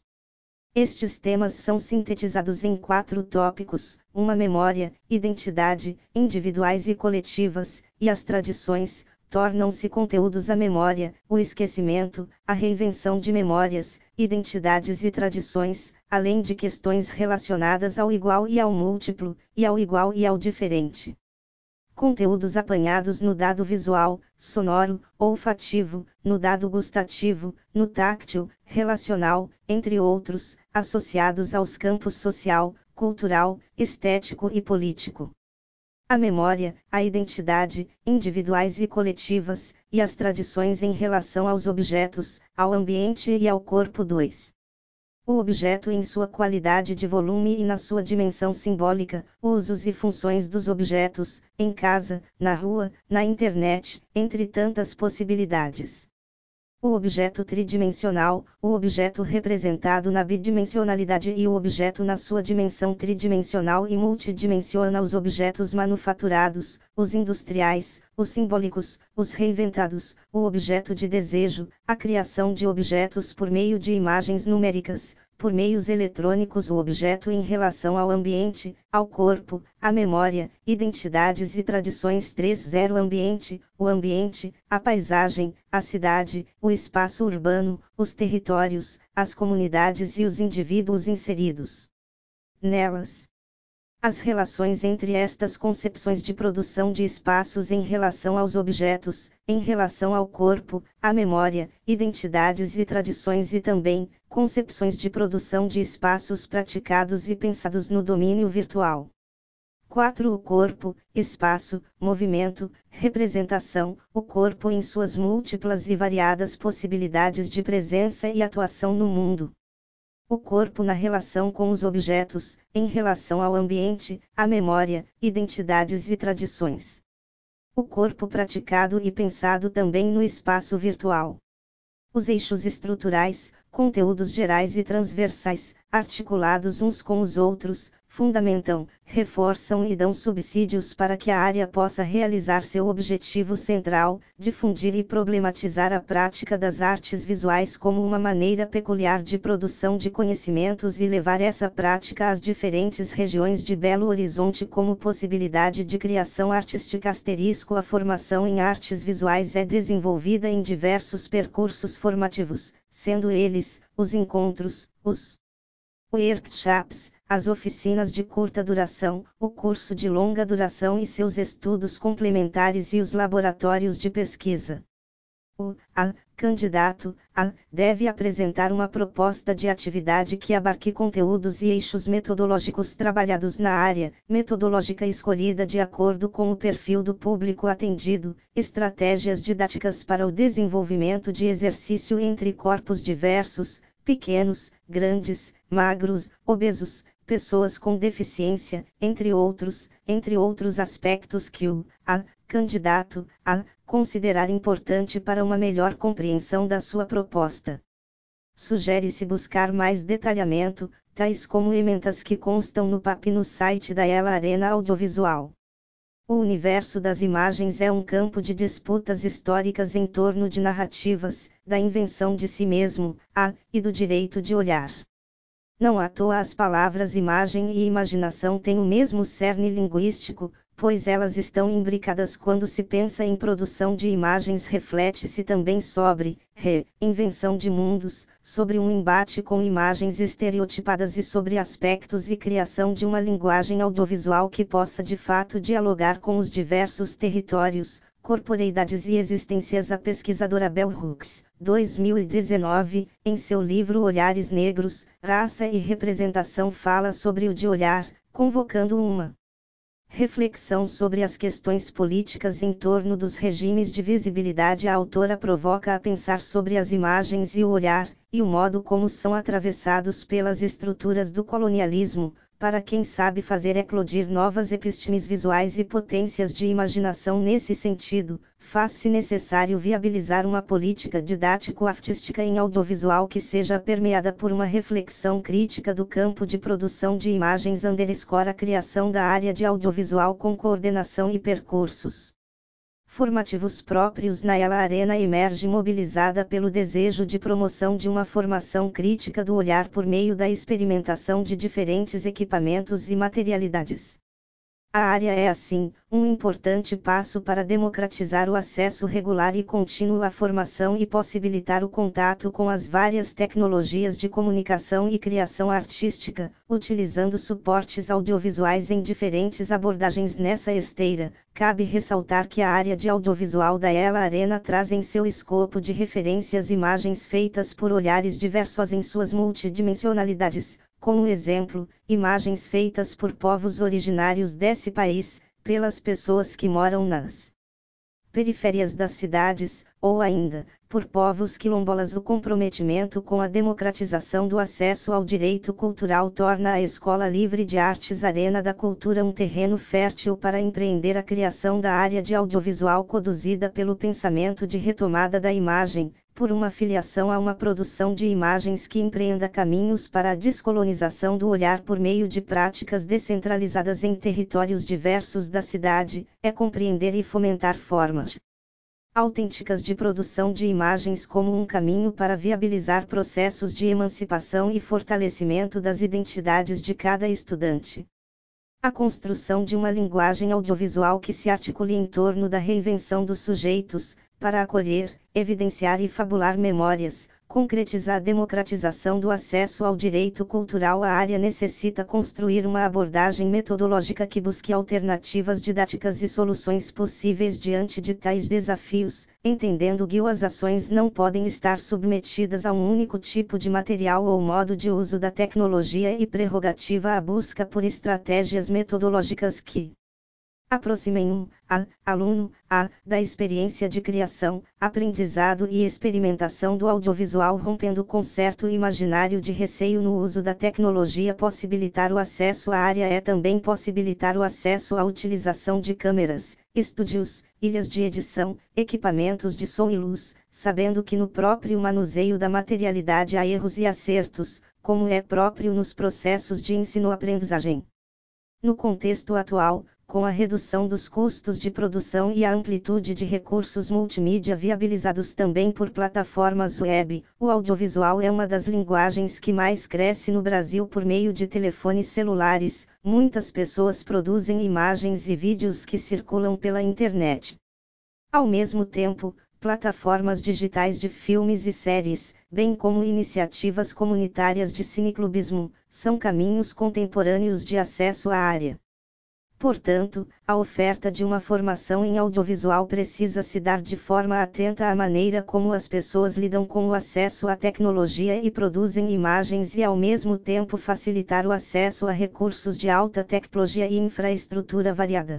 Estes temas são sintetizados em quatro tópicos: uma memória, identidade, individuais e coletivas, e as tradições. Tornam-se conteúdos a memória, o esquecimento, a reinvenção de memórias, identidades e tradições, além de questões relacionadas ao igual e ao múltiplo, e ao igual e ao diferente. Conteúdos apanhados no dado visual, sonoro, olfativo, no dado gustativo, no táctil, relacional, entre outros, associados aos campos social, cultural, estético e político. A memória, a identidade, individuais e coletivas, e as tradições em relação aos objetos, ao ambiente e ao corpo. dois. O objeto em sua qualidade de volume e na sua dimensão simbólica, usos e funções dos objetos, em casa, na rua, na internet, entre tantas possibilidades. O objeto tridimensional, o objeto representado na bidimensionalidade e o objeto na sua dimensão tridimensional e multidimensiona os objetos manufaturados, os industriais, os simbólicos, os reinventados, o objeto de desejo, a criação de objetos por meio de imagens numéricas, por meios eletrônicos, o objeto em relação ao ambiente, ao corpo, à memória, identidades e tradições. três Ambiente, o ambiente, a paisagem, a cidade, o espaço urbano, os territórios, as comunidades e os indivíduos inseridos nelas. As relações entre estas concepções de produção de espaços em relação aos objetos, em relação ao corpo, à memória, identidades e tradições e também, concepções de produção de espaços praticados e pensados no domínio virtual. quatro O corpo, espaço, movimento, representação, o corpo em suas múltiplas e variadas possibilidades de presença e atuação no mundo. O corpo na relação com os objetos, em relação ao ambiente, à memória, identidades e tradições. O corpo praticado e pensado também no espaço virtual. Os eixos estruturais, conteúdos gerais e transversais, articulados uns com os outros, fundamentam, reforçam e dão subsídios para que a área possa realizar seu objetivo central, difundir e problematizar a prática das artes visuais como uma maneira peculiar de produção de conhecimentos e levar essa prática às diferentes regiões de Belo Horizonte como possibilidade de criação artística. Asterisco, a formação em artes visuais é desenvolvida em diversos percursos formativos, sendo eles, os encontros, os workshops, as oficinas de curta duração, o curso de longa duração e seus estudos complementares e os laboratórios de pesquisa. O a, candidato a, deve apresentar uma proposta de atividade que abarque conteúdos e eixos metodológicos trabalhados na área, metodológica escolhida de acordo com o perfil do público atendido, estratégias didáticas para o desenvolvimento de exercício entre corpos diversos, pequenos, grandes, magros, obesos, pessoas com deficiência, entre outros, entre outros aspectos que o a, candidato a, considerar importante para uma melhor compreensão da sua proposta. Sugere-se buscar mais detalhamento, tais como emendas que constam no P A P no site da Ela Arena Audiovisual. O universo das imagens é um campo de disputas históricas em torno de narrativas, da invenção de si mesmo, a, e do direito de olhar. Não à toa as palavras imagem e imaginação têm o mesmo cerne linguístico, pois elas estão imbricadas quando se pensa em produção de imagens. Reflete-se também sobre, re, invenção de mundos, sobre um embate com imagens estereotipadas e sobre aspectos e criação de uma linguagem audiovisual que possa de fato dialogar com os diversos territórios, corporeidades e existências. A pesquisadora Bell Hooks, dois mil e dezenove, em seu livro Olhares Negros, Raça e Representação fala sobre o de olhar, convocando uma reflexão sobre as questões políticas em torno dos regimes de visibilidade. A autora provoca a pensar sobre as imagens e o olhar, e o modo como são atravessados pelas estruturas do colonialismo, para quem sabe fazer eclodir novas epistemes visuais e potências de imaginação. Nesse sentido, faz-se necessário viabilizar uma política didático-artística em audiovisual que seja permeada por uma reflexão crítica do campo de produção de imagens. Underscore a criação da área de audiovisual com coordenação e percursos formativos próprios na Ela Arena emerge mobilizada pelo desejo de promoção de uma formação crítica do olhar por meio da experimentação de diferentes equipamentos e materialidades. A área é assim, um importante passo para democratizar o acesso regular e contínuo à formação e possibilitar o contato com as várias tecnologias de comunicação e criação artística, utilizando suportes audiovisuais em diferentes abordagens. Nessa esteira, cabe ressaltar que a área de audiovisual da Ela Arena traz em seu escopo de referências imagens feitas por olhares diversos em suas multidimensionalidades. Como exemplo, imagens feitas por povos originários desse país, pelas pessoas que moram nas periferias das cidades, ou ainda, por povos quilombolas. O comprometimento com a democratização do acesso ao direito cultural torna a Escola Livre de Artes Arena da Cultura um terreno fértil para empreender a criação da área de audiovisual conduzida pelo pensamento de retomada da imagem, por uma filiação a uma produção de imagens que empreenda caminhos para a descolonização do olhar por meio de práticas descentralizadas em territórios diversos da cidade, é compreender e fomentar formas autênticas de produção de imagens como um caminho para viabilizar processos de emancipação e fortalecimento das identidades de cada estudante. A construção de uma linguagem audiovisual que se articule em torno da reinvenção dos sujeitos, para acolher, evidenciar e fabular memórias, concretizar a democratização do acesso ao direito cultural. A área necessita construir uma abordagem metodológica que busque alternativas didáticas e soluções possíveis diante de tais desafios, entendendo que as ações não podem estar submetidas a um único tipo de material ou modo de uso da tecnologia e prerrogativa a busca por estratégias metodológicas que aproximem um, a, aluno, a, da experiência de criação, aprendizado e experimentação do audiovisual, rompendo com certo imaginário de receio no uso da tecnologia. Possibilitar o acesso à área é também possibilitar o acesso à utilização de câmeras, estúdios, ilhas de edição, equipamentos de som e luz, sabendo que no próprio manuseio da materialidade há erros e acertos, como é próprio nos processos de ensino-aprendizagem. No contexto atual, com a redução dos custos de produção e a amplitude de recursos multimídia viabilizados também por plataformas web, o audiovisual é uma das linguagens que mais cresce no Brasil por meio de telefones celulares. Muitas pessoas produzem imagens e vídeos que circulam pela internet. Ao mesmo tempo, plataformas digitais de filmes e séries, bem como iniciativas comunitárias de cineclubismo, são caminhos contemporâneos de acesso à área. Portanto, a oferta de uma formação em audiovisual precisa se dar de forma atenta à maneira como as pessoas lidam com o acesso à tecnologia e produzem imagens e ao mesmo tempo facilitar o acesso a recursos de alta tecnologia e infraestrutura variada.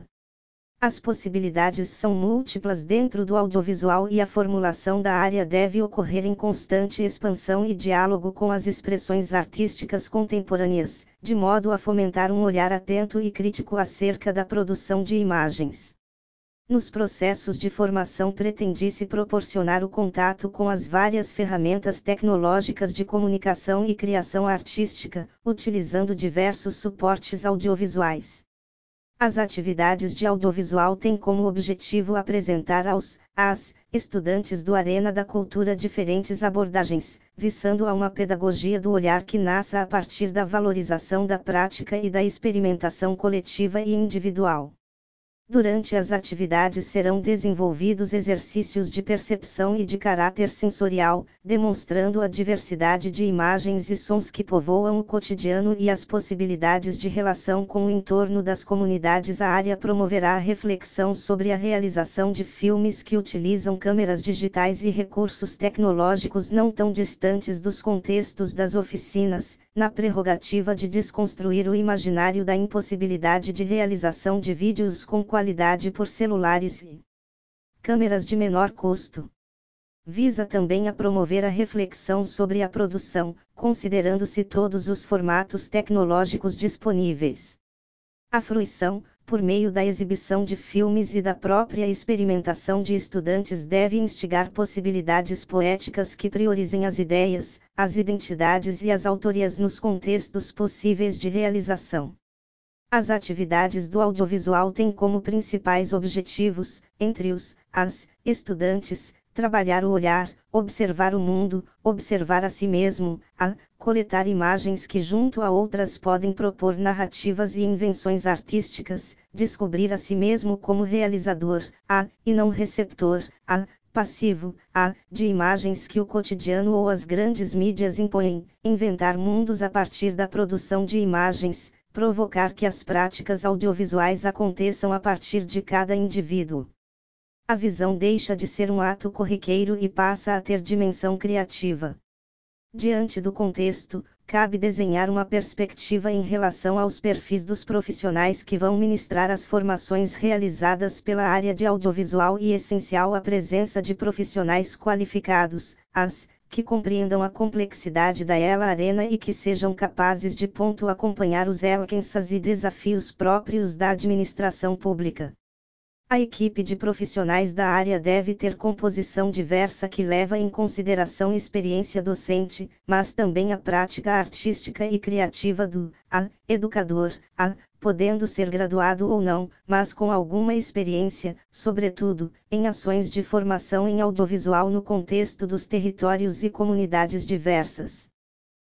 As possibilidades são múltiplas dentro do audiovisual e a formulação da área deve ocorrer em constante expansão e diálogo com as expressões artísticas contemporâneas, de modo a fomentar um olhar atento e crítico acerca da produção de imagens. Nos processos de formação pretende-se proporcionar o contato com as várias ferramentas tecnológicas de comunicação e criação artística, utilizando diversos suportes audiovisuais. As atividades de audiovisual têm como objetivo apresentar aos, às, estudantes do Arena da Cultura diferentes abordagens, visando a uma pedagogia do olhar que nasça a partir da valorização da prática e da experimentação coletiva e individual. Durante as atividades serão desenvolvidos exercícios de percepção e de caráter sensorial, demonstrando a diversidade de imagens e sons que povoam o cotidiano e as possibilidades de relação com o entorno das comunidades. A área promoverá a reflexão sobre a realização de filmes que utilizam câmeras digitais e recursos tecnológicos não tão distantes dos contextos das oficinas, na prerrogativa de desconstruir o imaginário da impossibilidade de realização de vídeos com qualidade por celulares e câmeras de menor custo. Visa também a promover a reflexão sobre a produção, considerando-se todos os formatos tecnológicos disponíveis. A fruição, por meio da exibição de filmes e da própria experimentação de estudantes, deve instigar possibilidades poéticas que priorizem as ideias, as identidades e as autorias nos contextos possíveis de realização. As atividades do audiovisual têm como principais objetivos, entre os, as, estudantes, trabalhar o olhar, observar o mundo, observar a si mesmo, a, coletar imagens que junto a outras podem propor narrativas e invenções artísticas, descobrir a si mesmo como realizador, a, e não receptor, a, passivo, a, de imagens que o cotidiano ou as grandes mídias impõem, inventar mundos a partir da produção de imagens, provocar que as práticas audiovisuais aconteçam a partir de cada indivíduo. A visão deixa de ser um ato corriqueiro e passa a ter dimensão criativa. Diante do contexto, cabe desenhar uma perspectiva em relação aos perfis dos profissionais que vão ministrar as formações realizadas pela área de audiovisual e essencial a presença de profissionais qualificados, as, que compreendam a complexidade da ela arena e que sejam capazes de ponto acompanhar os alcances e desafios próprios da administração pública. A equipe de profissionais da área deve ter composição diversa que leva em consideração a experiência docente, mas também a prática artística e criativa do a, educador, a, podendo ser graduado ou não, mas com alguma experiência, sobretudo, em ações de formação em audiovisual no contexto dos territórios e comunidades diversas.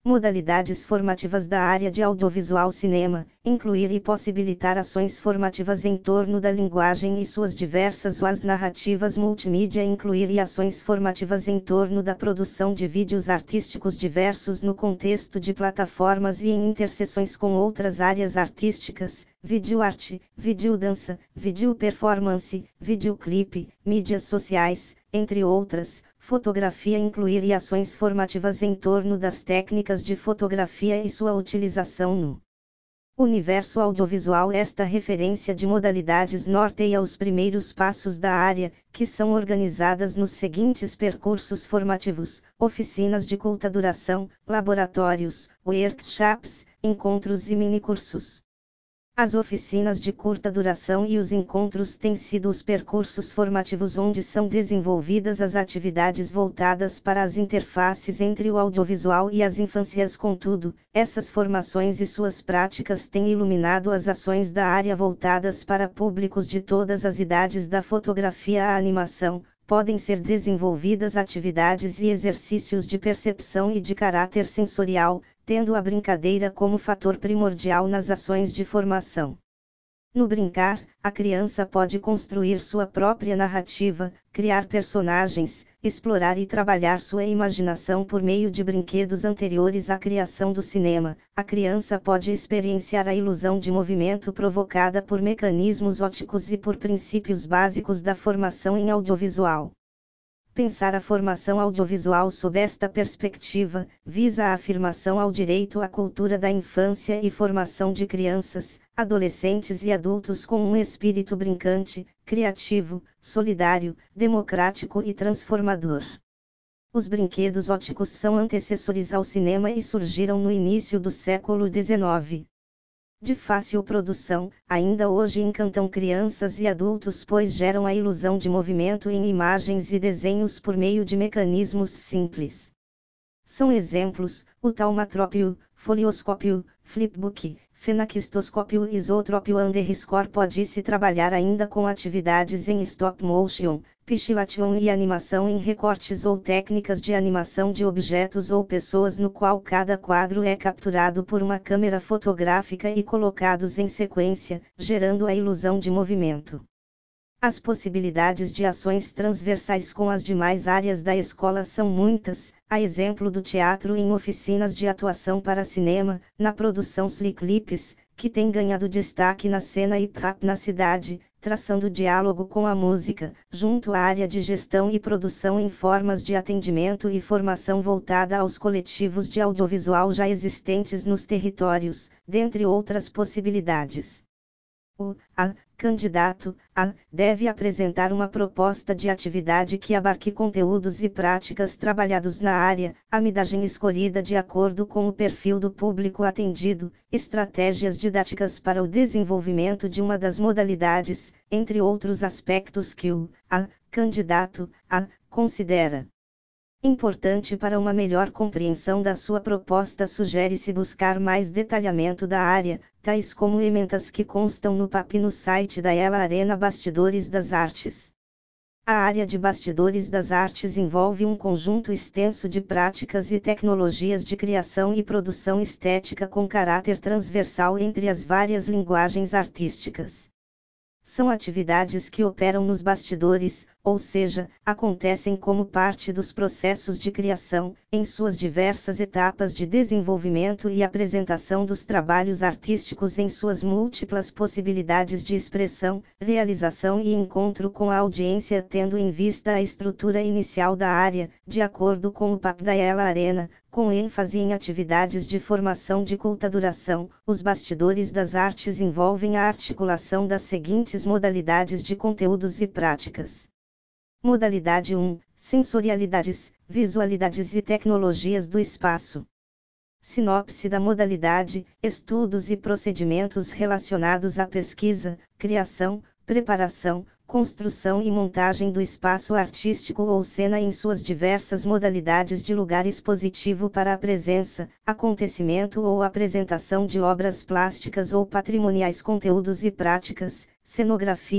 Modalidades formativas da área de audiovisual cinema, incluir e possibilitar ações formativas em torno da linguagem e suas diversas voies narrativas multimídia, incluir e ações formativas em torno da produção de vídeos artísticos diversos no contexto de plataformas e em interseções com outras áreas artísticas, videoarte, videodança, videoperformance, videoclipe, mídias sociais, entre outras. Fotografia, incluir e ações formativas em torno das técnicas de fotografia e sua utilização no universo audiovisual. Esta referência de modalidades norteia os primeiros passos da área, que são organizadas nos seguintes percursos formativos: oficinas de curta duração, laboratórios, workshops, encontros e minicursos. As oficinas de curta duração e os encontros têm sido os percursos formativos onde são desenvolvidas as atividades voltadas para as interfaces entre o audiovisual e as infâncias. Contudo, essas formações e suas práticas têm iluminado as ações da área voltadas para públicos de todas as idades, da fotografia à animação. Podem ser desenvolvidas atividades e exercícios de percepção e de caráter sensorial, tendo a brincadeira como fator primordial nas ações de formação. No brincar, a criança pode construir sua própria narrativa, criar personagens, explorar e trabalhar sua imaginação por meio de brinquedos anteriores à criação do cinema. A criança pode experienciar a ilusão de movimento provocada por mecanismos ópticos e por princípios básicos da formação em audiovisual. Pensar a formação audiovisual sob esta perspectiva, visa a afirmação ao direito à cultura da infância e formação de crianças, adolescentes e adultos com um espírito brincante, criativo, solidário, democrático e transformador. Os brinquedos ópticos são antecessores ao cinema e surgiram no início do século dezenove. De fácil produção, ainda hoje encantam crianças e adultos, pois geram a ilusão de movimento em imagens e desenhos por meio de mecanismos simples. São exemplos: o taumatrópio, folioscópio, flipbook, fenaquistoscópio e isotrópio. Underscore pode-se trabalhar ainda com atividades em stop motion, pixelation e animação em recortes ou técnicas de animação de objetos ou pessoas, no qual cada quadro é capturado por uma câmera fotográfica e colocados em sequência, gerando a ilusão de movimento. As possibilidades de ações transversais com as demais áreas da escola são muitas, a exemplo do teatro em oficinas de atuação para cinema, na produção de clipes, que tem ganhado destaque na cena hip-hop na cidade, traçando diálogo com a música, junto à área de gestão e produção em formas de atendimento e formação voltada aos coletivos de audiovisual já existentes nos territórios, dentre outras possibilidades. O a, candidato a, deve apresentar uma proposta de atividade que abarque conteúdos e práticas trabalhados na área, a midagem escolhida de acordo com o perfil do público atendido, estratégias didáticas para o desenvolvimento de uma das modalidades, entre outros aspectos que o a, candidato a, considera importante para uma melhor compreensão da sua proposta. Sugere-se buscar mais detalhamento da área, tais como emendas que constam no P A P no site da Ela Arena. Bastidores das Artes. A área de bastidores das artes envolve um conjunto extenso de práticas e tecnologias de criação e produção estética com caráter transversal entre as várias linguagens artísticas. São atividades que operam nos bastidores, ou seja, acontecem como parte dos processos de criação, em suas diversas etapas de desenvolvimento e apresentação dos trabalhos artísticos em suas múltiplas possibilidades de expressão, realização e encontro com a audiência, tendo em vista a estrutura inicial da área, de acordo com o P A P da Ela Arena, com ênfase em atividades de formação de curta duração. Os bastidores das artes envolvem a articulação das seguintes modalidades de conteúdos e práticas. Modalidade um. Sensorialidades, visualidades e tecnologias do espaço. Sinopse da modalidade: estudos e procedimentos relacionados à pesquisa, criação, preparação, construção e montagem do espaço artístico ou cena em suas diversas modalidades de lugar expositivo para a presença, acontecimento ou apresentação de obras plásticas ou patrimoniais. Conteúdos e práticas: cenografia,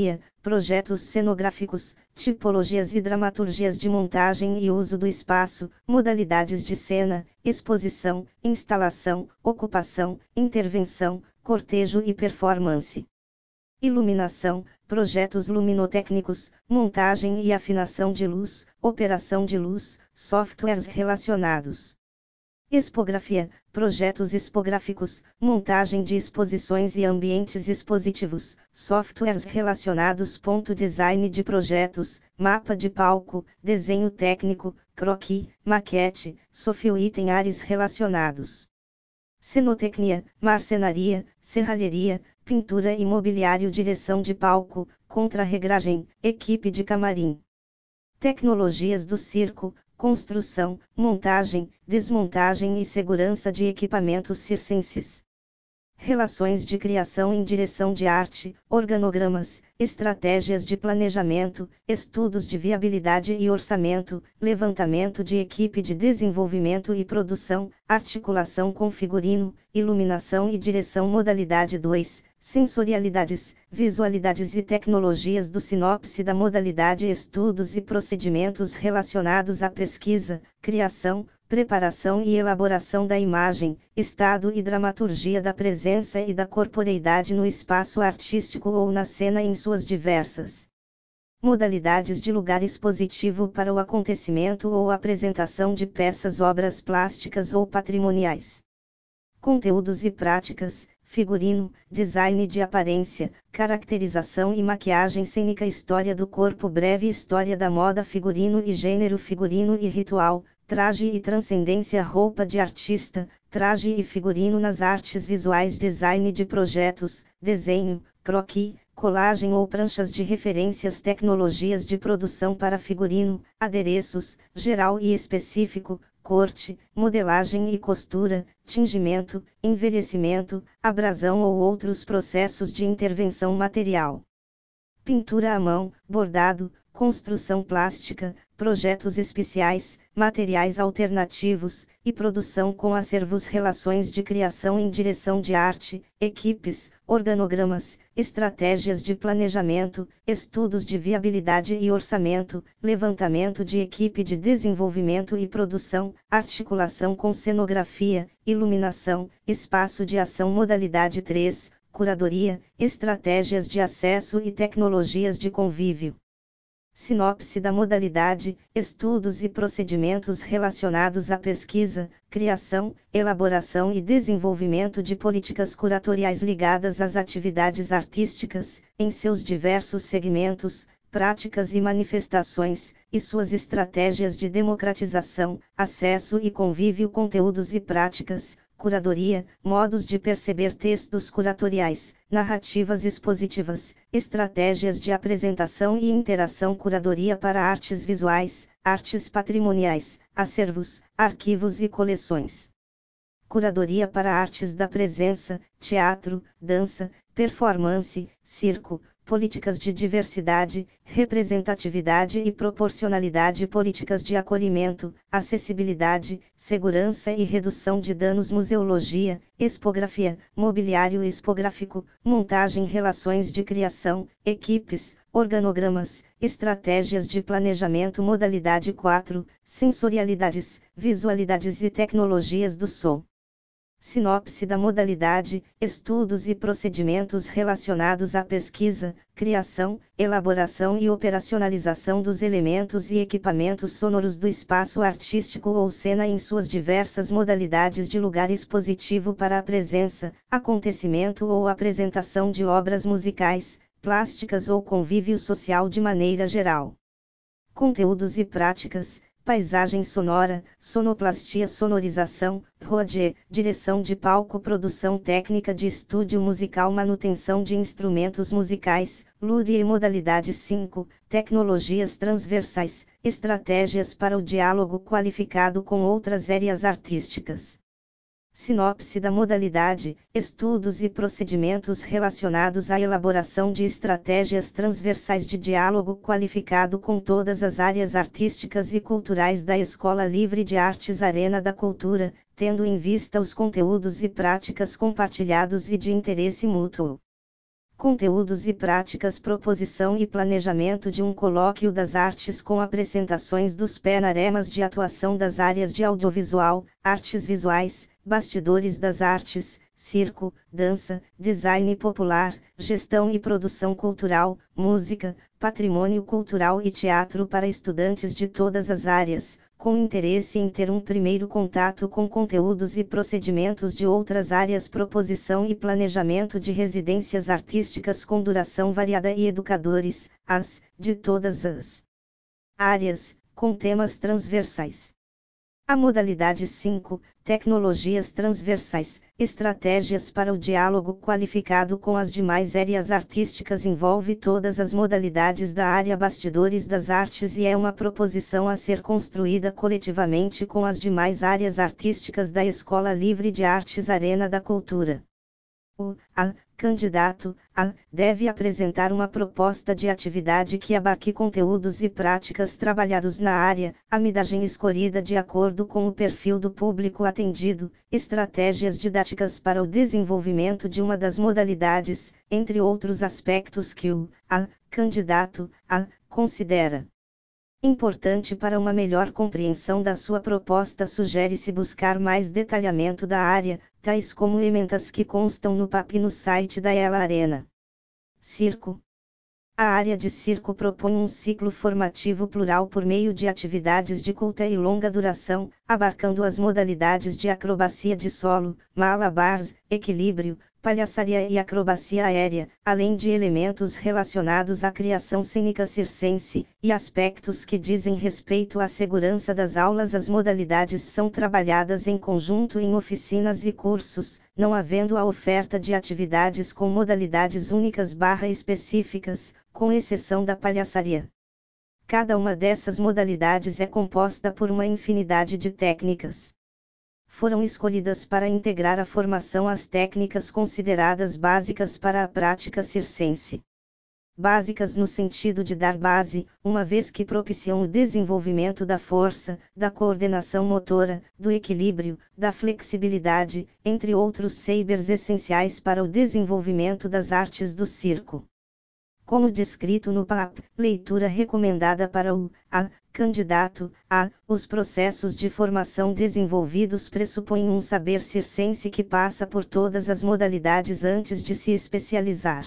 projetos cenográficos, tipologias e dramaturgias de montagem e uso do espaço, modalidades de cena, exposição, instalação, ocupação, intervenção, cortejo e performance. Iluminação, projetos luminotécnicos, montagem e afinação de luz, operação de luz, softwares relacionados. Expografia, projetos expográficos, montagem de exposições e ambientes expositivos, softwares relacionados. Design de projetos, mapa de palco, desenho técnico, croquis, maquete, sofio e tem áreas relacionados. Cenotecnia, marcenaria, serralheria, pintura e mobiliário, direção de palco, contra-regragem, equipe de camarim. Tecnologias do circo, construção, montagem, desmontagem e segurança de equipamentos circenses. Relações de criação em direção de arte, organogramas, estratégias de planejamento, estudos de viabilidade e orçamento, levantamento de equipe de desenvolvimento e produção, articulação com figurino, iluminação e direção. Modalidade dois, sensorialidades, visualidades e tecnologias do sinopse da modalidade, estudos e procedimentos relacionados à pesquisa, criação, preparação e elaboração da imagem, estado e dramaturgia da presença e da corporeidade no espaço artístico ou na cena em suas diversas modalidades de lugar expositivo para o acontecimento ou apresentação de peças, obras plásticas ou patrimoniais. Conteúdos e práticas, figurino, design de aparência, caracterização e maquiagem cênica, história do corpo breve, história da moda, figurino e gênero, figurino e ritual, traje e transcendência, roupa de artista, traje e figurino nas artes visuais, design de projetos, desenho, croquis, colagem ou pranchas de referências, tecnologias de produção para figurino, adereços, geral e específico, corte, modelagem e costura, tingimento, envelhecimento, abrasão ou outros processos de intervenção material. Pintura à mão, bordado, construção plástica, projetos especiais, materiais alternativos, e produção com acervos, relações de criação em direção de arte, equipes, organogramas, estratégias de planejamento, estudos de viabilidade e orçamento, levantamento de equipe de desenvolvimento e produção, articulação com cenografia, iluminação, espaço de ação. Modalidade três, curadoria, estratégias de acesso e tecnologias de convívio. Sinopse da modalidade, estudos e procedimentos relacionados à pesquisa, criação, elaboração e desenvolvimento de políticas curatoriais ligadas às atividades artísticas, em seus diversos segmentos, práticas e manifestações, e suas estratégias de democratização, acesso e convívio. Conteúdos e práticas, curadoria, modos de perceber textos curatoriais, narrativas expositivas, estratégias de apresentação e interação. Curadoria para artes visuais, artes patrimoniais, acervos, arquivos e coleções. Curadoria para artes da presença, teatro, dança, performance, circo, políticas de diversidade, representatividade e proporcionalidade, políticas de acolhimento, acessibilidade, segurança e redução de danos. Museologia, expografia, mobiliário expográfico, montagem, relações de criação, equipes, organogramas, estratégias de planejamento. Modalidade quatro, sensorialidades, visualidades e tecnologias do som. Sinopse da modalidade, estudos e procedimentos relacionados à pesquisa, criação, elaboração e operacionalização dos elementos e equipamentos sonoros do espaço artístico ou cena em suas diversas modalidades de lugar expositivo para a presença, acontecimento ou apresentação de obras musicais, plásticas ou convívio social de maneira geral. Conteúdos e práticas, paisagem sonora, sonoplastia, sonorização, roadie, direção de palco, produção técnica de estúdio musical, manutenção de instrumentos musicais, L U D e modalidade cinco, tecnologias transversais, estratégias para o diálogo qualificado com outras áreas artísticas. Sinopse da modalidade, estudos e procedimentos relacionados à elaboração de estratégias transversais de diálogo qualificado com todas as áreas artísticas e culturais da Escola Livre de Artes Arena da Cultura, tendo em vista os conteúdos e práticas compartilhados e de interesse mútuo. Conteúdos e práticas. Proposição e planejamento de um colóquio das artes com apresentações dos panoramas de atuação das áreas de audiovisual, artes visuais, bastidores das artes, circo, dança, design popular, gestão e produção cultural, música, patrimônio cultural e teatro para estudantes de todas as áreas, com interesse em ter um primeiro contato com conteúdos e procedimentos de outras áreas. Proposição e planejamento de residências artísticas com duração variada e educadores, as, de todas as áreas, com temas transversais. A modalidade cinco, tecnologias transversais, estratégias para o diálogo qualificado com as demais áreas artísticas, envolve todas as modalidades da área bastidores das artes e é uma proposição a ser construída coletivamente com as demais áreas artísticas da Escola Livre de Artes Arena da Cultura. O a, candidato a, deve apresentar uma proposta de atividade que abarque conteúdos e práticas trabalhados na área, a midagem escolhida de acordo com o perfil do público atendido, estratégias didáticas para o desenvolvimento de uma das modalidades, entre outros aspectos que o a, candidato a, considera importante para uma melhor compreensão da sua proposta. Sugere-se buscar mais detalhamento da área, tais como emendas que constam no P A P e no site da Ela Arena. Circo. A área de circo propõe um ciclo formativo plural por meio de atividades de curta e longa duração, abarcando as modalidades de acrobacia de solo, malabars, equilíbrio, palhaçaria e acrobacia aérea, além de elementos relacionados à criação cênica circense, e aspectos que dizem respeito à segurança das aulas. As modalidades são trabalhadas em conjunto em oficinas e cursos, não havendo a oferta de atividades com modalidades únicas barra específicas, com exceção da palhaçaria. Cada uma dessas modalidades é composta por uma infinidade de técnicas. Foram escolhidas para integrar a formação as técnicas consideradas básicas para a prática circense. Básicas no sentido de dar base, uma vez que propiciam o desenvolvimento da força, da coordenação motora, do equilíbrio, da flexibilidade, entre outros sabers essenciais para o desenvolvimento das artes do circo. Como descrito no P A P, leitura recomendada para o a, candidato a, os processos de formação desenvolvidos pressupõem um saber circense que passa por todas as modalidades antes de se especializar.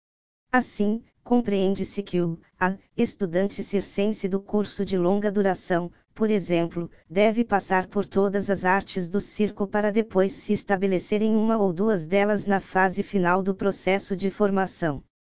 Assim, compreende-se que o a, estudante circense do curso de longa duração, por exemplo, deve passar por todas as artes do circo para depois se estabelecer em uma ou duas delas na fase final do processo de formação.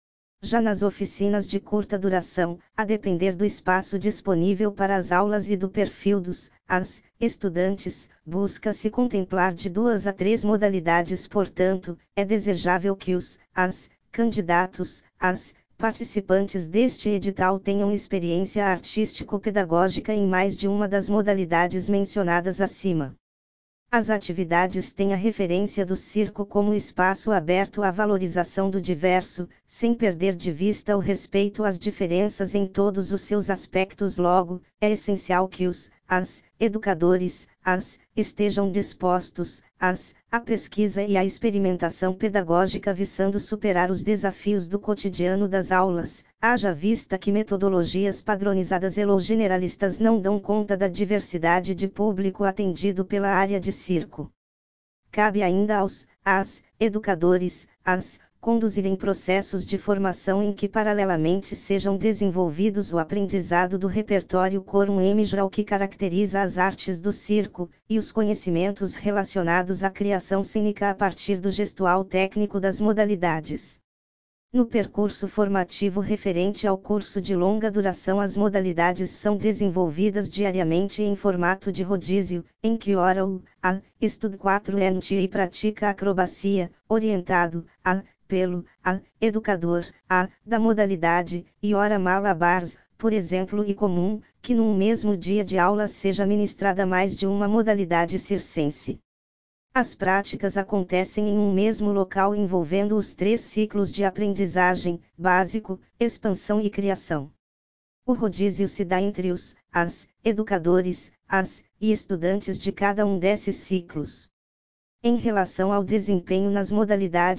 Já nas oficinas de curta duração, a depender do espaço disponível para as aulas e do perfil dos as estudantes, busca-se contemplar de duas a três modalidades. Portanto, é desejável que os as candidatos, as participantes deste edital tenham experiência artístico-pedagógica em mais de uma das modalidades mencionadas acima. As atividades têm a referência do circo como espaço aberto à valorização do diverso, sem perder de vista o respeito às diferenças em todos os seus aspectos. Logo, é essencial que os as educadores, as estejam dispostos, as à pesquisa e à experimentação pedagógica visando superar os desafios do cotidiano das aulas, haja vista que metodologias padronizadas ou generalistas não dão conta da diversidade de público atendido pela área de circo. Cabe ainda aos as educadores, as conduzirem processos de formação em que paralelamente sejam desenvolvidos o aprendizado do repertório chorum emigral que caracteriza as artes do circo, e os conhecimentos relacionados à criação cênica a partir do gestual técnico das modalidades. No percurso formativo referente ao curso de longa duração, as modalidades são desenvolvidas diariamente em formato de rodízio, em que ora o a estuda quatro anos e pratica acrobacia, orientado a pelo a educador a da modalidade, e ora malabars, por exemplo, e comum que num mesmo dia de aula seja ministrada mais de uma modalidade circense. As práticas acontecem em um mesmo local envolvendo os três ciclos de aprendizagem: básico, expansão e criação. O rodízio se dá entre os as educadores, as e estudantes de cada um desses ciclos. Em relação ao desempenho nas modalidades,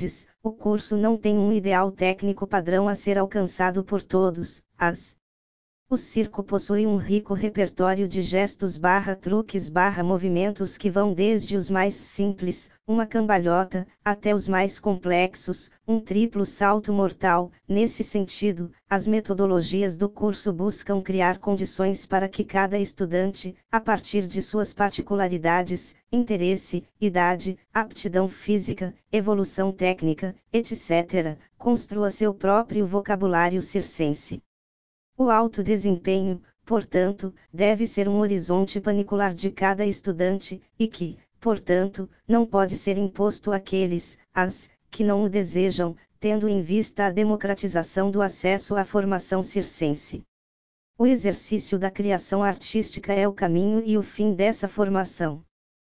o curso não tem um ideal técnico padrão a ser alcançado por todos. As O circo possui um rico repertório de gestos barra truques barra movimentos que vão desde os mais simples, uma cambalhota, até os mais complexos, um triplo salto mortal. Nesse sentido, as metodologias do curso buscam criar condições para que cada estudante, a partir de suas particularidades, interesse, idade, aptidão física, evolução técnica, etcétera, construa seu próprio vocabulário circense. O alto desempenho, portanto, deve ser um horizonte panicular de cada estudante, e que, portanto, não pode ser imposto àqueles, às, que não o desejam, tendo em vista a democratização do acesso à formação circense. O exercício da criação artística é o caminho e o fim dessa formação.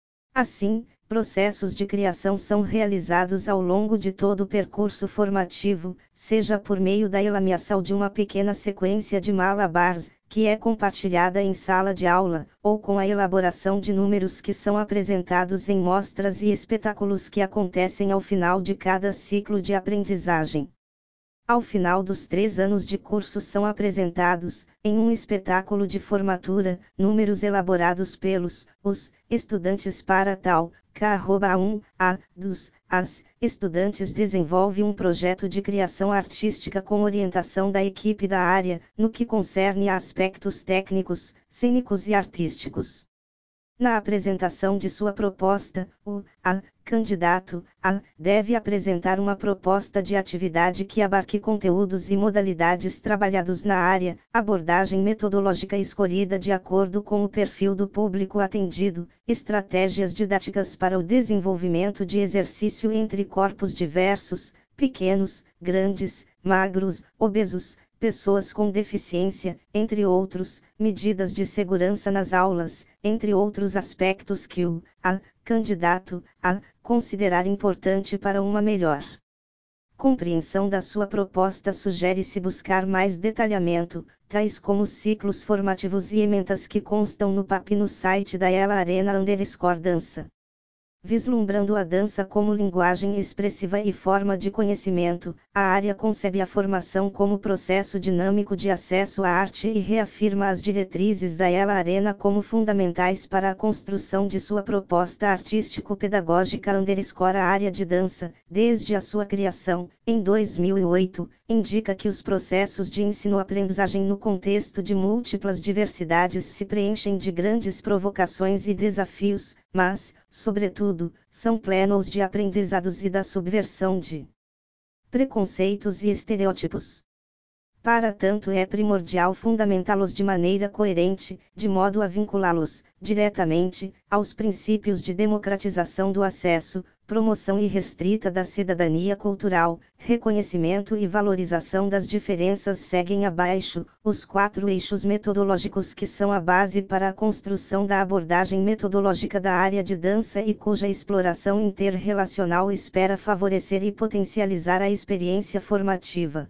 Assim, processos de criação são realizados ao longo de todo o percurso formativo, seja por meio da elaminação de uma pequena sequência de malabars, que é compartilhada em sala de aula, ou com a elaboração de números que são apresentados em mostras e espetáculos que acontecem ao final de cada ciclo de aprendizagem. Ao final dos três anos de curso são apresentados, em um espetáculo de formatura, números elaborados pelos, os, estudantes para tal, K um, A, dos, as, estudantes desenvolve um projeto de criação artística com orientação da equipe da área, no que concerne a aspectos técnicos, cênicos e artísticos. Na apresentação de sua proposta, o a, candidato a, deve apresentar uma proposta de atividade que abarque conteúdos e modalidades trabalhados na área, abordagem metodológica escolhida de acordo com o perfil do público atendido, estratégias didáticas para o desenvolvimento de exercício entre corpos diversos, pequenos, grandes, magros, obesos, pessoas com deficiência, entre outros, medidas de segurança nas aulas, entre outros aspectos que o a, candidato a, considerar importante para uma melhor compreensão da sua proposta. Sugere-se buscar mais detalhamento, tais como ciclos formativos e ementas que constam no P A P no site da Ela Arena underscore dança. Vislumbrando a dança como linguagem expressiva e forma de conhecimento, a área concebe a formação como processo dinâmico de acesso à arte e reafirma as diretrizes da Ela Arena como fundamentais para a construção de sua proposta artístico-pedagógica underscore a área de dança, desde a sua criação, em dois mil e oito, indica que os processos de ensino-aprendizagem no contexto de múltiplas diversidades se preenchem de grandes provocações e desafios, mas, sobretudo, são plenos de aprendizados e da subversão de preconceitos e estereótipos. Para tanto é primordial fundamentá-los de maneira coerente, de modo a vinculá-los, diretamente, aos princípios de democratização do acesso, promoção irrestrita da cidadania cultural, reconhecimento e valorização das diferenças. Seguem abaixo, os quatro eixos metodológicos que são a base para a construção da abordagem metodológica da área de dança e cuja exploração interrelacional espera favorecer e potencializar a experiência formativa.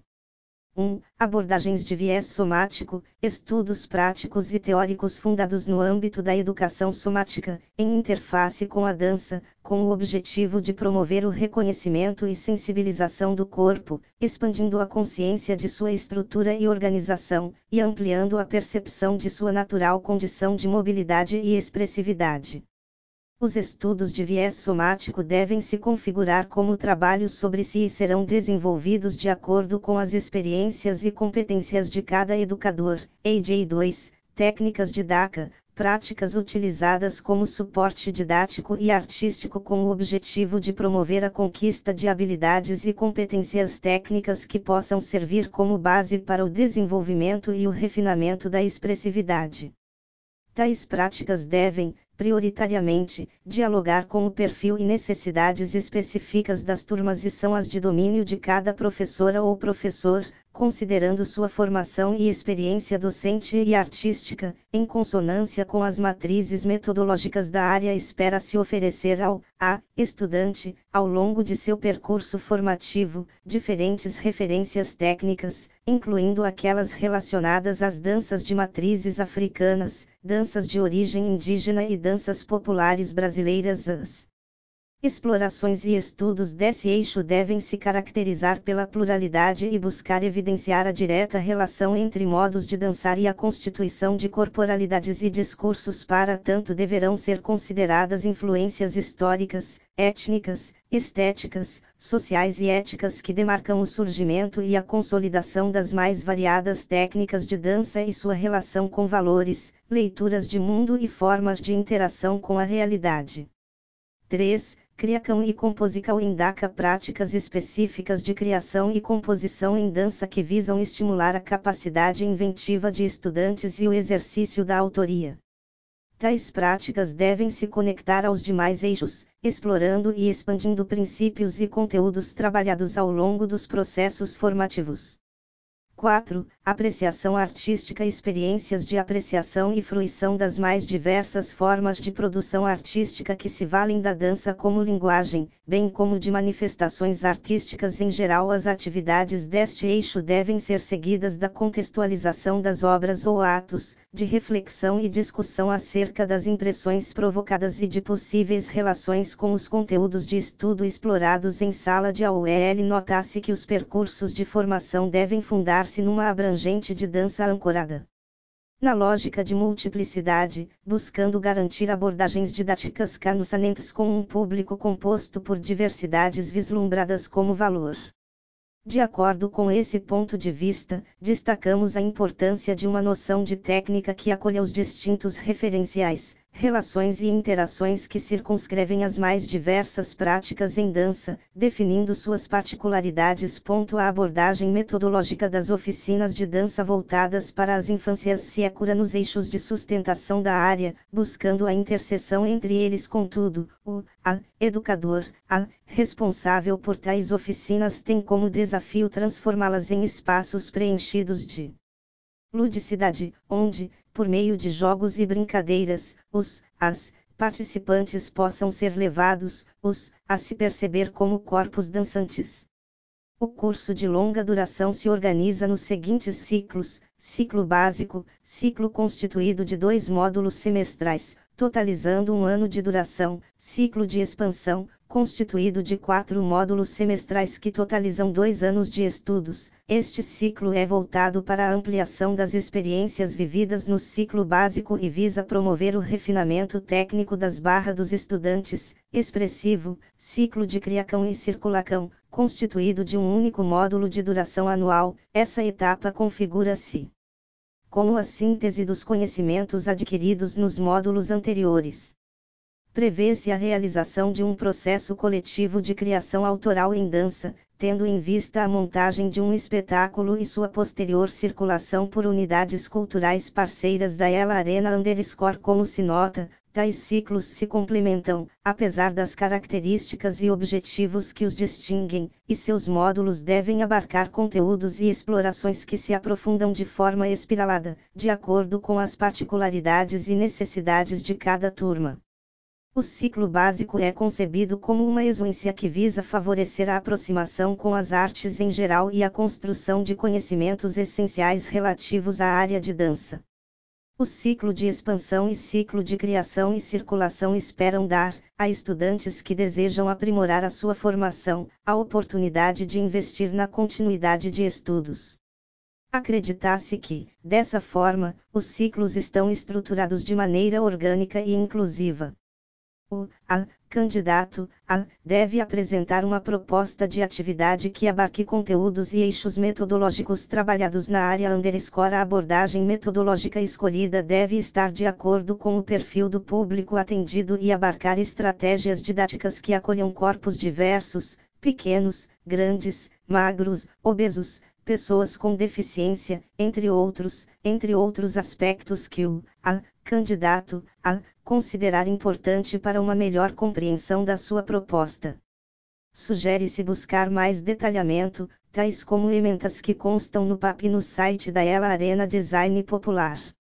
um. Abordagens de viés somático, estudos práticos e teóricos fundados no âmbito da educação somática, em interface com a dança, com o objetivo de promover o reconhecimento e sensibilização do corpo, expandindo a consciência de sua estrutura e organização, e ampliando a percepção de sua natural condição de mobilidade e expressividade. Os estudos de viés somático devem se configurar como trabalhos sobre si e serão desenvolvidos de acordo com as experiências e competências de cada educador. A J dois, técnicas de D A C A, práticas utilizadas como suporte didático e artístico com o objetivo de promover a conquista de habilidades e competências técnicas que possam servir como base para o desenvolvimento e o refinamento da expressividade. Tais práticas devem, prioritariamente, dialogar com o perfil e necessidades específicas das turmas e são as de domínio de cada professora ou professor, considerando sua formação e experiência docente e artística, em consonância com as matrizes metodológicas da área. Espera-se oferecer ao a estudante, ao longo de seu percurso formativo, diferentes referências técnicas, incluindo aquelas relacionadas às danças de matrizes africanas, danças de origem indígena e danças populares brasileiras. As Explorações e estudos desse eixo devem se caracterizar pela pluralidade e buscar evidenciar a direta relação entre modos de dançar e a constituição de corporalidades e discursos. Para tanto, deverão ser consideradas influências históricas, étnicas, estéticas, sociais e éticas que demarcam o surgimento e a consolidação das mais variadas técnicas de dança e sua relação com valores, leituras de mundo e formas de interação com a realidade. três. Criação e composição em dança. Práticas específicas de criação e composição em dança que visam estimular a capacidade inventiva de estudantes e o exercício da autoria. Tais práticas devem se conectar aos demais eixos, explorando e expandindo princípios e conteúdos trabalhados ao longo dos processos formativos. quatro. Apreciação artística. Experiências de apreciação e fruição das mais diversas formas de produção artística que se valem da dança como linguagem, bem como de manifestações artísticas em geral. As atividades deste eixo devem ser seguidas da contextualização das obras ou atos, de reflexão e discussão acerca das impressões provocadas e de possíveis relações com os conteúdos de estudo explorados em sala de aula. Nota-se que os percursos de formação devem fundar-se numa abrangente de dança ancorada na lógica de multiplicidade, buscando garantir abordagens didáticas consonantes com um público composto por diversidades vislumbradas como valor. De acordo com esse ponto de vista, destacamos a importância de uma noção de técnica que acolha os distintos referenciais, relações e interações que circunscrevem as mais diversas práticas em dança, definindo suas particularidades. A abordagem metodológica das oficinas de dança voltadas para as infâncias se ecura nos eixos de sustentação da área, buscando a interseção entre eles. Contudo, o a, educador, a, responsável por tais oficinas tem como desafio transformá-las em espaços preenchidos de ludicidade, onde, por meio de jogos e brincadeiras, os, as, participantes possam ser levados, os, a se perceber como corpos dançantes. O curso de longa duração se organiza nos seguintes ciclos: ciclo básico, ciclo constituído de dois módulos semestrais, totalizando um ano de duração; ciclo de expansão, constituído de quatro módulos semestrais que totalizam dois anos de estudos. Este ciclo é voltado para a ampliação das experiências vividas no ciclo básico e visa promover o refinamento técnico das barras dos estudantes. Expressivo, ciclo de criação e circulação, constituído de um único módulo de duração anual. Essa etapa configura-se como a síntese dos conhecimentos adquiridos nos módulos anteriores. Prevê-se a realização de um processo coletivo de criação autoral em dança, tendo em vista a montagem de um espetáculo e sua posterior circulação por unidades culturais parceiras da Ela Arena underscore. Como se nota, tais ciclos se complementam, apesar das características e objetivos que os distinguem, e seus módulos devem abarcar conteúdos e explorações que se aprofundam de forma espiralada, de acordo com as particularidades e necessidades de cada turma. O ciclo básico é concebido como uma exuência que visa favorecer a aproximação com as artes em geral e a construção de conhecimentos essenciais relativos à área de dança. O ciclo de expansão e ciclo de criação e circulação esperam dar, a estudantes que desejam aprimorar a sua formação, a oportunidade de investir na continuidade de estudos. Acredita-se que, dessa forma, os ciclos estão estruturados de maneira orgânica e inclusiva. O a, candidato a, deve apresentar uma proposta de atividade que abarque conteúdos e eixos metodológicos trabalhados na área underscore. A abordagem metodológica escolhida deve estar de acordo com o perfil do público atendido e abarcar estratégias didáticas que acolham corpos diversos, pequenos, grandes, magros, obesos, pessoas com deficiência, entre outros, entre outros aspectos que o a, candidato a, considerar importante para uma melhor compreensão da sua proposta. Sugere-se buscar mais detalhamento, tais como emendas que constam no P A P e no site da Ela Arena Design Popular.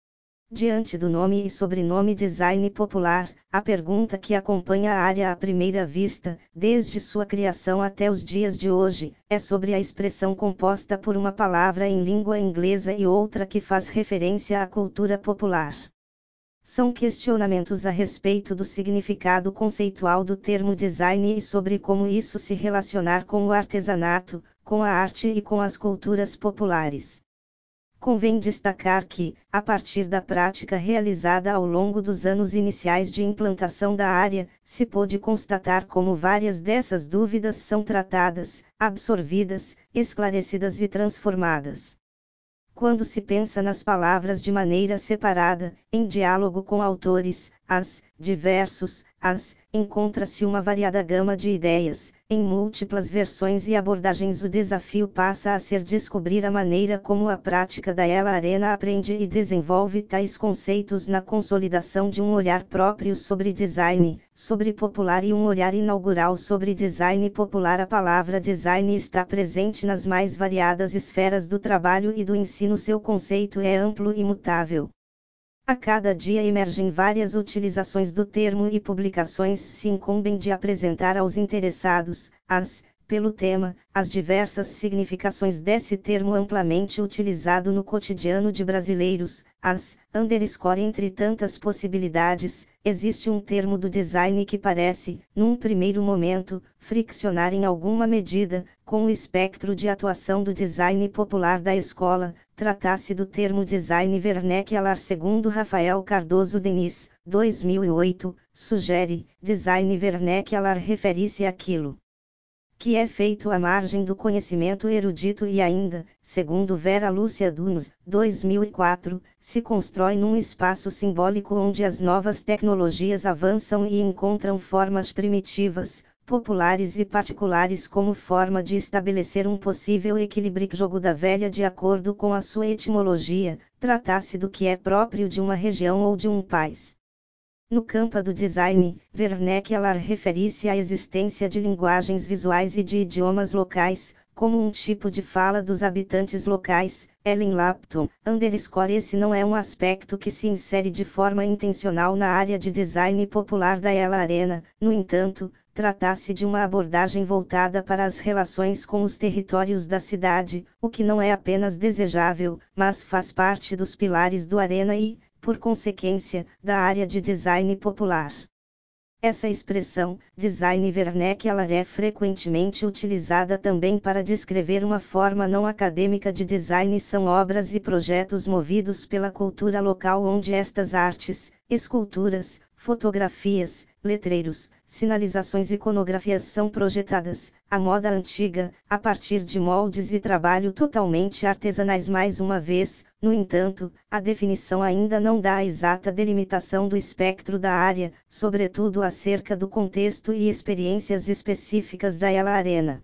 Diante do nome e sobrenome Design Popular, a pergunta que acompanha a área à primeira vista, desde sua criação até os dias de hoje, é sobre a expressão composta por uma palavra em língua inglesa e outra que faz referência à cultura popular. são questionamentos a respeito do significado conceitual do termo design e sobre como isso se relacionar com o artesanato, com a arte e com as culturas populares. Convém destacar que, a partir da prática realizada ao longo dos anos iniciais de implantação da área, se pôde constatar como várias dessas dúvidas são tratadas, absorvidas, esclarecidas e transformadas. Quando se pensa nas palavras de maneira separada, em diálogo com autores, as, diversos, as, encontra-se uma variada gama de ideias, em múltiplas versões e abordagens. O desafio passa a ser descobrir a maneira como a prática da Ela Arena aprende e desenvolve tais conceitos na consolidação de um olhar próprio sobre design, sobre popular e um olhar inaugural sobre design popular. A palavra design está presente nas mais variadas esferas do trabalho e do ensino. Seu conceito é amplo e mutável. A cada dia emergem várias utilizações do termo e publicações se incumbem de apresentar aos interessados, as, pelo tema, as diversas significações desse termo amplamente utilizado no cotidiano de brasileiros, as, underscore entre tantas possibilidades, existe um termo do design que parece, num primeiro momento, friccionar em alguma medida, com o espectro de atuação do design popular da escola. Trata-se do termo design vernacular. Segundo Rafael Cardoso Denis, dois mil e oito, sugere, design vernacular refere-se àquilo que é feito à margem do conhecimento erudito e ainda, segundo Vera Lúcia Duns, dois mil e quatro, se constrói num espaço simbólico onde as novas tecnologias avançam e encontram formas primitivas, populares e particulares como forma de estabelecer um possível equilíbrio. Jogo da velha de acordo com a sua etimologia, trata-se do que é próprio de uma região ou de um país. No campo do design, vernacular refere-se à existência de linguagens visuais e de idiomas locais, como um tipo de fala dos habitantes locais. Ellen Lapton, underscore esse não é um aspecto que se insere de forma intencional na área de design popular da Ela Arena. No entanto, trata-se de uma abordagem voltada para as relações com os territórios da cidade, o que não é apenas desejável, mas faz parte dos pilares do Arena e, por consequência, da área de design popular. Essa expressão, design vernacular, é frequentemente utilizada também para descrever uma forma não acadêmica de design. São obras e projetos movidos pela cultura local onde estas artes, esculturas, fotografias, letreiros, sinalizações e iconografias são projetadas, à moda antiga, a partir de moldes e trabalho totalmente artesanais. Mais uma vez, no entanto, a definição ainda não dá a exata delimitação do espectro da área, sobretudo acerca do contexto e experiências específicas da Ela Arena.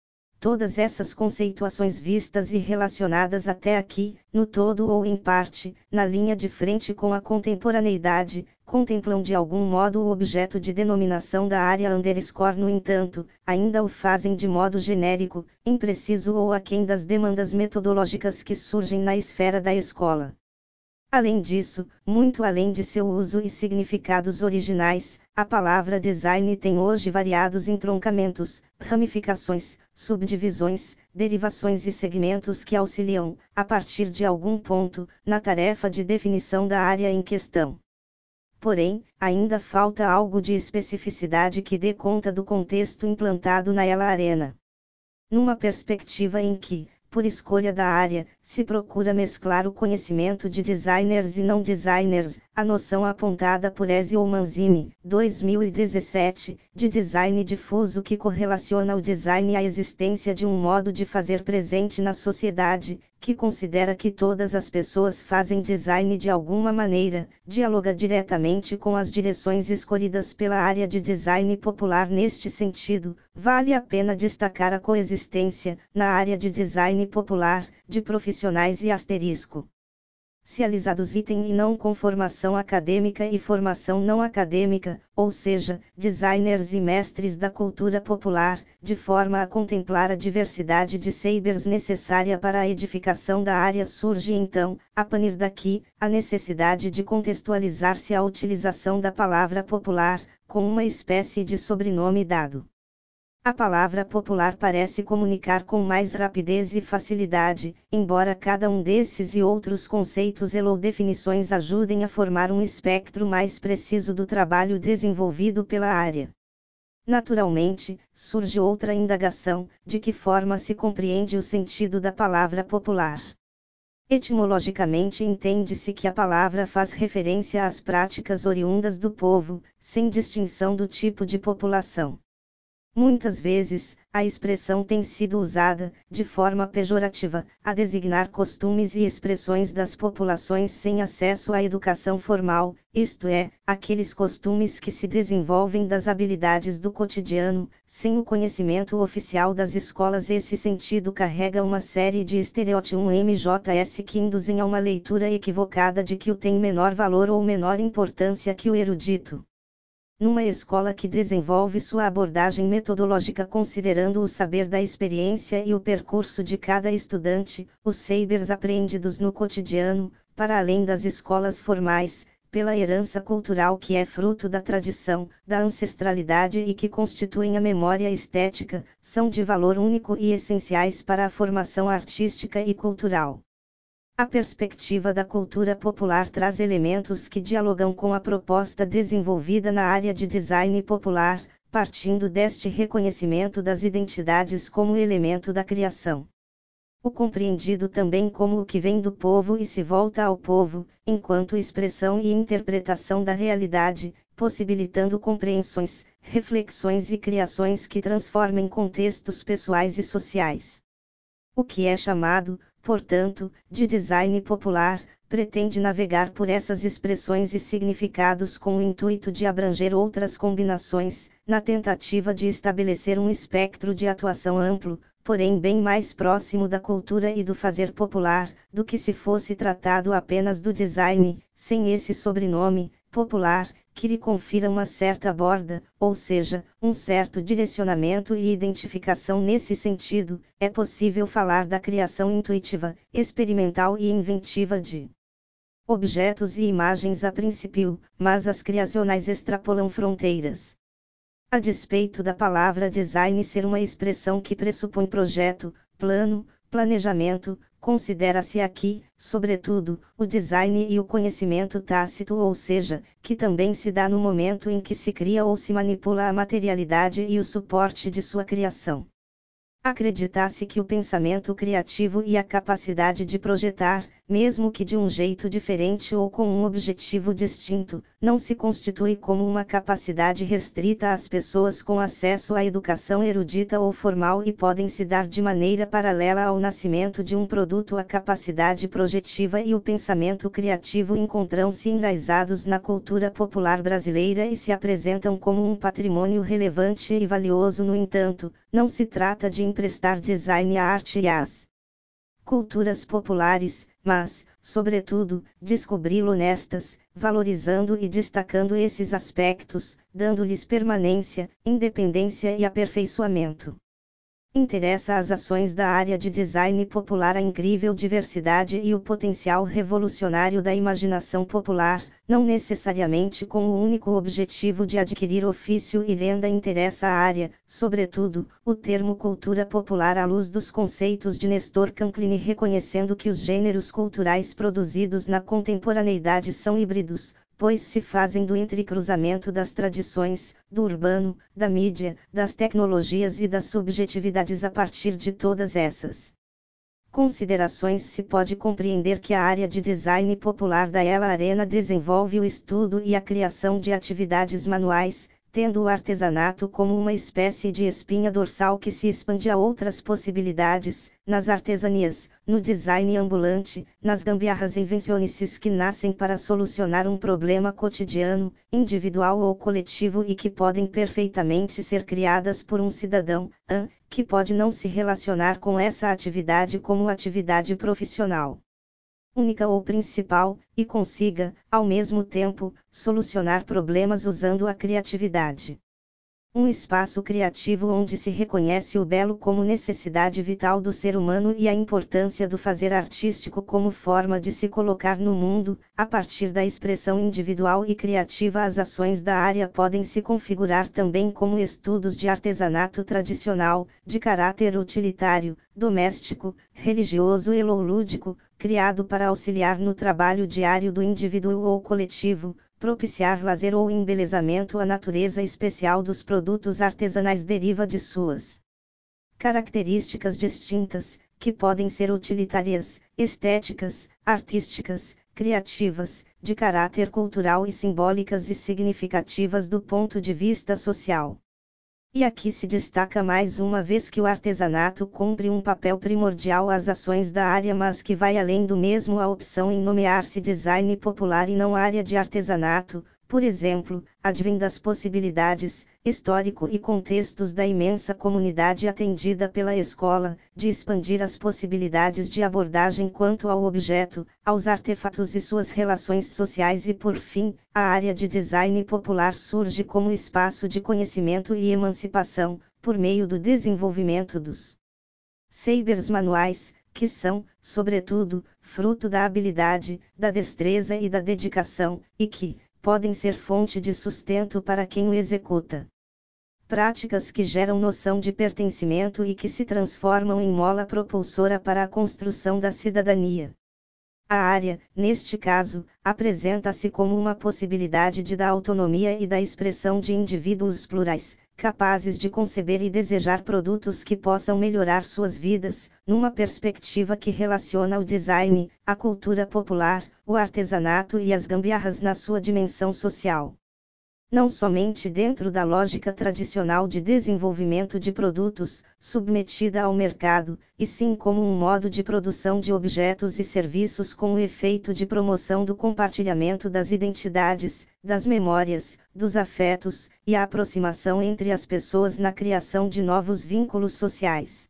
Todas essas conceituações vistas e relacionadas até aqui, no todo ou em parte, na linha de frente com a contemporaneidade, contemplam de algum modo o objeto de denominação da área underscore. No entanto, ainda o fazem de modo genérico, impreciso ou aquém das demandas metodológicas que surgem na esfera da escola. Além disso, muito além de seu uso e significados originais, a palavra design tem hoje variados entroncamentos, ramificações, subdivisões, derivações e segmentos que auxiliam, a partir de algum ponto, na tarefa de definição da área em questão. Porém, ainda falta algo de especificidade que dê conta do contexto implantado na Ela Arena. Numa perspectiva em que, por escolha da área, se procura mesclar o conhecimento de designers e não designers, a noção apontada por Ezio Manzini, dois mil e dezessete, de design difuso que correlaciona o design à existência de um modo de fazer presente na sociedade, que considera que todas as pessoas fazem design de alguma maneira, dialoga diretamente com as direções escolhidas pela área de design popular. Neste sentido, vale a pena destacar a coexistência, na área de design popular, de profissionais e asterisco. Cializados item e não com formação acadêmica e formação não acadêmica, ou seja, designers e mestres da cultura popular, de forma a contemplar a diversidade de sabers necessária para a edificação da área. Surge então, a partir daqui, a necessidade de contextualizar-se a utilização da palavra popular, com uma espécie de sobrenome dado. A palavra popular parece comunicar com mais rapidez e facilidade, embora cada um desses e outros conceitos e ou definições ajudem a formar um espectro mais preciso do trabalho desenvolvido pela área. Naturalmente, surge outra indagação: de que forma se compreende o sentido da palavra popular? Etimologicamente entende-se que a palavra faz referência às práticas oriundas do povo, sem distinção do tipo de população. Muitas vezes, a expressão tem sido usada, de forma pejorativa, a designar costumes e expressões das populações sem acesso à educação formal, isto é, aqueles costumes que se desenvolvem das habilidades do cotidiano, sem o conhecimento oficial das escolas. Esse sentido carrega uma série de estereótipos M J S que induzem a uma leitura equivocada de que o tem menor valor ou menor importância que o erudito. Numa escola que desenvolve sua abordagem metodológica considerando o saber da experiência e o percurso de cada estudante, os saberes apreendidos no cotidiano, para além das escolas formais, pela herança cultural que é fruto da tradição, da ancestralidade e que constituem a memória estética, são de valor único e essenciais para a formação artística e cultural. A perspectiva da cultura popular traz elementos que dialogam com a proposta desenvolvida na área de design popular, partindo deste reconhecimento das identidades como elemento da criação. O compreendido também como o que vem do povo e se volta ao povo, enquanto expressão e interpretação da realidade, possibilitando compreensões, reflexões e criações que transformem contextos pessoais e sociais. O que é chamado, portanto, de design popular, pretende navegar por essas expressões e significados com o intuito de abranger outras combinações, na tentativa de estabelecer um espectro de atuação amplo, porém bem mais próximo da cultura e do fazer popular, do que se fosse tratado apenas do design, sem esse sobrenome, popular, que lhe confira uma certa borda, ou seja, um certo direcionamento e identificação. Nesse sentido, é possível falar da criação intuitiva, experimental e inventiva de objetos e imagens a princípio, mas as criacionais extrapolam fronteiras. A despeito da palavra design ser uma expressão que pressupõe projeto, plano, planejamento, considera-se aqui, sobretudo, o design e o conhecimento tácito, ou seja, que também se dá no momento em que se cria ou se manipula a materialidade e o suporte de sua criação. Acredita-se que o pensamento criativo e a capacidade de projetar, mesmo que de um jeito diferente ou com um objetivo distinto, não se constitui como uma capacidade restrita às pessoas com acesso à educação erudita ou formal e podem se dar de maneira paralela ao nascimento de um produto. A capacidade projetiva e o pensamento criativo encontram-se enraizados na cultura popular brasileira e se apresentam como um patrimônio relevante e valioso. No entanto, não se trata de emprestar design à arte e às culturas populares, mas, sobretudo, descobri-lo nestas, valorizando e destacando esses aspectos, dando-lhes permanência, independência e aperfeiçoamento. Interessa às ações da área de design popular a incrível diversidade e o potencial revolucionário da imaginação popular, não necessariamente com o único objetivo de adquirir ofício e renda. Interessa à área, sobretudo, o termo cultura popular à luz dos conceitos de Nestor Canclini, reconhecendo que os gêneros culturais produzidos na contemporaneidade são híbridos, pois se fazem do entrecruzamento das tradições, do urbano, da mídia, das tecnologias e das subjetividades. A partir de todas essas considerações se pode compreender que a área de design popular da Ela Arena desenvolve o estudo e a criação de atividades manuais, tendo o artesanato como uma espécie de espinha dorsal que se expande a outras possibilidades, nas artesanias, no design ambulante, nas gambiarras e invenções que nascem para solucionar um problema cotidiano, individual ou coletivo e que podem perfeitamente ser criadas por um cidadão, um, que pode não se relacionar com essa atividade como atividade profissional única ou principal, e consiga, ao mesmo tempo, solucionar problemas usando a criatividade. Um espaço criativo onde se reconhece o belo como necessidade vital do ser humano e a importância do fazer artístico como forma de se colocar no mundo. A partir da expressão individual e criativa, as ações da área podem se configurar também como estudos de artesanato tradicional, de caráter utilitário, doméstico, religioso e lúdico, criado para auxiliar no trabalho diário do indivíduo ou coletivo, propiciar lazer ou embelezamento. A natureza especial dos produtos artesanais deriva de suas características distintas, que podem ser utilitárias, estéticas, artísticas, criativas, de caráter cultural e simbólicas e significativas do ponto de vista social. E aqui se destaca mais uma vez que o artesanato cumpre um papel primordial às ações da área, mas que vai além do mesmo. A opção em nomear-se design popular e não área de artesanato, por exemplo, advém das possibilidades, histórico e contextos da imensa comunidade atendida pela escola, de expandir as possibilidades de abordagem quanto ao objeto, aos artefatos e suas relações sociais. E por fim, a área de design popular surge como espaço de conhecimento e emancipação, por meio do desenvolvimento dos saberes manuais, que são, sobretudo, fruto da habilidade, da destreza e da dedicação, e que podem ser fonte de sustento para quem o executa. Práticas que geram noção de pertencimento e que se transformam em mola propulsora para a construção da cidadania. A área, neste caso, apresenta-se como uma possibilidade de da autonomia e da expressão de indivíduos plurais, capazes de conceber e desejar produtos que possam melhorar suas vidas, numa perspectiva que relaciona o design, a cultura popular, o artesanato e as gambiarras na sua dimensão social. Não somente dentro da lógica tradicional de desenvolvimento de produtos, submetida ao mercado, e sim como um modo de produção de objetos e serviços com o efeito de promoção do compartilhamento das identidades, das memórias, dos afetos, e a aproximação entre as pessoas na criação de novos vínculos sociais.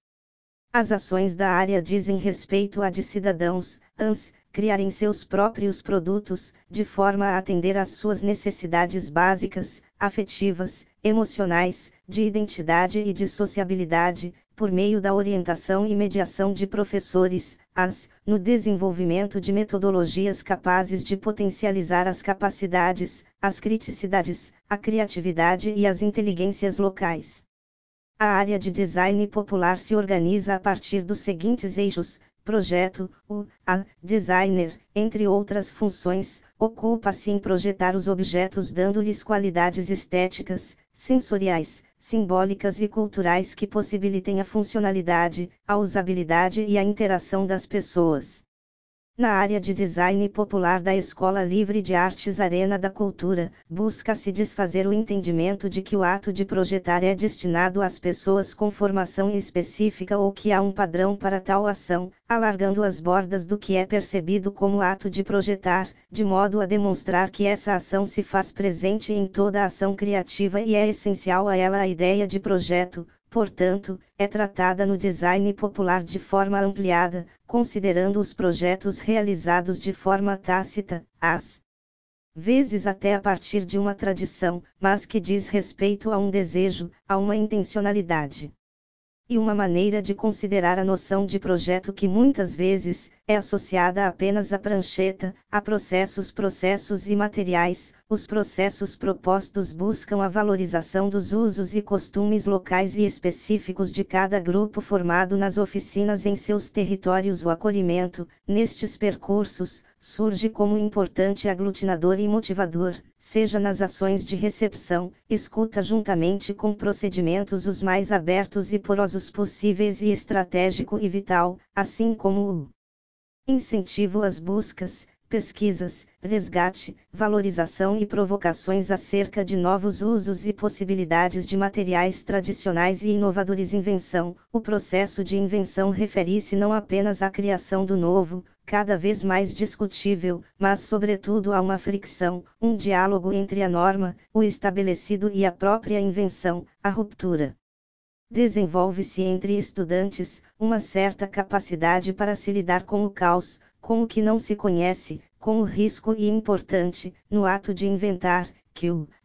As ações da área dizem respeito a de cidadãos, ans, criarem seus próprios produtos, de forma a atender às suas necessidades básicas, afetivas, emocionais, de identidade e de sociabilidade, por meio da orientação e mediação de professores, as, no desenvolvimento de metodologias capazes de potencializar as capacidades, as criticidades, a criatividade e as inteligências locais. A área de design popular se organiza a partir dos seguintes eixos: projeto, o, a, designer, entre outras funções, ocupa-se em projetar os objetos dando-lhes qualidades estéticas, sensoriais, simbólicas e culturais que possibilitem a funcionalidade, a usabilidade e a interação das pessoas. Na área de design popular da Escola Livre de Artes Arena da Cultura, busca-se desfazer o entendimento de que o ato de projetar é destinado às pessoas com formação específica ou que há um padrão para tal ação, alargando as bordas do que é percebido como ato de projetar, de modo a demonstrar que essa ação se faz presente em toda a ação criativa e é essencial a ela a ideia de projeto. Portanto, é tratada no design popular de forma ampliada, considerando os projetos realizados de forma tácita, às vezes até a partir de uma tradição, mas que diz respeito a um desejo, a uma intencionalidade. E uma maneira de considerar a noção de projeto que muitas vezes é associada apenas à prancheta, a processos, processos e materiais. Os processos propostos buscam a valorização dos usos e costumes locais e específicos de cada grupo formado nas oficinas em seus territórios. O acolhimento, nestes percursos, surge como importante aglutinador e motivador, seja nas ações de recepção, escuta juntamente com procedimentos os mais abertos e porosos possíveis e estratégico e vital, assim como o incentivo às buscas, pesquisas, resgate, valorização e provocações acerca de novos usos e possibilidades de materiais tradicionais e inovadores. Invenção. O processo de invenção refere-se não apenas à criação do novo, cada vez mais discutível, mas sobretudo a uma fricção, um diálogo entre a norma, o estabelecido e a própria invenção, a ruptura. Desenvolve-se entre estudantes uma certa capacidade para se lidar com o caos, com o que não se conhece, com o risco e importante, no ato de inventar, que o, a,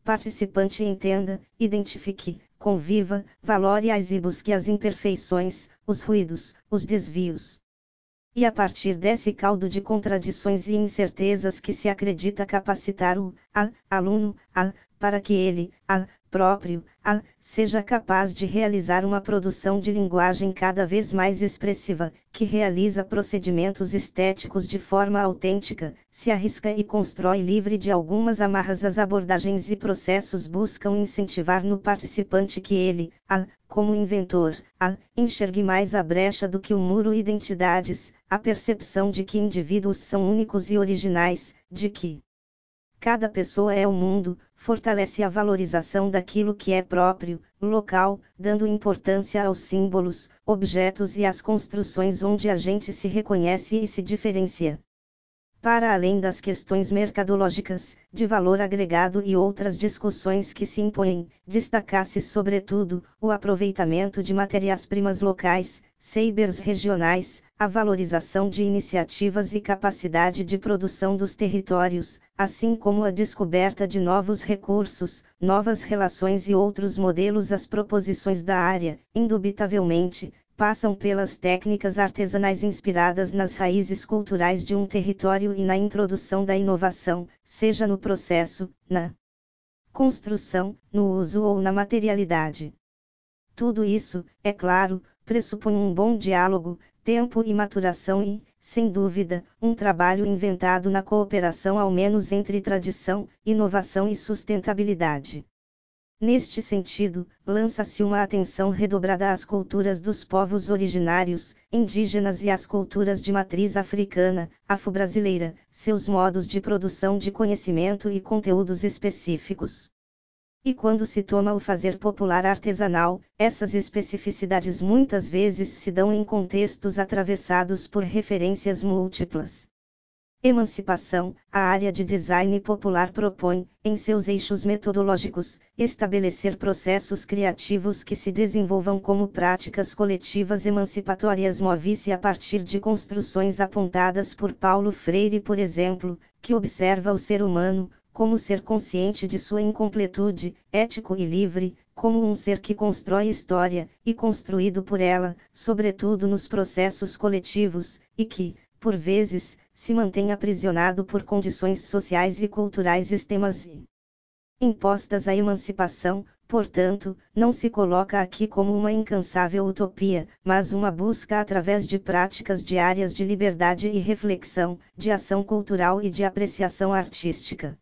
participante entenda, identifique, conviva, valore-as e busque as imperfeições, os ruídos, os desvios. E a partir desse caldo de contradições e incertezas que se acredita capacitar o a, aluno, a, para que ele, a, próprio, a, seja capaz de realizar uma produção de linguagem cada vez mais expressiva, que realiza procedimentos estéticos de forma autêntica, se arrisca e constrói livre de algumas amarras. As abordagens e processos buscam incentivar no participante que ele, a, como inventor, a, enxergue mais a brecha do que o muro identidades, a percepção de que indivíduos são únicos e originais, de que cada pessoa é o mundo, fortalece a valorização daquilo que é próprio, local, dando importância aos símbolos, objetos e às construções onde a gente se reconhece e se diferencia. Para além das questões mercadológicas, de valor agregado e outras discussões que se impõem, destaca-se sobretudo, o aproveitamento de matérias-primas locais, sabers regionais, a valorização de iniciativas e capacidade de produção dos territórios, assim como a descoberta de novos recursos, novas relações e outros modelos. As proposições da área, indubitavelmente, passam pelas técnicas artesanais inspiradas nas raízes culturais de um território e na introdução da inovação, seja no processo, na construção, no uso ou na materialidade. Tudo isso, é claro, pressupõe um bom diálogo, tempo e maturação e, sem dúvida, um trabalho inventado na cooperação ao menos entre tradição, inovação e sustentabilidade. Neste sentido, lança-se uma atenção redobrada às culturas dos povos originários, indígenas e às culturas de matriz africana, afro-brasileira, seus modos de produção de conhecimento e conteúdos específicos. E quando se toma o fazer popular artesanal, essas especificidades muitas vezes se dão em contextos atravessados por referências múltiplas. Emancipação, a área de design popular propõe, em seus eixos metodológicos, estabelecer processos criativos que se desenvolvam como práticas coletivas emancipatórias. Move-se a partir de construções apontadas por Paulo Freire, por exemplo, que observa o ser humano, como ser consciente de sua incompletude, ético e livre, como um ser que constrói história, e construído por ela, sobretudo nos processos coletivos, e que, por vezes, se mantém aprisionado por condições sociais e culturais extremas e impostas. A emancipação, portanto, não se coloca aqui como uma incansável utopia, mas uma busca através de práticas diárias de liberdade e reflexão, de ação cultural e de apreciação artística.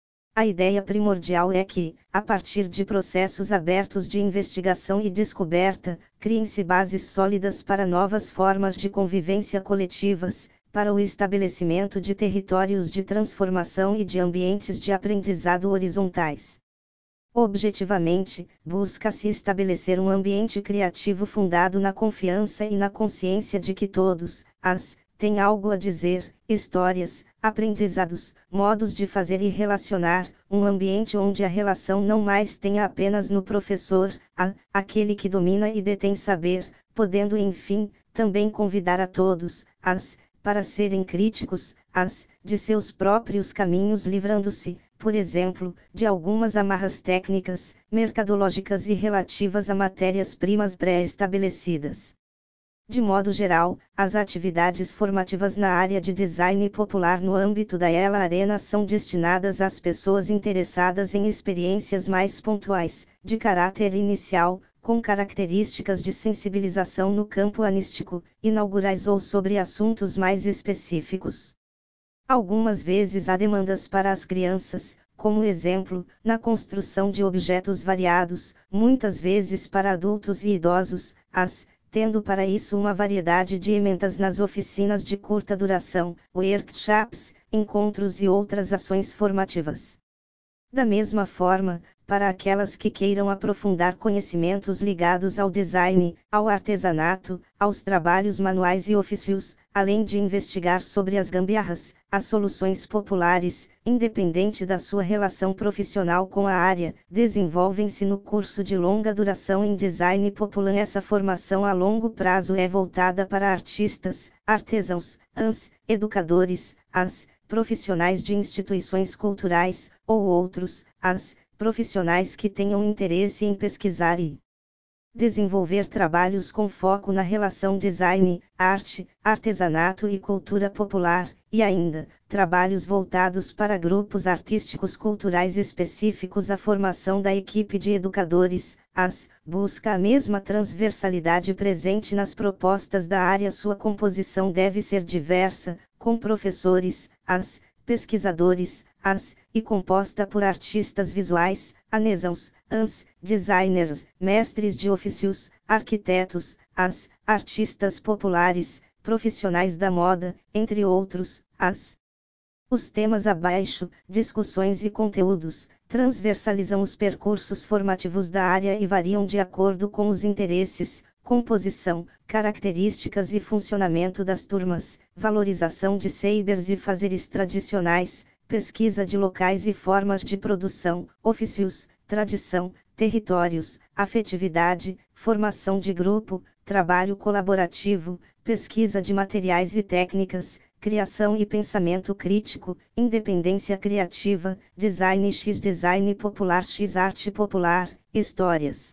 A ideia primordial é que, a partir de processos abertos de investigação e descoberta, criem-se bases sólidas para novas formas de convivência coletivas, para o estabelecimento de territórios de transformação e de ambientes de aprendizado horizontais. Objetivamente, busca-se estabelecer um ambiente criativo fundado na confiança e na consciência de que todos, as, têm algo a dizer, histórias, aprendizados, modos de fazer e relacionar, um ambiente onde a relação não mais tenha apenas no professor, a, aquele que domina e detém saber, podendo enfim, também convidar a todos, as, para serem críticos, as, de seus próprios caminhos, livrando-se, por exemplo, de algumas amarras técnicas, mercadológicas e relativas a matérias-primas pré-estabelecidas. De modo geral, as atividades formativas na área de design popular no âmbito da Ela Arena são destinadas às pessoas interessadas em experiências mais pontuais, de caráter inicial, com características de sensibilização no campo anístico, inaugurais ou sobre assuntos mais específicos. Algumas vezes há demandas para as crianças, como exemplo, na construção de objetos variados, muitas vezes para adultos e idosos, as tendo para isso uma variedade de emendas nas oficinas de curta duração, workshops, encontros e outras ações formativas. Da mesma forma, para aquelas que queiram aprofundar conhecimentos ligados ao design, ao artesanato, aos trabalhos manuais e ofícios, além de investigar sobre as gambiarras, as soluções populares, independente da sua relação profissional com a área, desenvolvem-se no curso de longa duração em design popular. Essa formação a longo prazo é voltada para artistas, artesãos, ans, educadores, as, profissionais de instituições culturais, ou outros, as, profissionais que tenham interesse em pesquisar e desenvolver trabalhos com foco na relação design, arte, artesanato e cultura popular, e ainda, trabalhos voltados para grupos artísticos culturais específicos. A formação da equipe de educadores, A S, busca a mesma transversalidade presente nas propostas da área. Sua composição deve ser diversa, com professores, A S, pesquisadores, A S, e composta por artistas visuais, artesãos, A Ns, designers, mestres de ofícios, arquitetos, A S, artistas populares, profissionais da moda, entre outros, A S. Os temas abaixo, discussões e conteúdos, transversalizam os percursos formativos da área e variam de acordo com os interesses, composição, características e funcionamento das turmas, valorização de saberes e fazeres tradicionais, pesquisa de locais e formas de produção, ofícios, tradição, territórios, afetividade, formação de grupo, trabalho colaborativo, pesquisa de materiais e técnicas, criação e pensamento crítico, independência criativa, design X, design popular X, arte popular, histórias.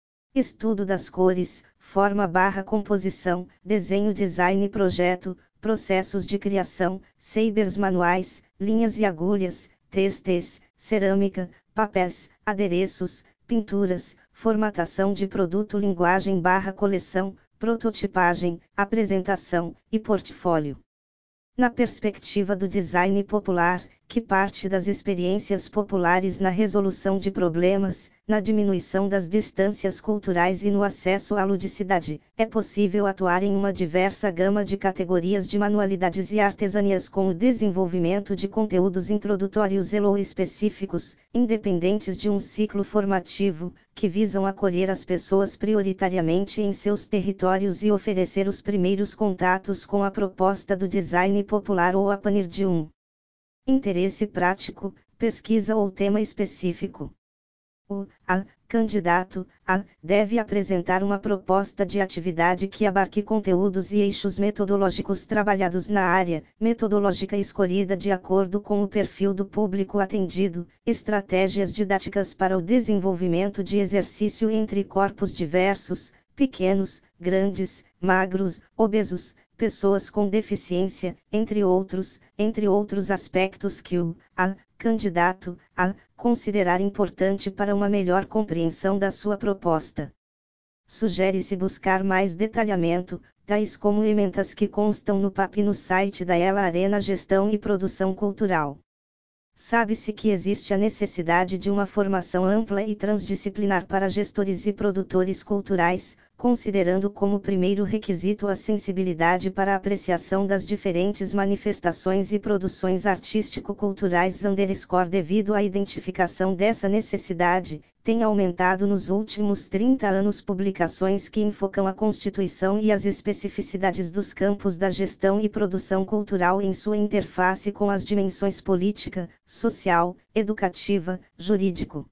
Estudo das cores, forma barra composição, desenho design projeto, processos de criação, sabers manuais, linhas e agulhas, textos, cerâmica, papéis, adereços, pinturas, formatação de produto linguagem barra coleção, prototipagem, apresentação, e portfólio. Na perspectiva do design popular, que parte das experiências populares na resolução de problemas, na diminuição das distâncias culturais e no acesso à ludicidade, é possível atuar em uma diversa gama de categorias de manualidades e artesanias com o desenvolvimento de conteúdos introdutórios e ou específicos, independentes de um ciclo formativo, que visam acolher as pessoas prioritariamente em seus territórios e oferecer os primeiros contatos com a proposta do design popular ou a partir de um interesse prático, pesquisa ou tema específico. O a, candidato a deve apresentar uma proposta de atividade que abarque conteúdos e eixos metodológicos trabalhados na área, metodológica escolhida de acordo com o perfil do público atendido, estratégias didáticas para o desenvolvimento de exercício entre corpos diversos, pequenos, grandes, magros, obesos, pessoas com deficiência, entre outros, entre outros aspectos que o a, candidato a considerar importante para uma melhor compreensão da sua proposta. Sugere-se buscar mais detalhamento, tais como emendas que constam no P A P e no site da Ela Arena Gestão e Produção Cultural. Sabe-se que existe a necessidade de uma formação ampla e transdisciplinar para gestores e produtores culturais, considerando como primeiro requisito a sensibilidade para a apreciação das diferentes manifestações e produções artístico-culturais underscore devido à identificação dessa necessidade, tem aumentado nos últimos trinta anos publicações que enfocam a constituição e as especificidades dos campos da gestão e produção cultural em sua interface com as dimensões política, social, educativa, jurídico,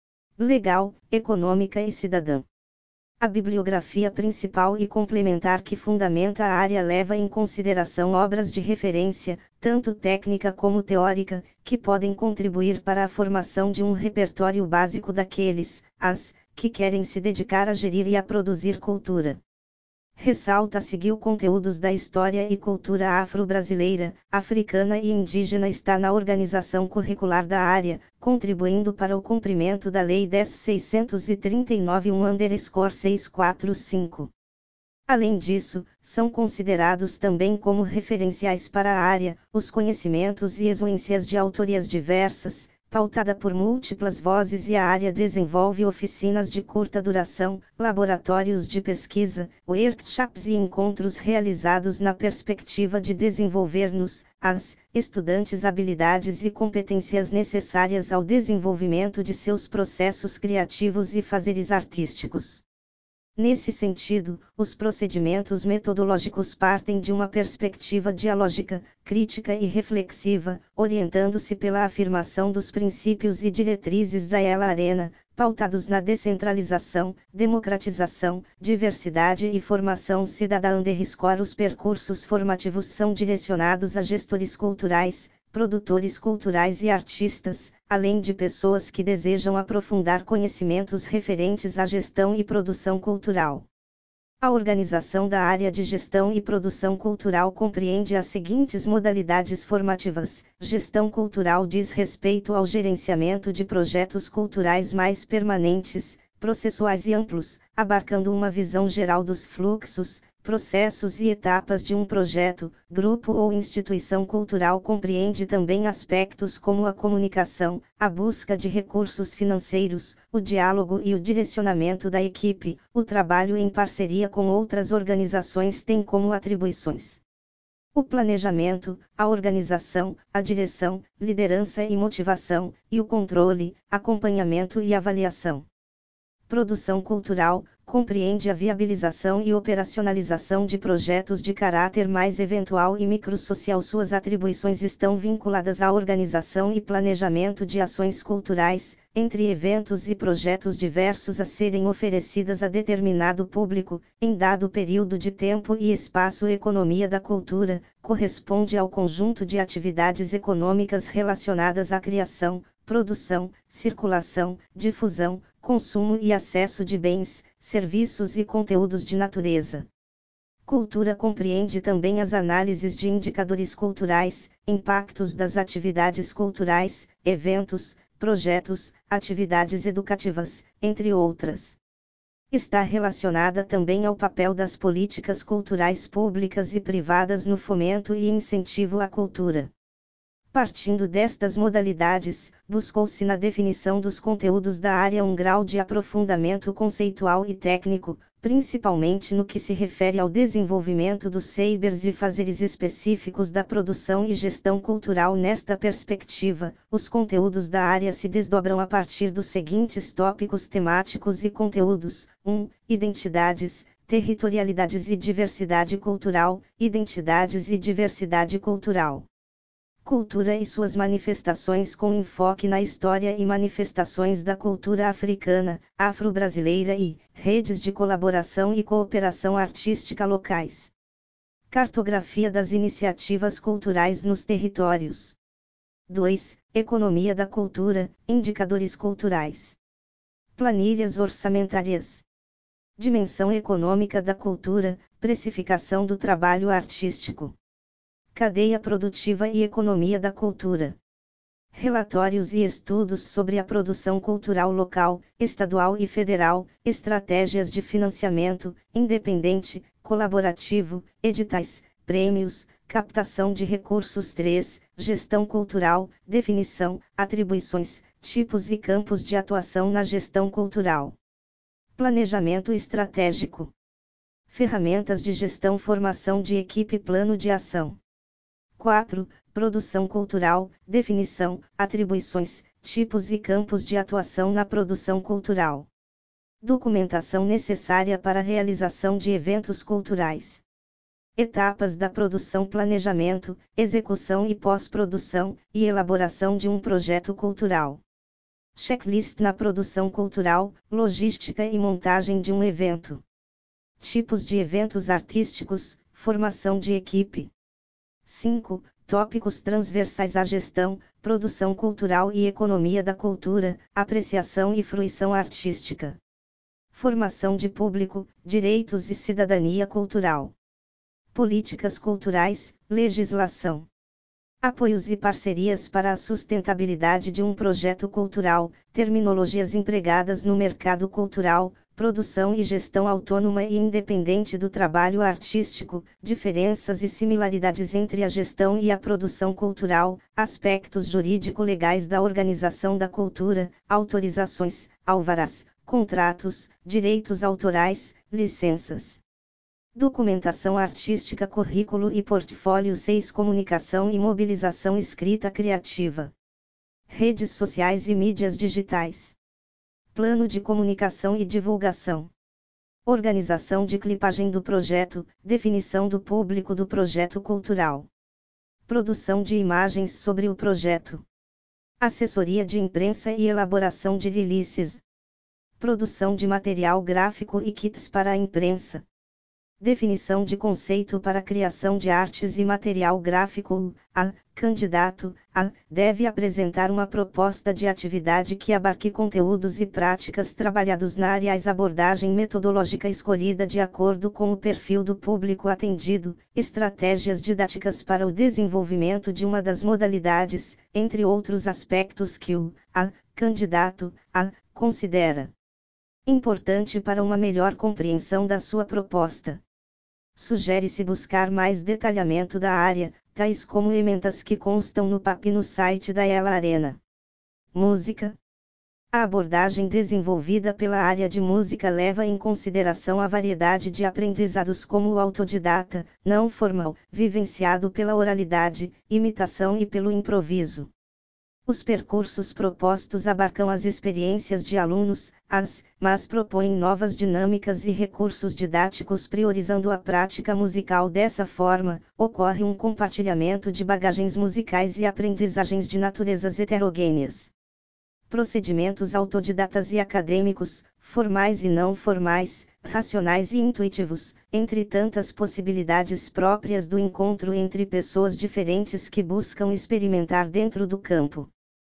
legal, econômica e cidadã. A bibliografia principal e complementar que fundamenta a área leva em consideração obras de referência, tanto técnica como teórica, que podem contribuir para a formação de um repertório básico daqueles, as, que querem se dedicar a gerir e a produzir cultura. Ressalta seguir conteúdos da história e cultura afro-brasileira, africana e indígena está na organização curricular da área, contribuindo para o cumprimento da Lei dez mil seiscentos e trinta e nove um underscore seiscentos e quarenta e cinco. Além disso, são considerados também como referenciais para a área, os conhecimentos e exuências de autorias diversas, pautada por múltiplas vozes e a área desenvolve oficinas de curta duração, laboratórios de pesquisa, workshops e encontros realizados na perspectiva de desenvolver nos, as, estudantes habilidades e competências necessárias ao desenvolvimento de seus processos criativos e fazeres artísticos. Nesse sentido, os procedimentos metodológicos partem de uma perspectiva dialógica, crítica e reflexiva, orientando-se pela afirmação dos princípios e diretrizes da Ela Arena, pautados na descentralização, democratização, diversidade e formação cidadã underscore. Os percursos formativos são direcionados a gestores culturais, produtores culturais e artistas, além de pessoas que desejam aprofundar conhecimentos referentes à gestão e produção cultural. A organização da área de gestão e produção cultural compreende as seguintes modalidades formativas. Gestão cultural diz respeito ao gerenciamento de projetos culturais mais permanentes, processuais e amplos, abarcando uma visão geral dos fluxos, processos e etapas de um projeto, grupo ou instituição cultural. Compreende também aspectos como a comunicação, a busca de recursos financeiros, o diálogo e o direcionamento da equipe. O trabalho em parceria com outras organizações tem como atribuições o planejamento, a organização, a direção, liderança e motivação, e o controle, acompanhamento e avaliação. Produção cultural compreende a viabilização e operacionalização de projetos de caráter mais eventual e microsocial. Suas atribuições estão vinculadas à organização e planejamento de ações culturais, entre eventos e projetos diversos a serem oferecidas a determinado público, em dado período de tempo e espaço. Economia da cultura corresponde ao conjunto de atividades econômicas relacionadas à criação, produção, circulação, difusão, consumo e acesso de bens, serviços e conteúdos de natureza. Cultura compreende também as análises de indicadores culturais, impactos das atividades culturais, eventos, projetos, atividades educativas, entre outras. Está relacionada também ao papel das políticas culturais públicas e privadas no fomento e incentivo à cultura. Partindo destas modalidades, buscou-se na definição dos conteúdos da área um grau de aprofundamento conceitual e técnico, principalmente no que se refere ao desenvolvimento dos sabers e fazeres específicos da produção e gestão cultural. Nesta perspectiva, os conteúdos da área se desdobram a partir dos seguintes tópicos temáticos e conteúdos: um. Identidades, territorialidades e diversidade cultural, identidades e diversidade cultural. Cultura e suas manifestações com enfoque na história e manifestações da cultura africana, afro-brasileira e redes de colaboração e cooperação artística locais. Cartografia das iniciativas culturais nos territórios. dois. Economia da cultura, indicadores culturais. Planilhas orçamentárias. Dimensão econômica da cultura, precificação do trabalho artístico. Cadeia produtiva e economia da cultura. Relatórios e estudos sobre a produção cultural local, estadual e federal, estratégias de financiamento, independente, colaborativo, editais, prêmios, captação de recursos. três. Gestão cultural, definição, atribuições, tipos e campos de atuação na gestão cultural. Planejamento estratégico. Ferramentas de gestão, formação de equipe, plano de ação. quatro. Produção cultural, definição, atribuições, tipos e campos de atuação na produção cultural. Documentação necessária para a realização de eventos culturais. Etapas da produção: planejamento, execução e pós-produção, e elaboração de um projeto cultural. Checklist na produção cultural, logística e montagem de um evento. Tipos de eventos artísticos, formação de equipe. cinco. Tópicos transversais à gestão, produção cultural e economia da cultura, apreciação e fruição artística. Formação de público, direitos e cidadania cultural. Políticas culturais, legislação. Apoios e parcerias para a sustentabilidade de um projeto cultural, terminologias empregadas no mercado cultural, produção e gestão autônoma e independente do trabalho artístico, diferenças e similaridades entre a gestão e a produção cultural, aspectos jurídico-legais da organização da cultura, autorizações, alvarás, contratos, direitos autorais, licenças. Documentação artística, currículo e portfólio. seis. Comunicação e mobilização escrita criativa. Redes sociais e mídias digitais. Plano de comunicação e divulgação. Organização de clipagem do projeto, definição do público do projeto cultural. Produção de imagens sobre o projeto. Assessoria de imprensa e elaboração de releases. Produção de material gráfico e kits para a imprensa. Definição de conceito para a criação de artes e material gráfico. A. Candidato a deve apresentar uma proposta de atividade que abarque conteúdos e práticas trabalhados na área. A abordagem metodológica escolhida de acordo com o perfil do público atendido, estratégias didáticas para o desenvolvimento de uma das modalidades, entre outros aspectos que o a candidato a considera importante para uma melhor compreensão da sua proposta. Sugere-se buscar mais detalhamento da área, tais como emendas que constam no P A P e no site da Ela Arena. Música. A abordagem desenvolvida pela área de música leva em consideração a variedade de aprendizados como o autodidata, não formal, vivenciado pela oralidade, imitação e pelo improviso. Os percursos propostos abarcam as experiências de alunos, as, mas propõem novas dinâmicas e recursos didáticos priorizando a prática musical. Dessa forma, ocorre um compartilhamento de bagagens musicais e aprendizagens de naturezas heterogêneas. Procedimentos autodidatas e acadêmicos, formais e não formais, racionais e intuitivos, entre tantas possibilidades próprias do encontro entre pessoas diferentes que buscam experimentar dentro do campo.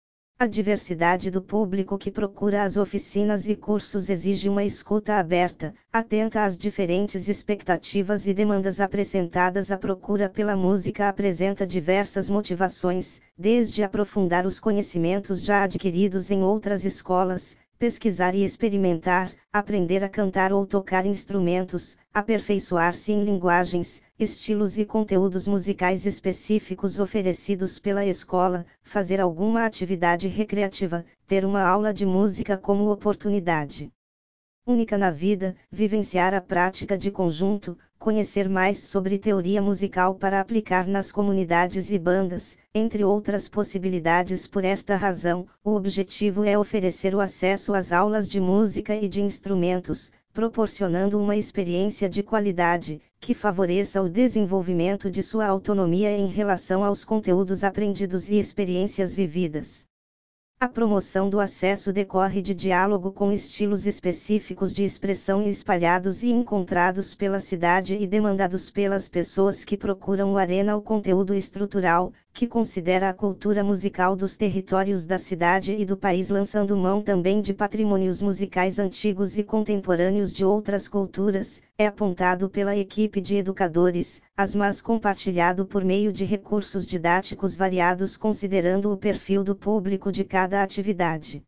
A diversidade do público que procura as oficinas e cursos exige uma escuta aberta, atenta às diferentes expectativas e demandas apresentadas. A procura pela música apresenta diversas motivações, desde aprofundar os conhecimentos já adquiridos em outras escolas, pesquisar e experimentar, aprender a cantar ou tocar instrumentos, aperfeiçoar-se em linguagens, estilos e conteúdos musicais específicos oferecidos pela escola, fazer alguma atividade recreativa, ter uma aula de música como oportunidade única na vida, vivenciar a prática de conjunto, conhecer mais sobre teoria musical para aplicar nas comunidades e bandas, entre outras possibilidades. Por esta razão, o objetivo é oferecer o acesso às aulas de música e de instrumentos, proporcionando uma experiência de qualidade, que favoreça o desenvolvimento de sua autonomia em relação aos conteúdos aprendidos e experiências vividas. A promoção do acesso decorre de diálogo com estilos específicos de expressão espalhados e encontrados pela cidade e demandados pelas pessoas que procuram o Arena. O conteúdo estrutural, que considera a cultura musical dos territórios da cidade e do país, lançando mão também de patrimônios musicais antigos e contemporâneos de outras culturas, é apontado pela equipe de educadores, as mas compartilhado por meio de recursos didáticos variados considerando o perfil do público de cada atividade.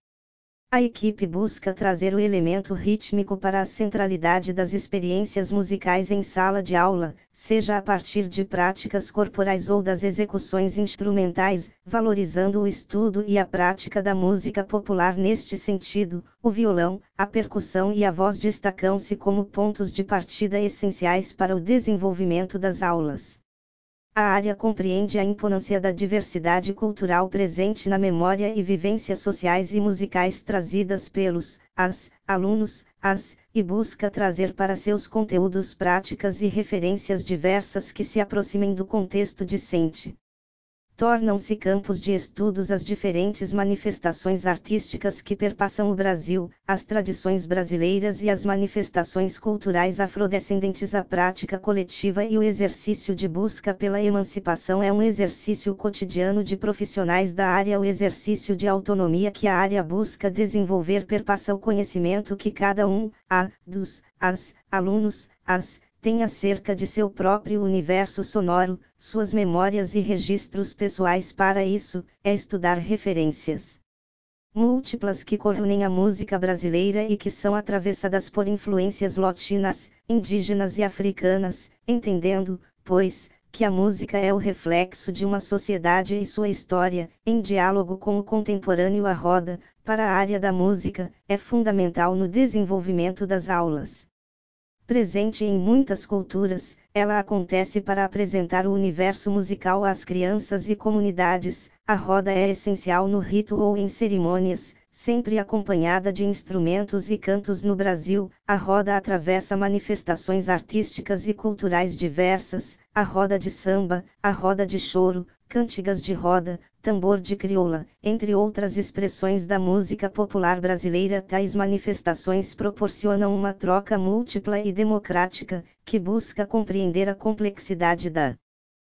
A equipe busca trazer o elemento rítmico para a centralidade das experiências musicais em sala de aula, seja a partir de práticas corporais ou das execuções instrumentais, valorizando o estudo e a prática da música popular. Neste sentido, o violão, a percussão e a voz destacam-se como pontos de partida essenciais para o desenvolvimento das aulas. A área compreende a imponência da diversidade cultural presente na memória e vivências sociais e musicais trazidas pelos, as, alunos, as, e busca trazer para seus conteúdos práticas e referências diversas que se aproximem do contexto discente. Tornam-se campos de estudos as diferentes manifestações artísticas que perpassam o Brasil, as tradições brasileiras e as manifestações culturais afrodescendentes. A prática coletiva e o exercício de busca pela emancipação é um exercício cotidiano de profissionais da área. O exercício de autonomia que a área busca desenvolver perpassa o conhecimento que cada um, a, dos, as, alunos, as, tem acerca de seu próprio universo sonoro, suas memórias e registros pessoais. Para isso, é estudar referências múltiplas que corroem a música brasileira e que são atravessadas por influências latinas, indígenas e africanas, entendendo, pois, que a música é o reflexo de uma sociedade e sua história, em diálogo com o contemporâneo. A roda, para a área da música, é fundamental no desenvolvimento das aulas. Presente em muitas culturas, ela acontece para apresentar o universo musical às crianças e comunidades. A roda é essencial no rito ou em cerimônias, sempre acompanhada de instrumentos e cantos. No Brasil, a roda atravessa manifestações artísticas e culturais diversas, a roda de samba, a roda de choro, cantigas de roda, tambor de crioula, entre outras expressões da música popular brasileira. Tais manifestações proporcionam uma troca múltipla e democrática, que busca compreender a complexidade da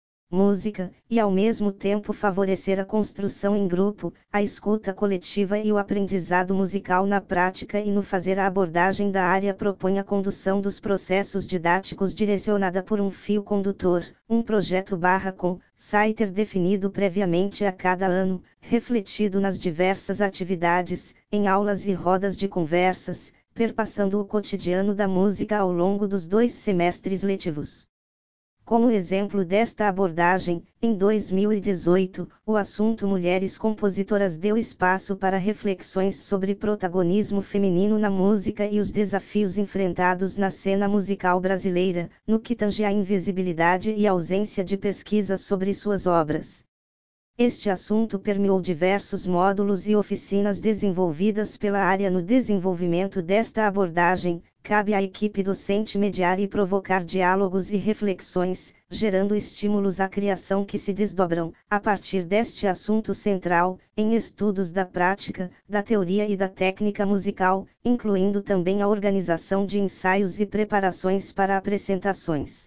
música, e ao mesmo tempo favorecer a construção em grupo, a escuta coletiva e o aprendizado musical na prática e no fazer. A abordagem da área propõe a condução dos processos didáticos direcionada por um fio condutor, um projeto barra com Saiter definido previamente a cada ano, refletido nas diversas atividades, em aulas e rodas de conversas, perpassando o cotidiano da música ao longo dos dois semestres letivos. Como exemplo desta abordagem, em dois mil e dezoito, o assunto Mulheres Compositoras deu espaço para reflexões sobre protagonismo feminino na música e os desafios enfrentados na cena musical brasileira, no que tange à invisibilidade e ausência de pesquisa sobre suas obras. Este assunto permeou diversos módulos e oficinas desenvolvidas pela área. No desenvolvimento desta abordagem, cabe à equipe docente mediar e provocar diálogos e reflexões, gerando estímulos à criação que se desdobram, a partir deste assunto central, em estudos da prática, da teoria e da técnica musical, incluindo também a organização de ensaios e preparações para apresentações.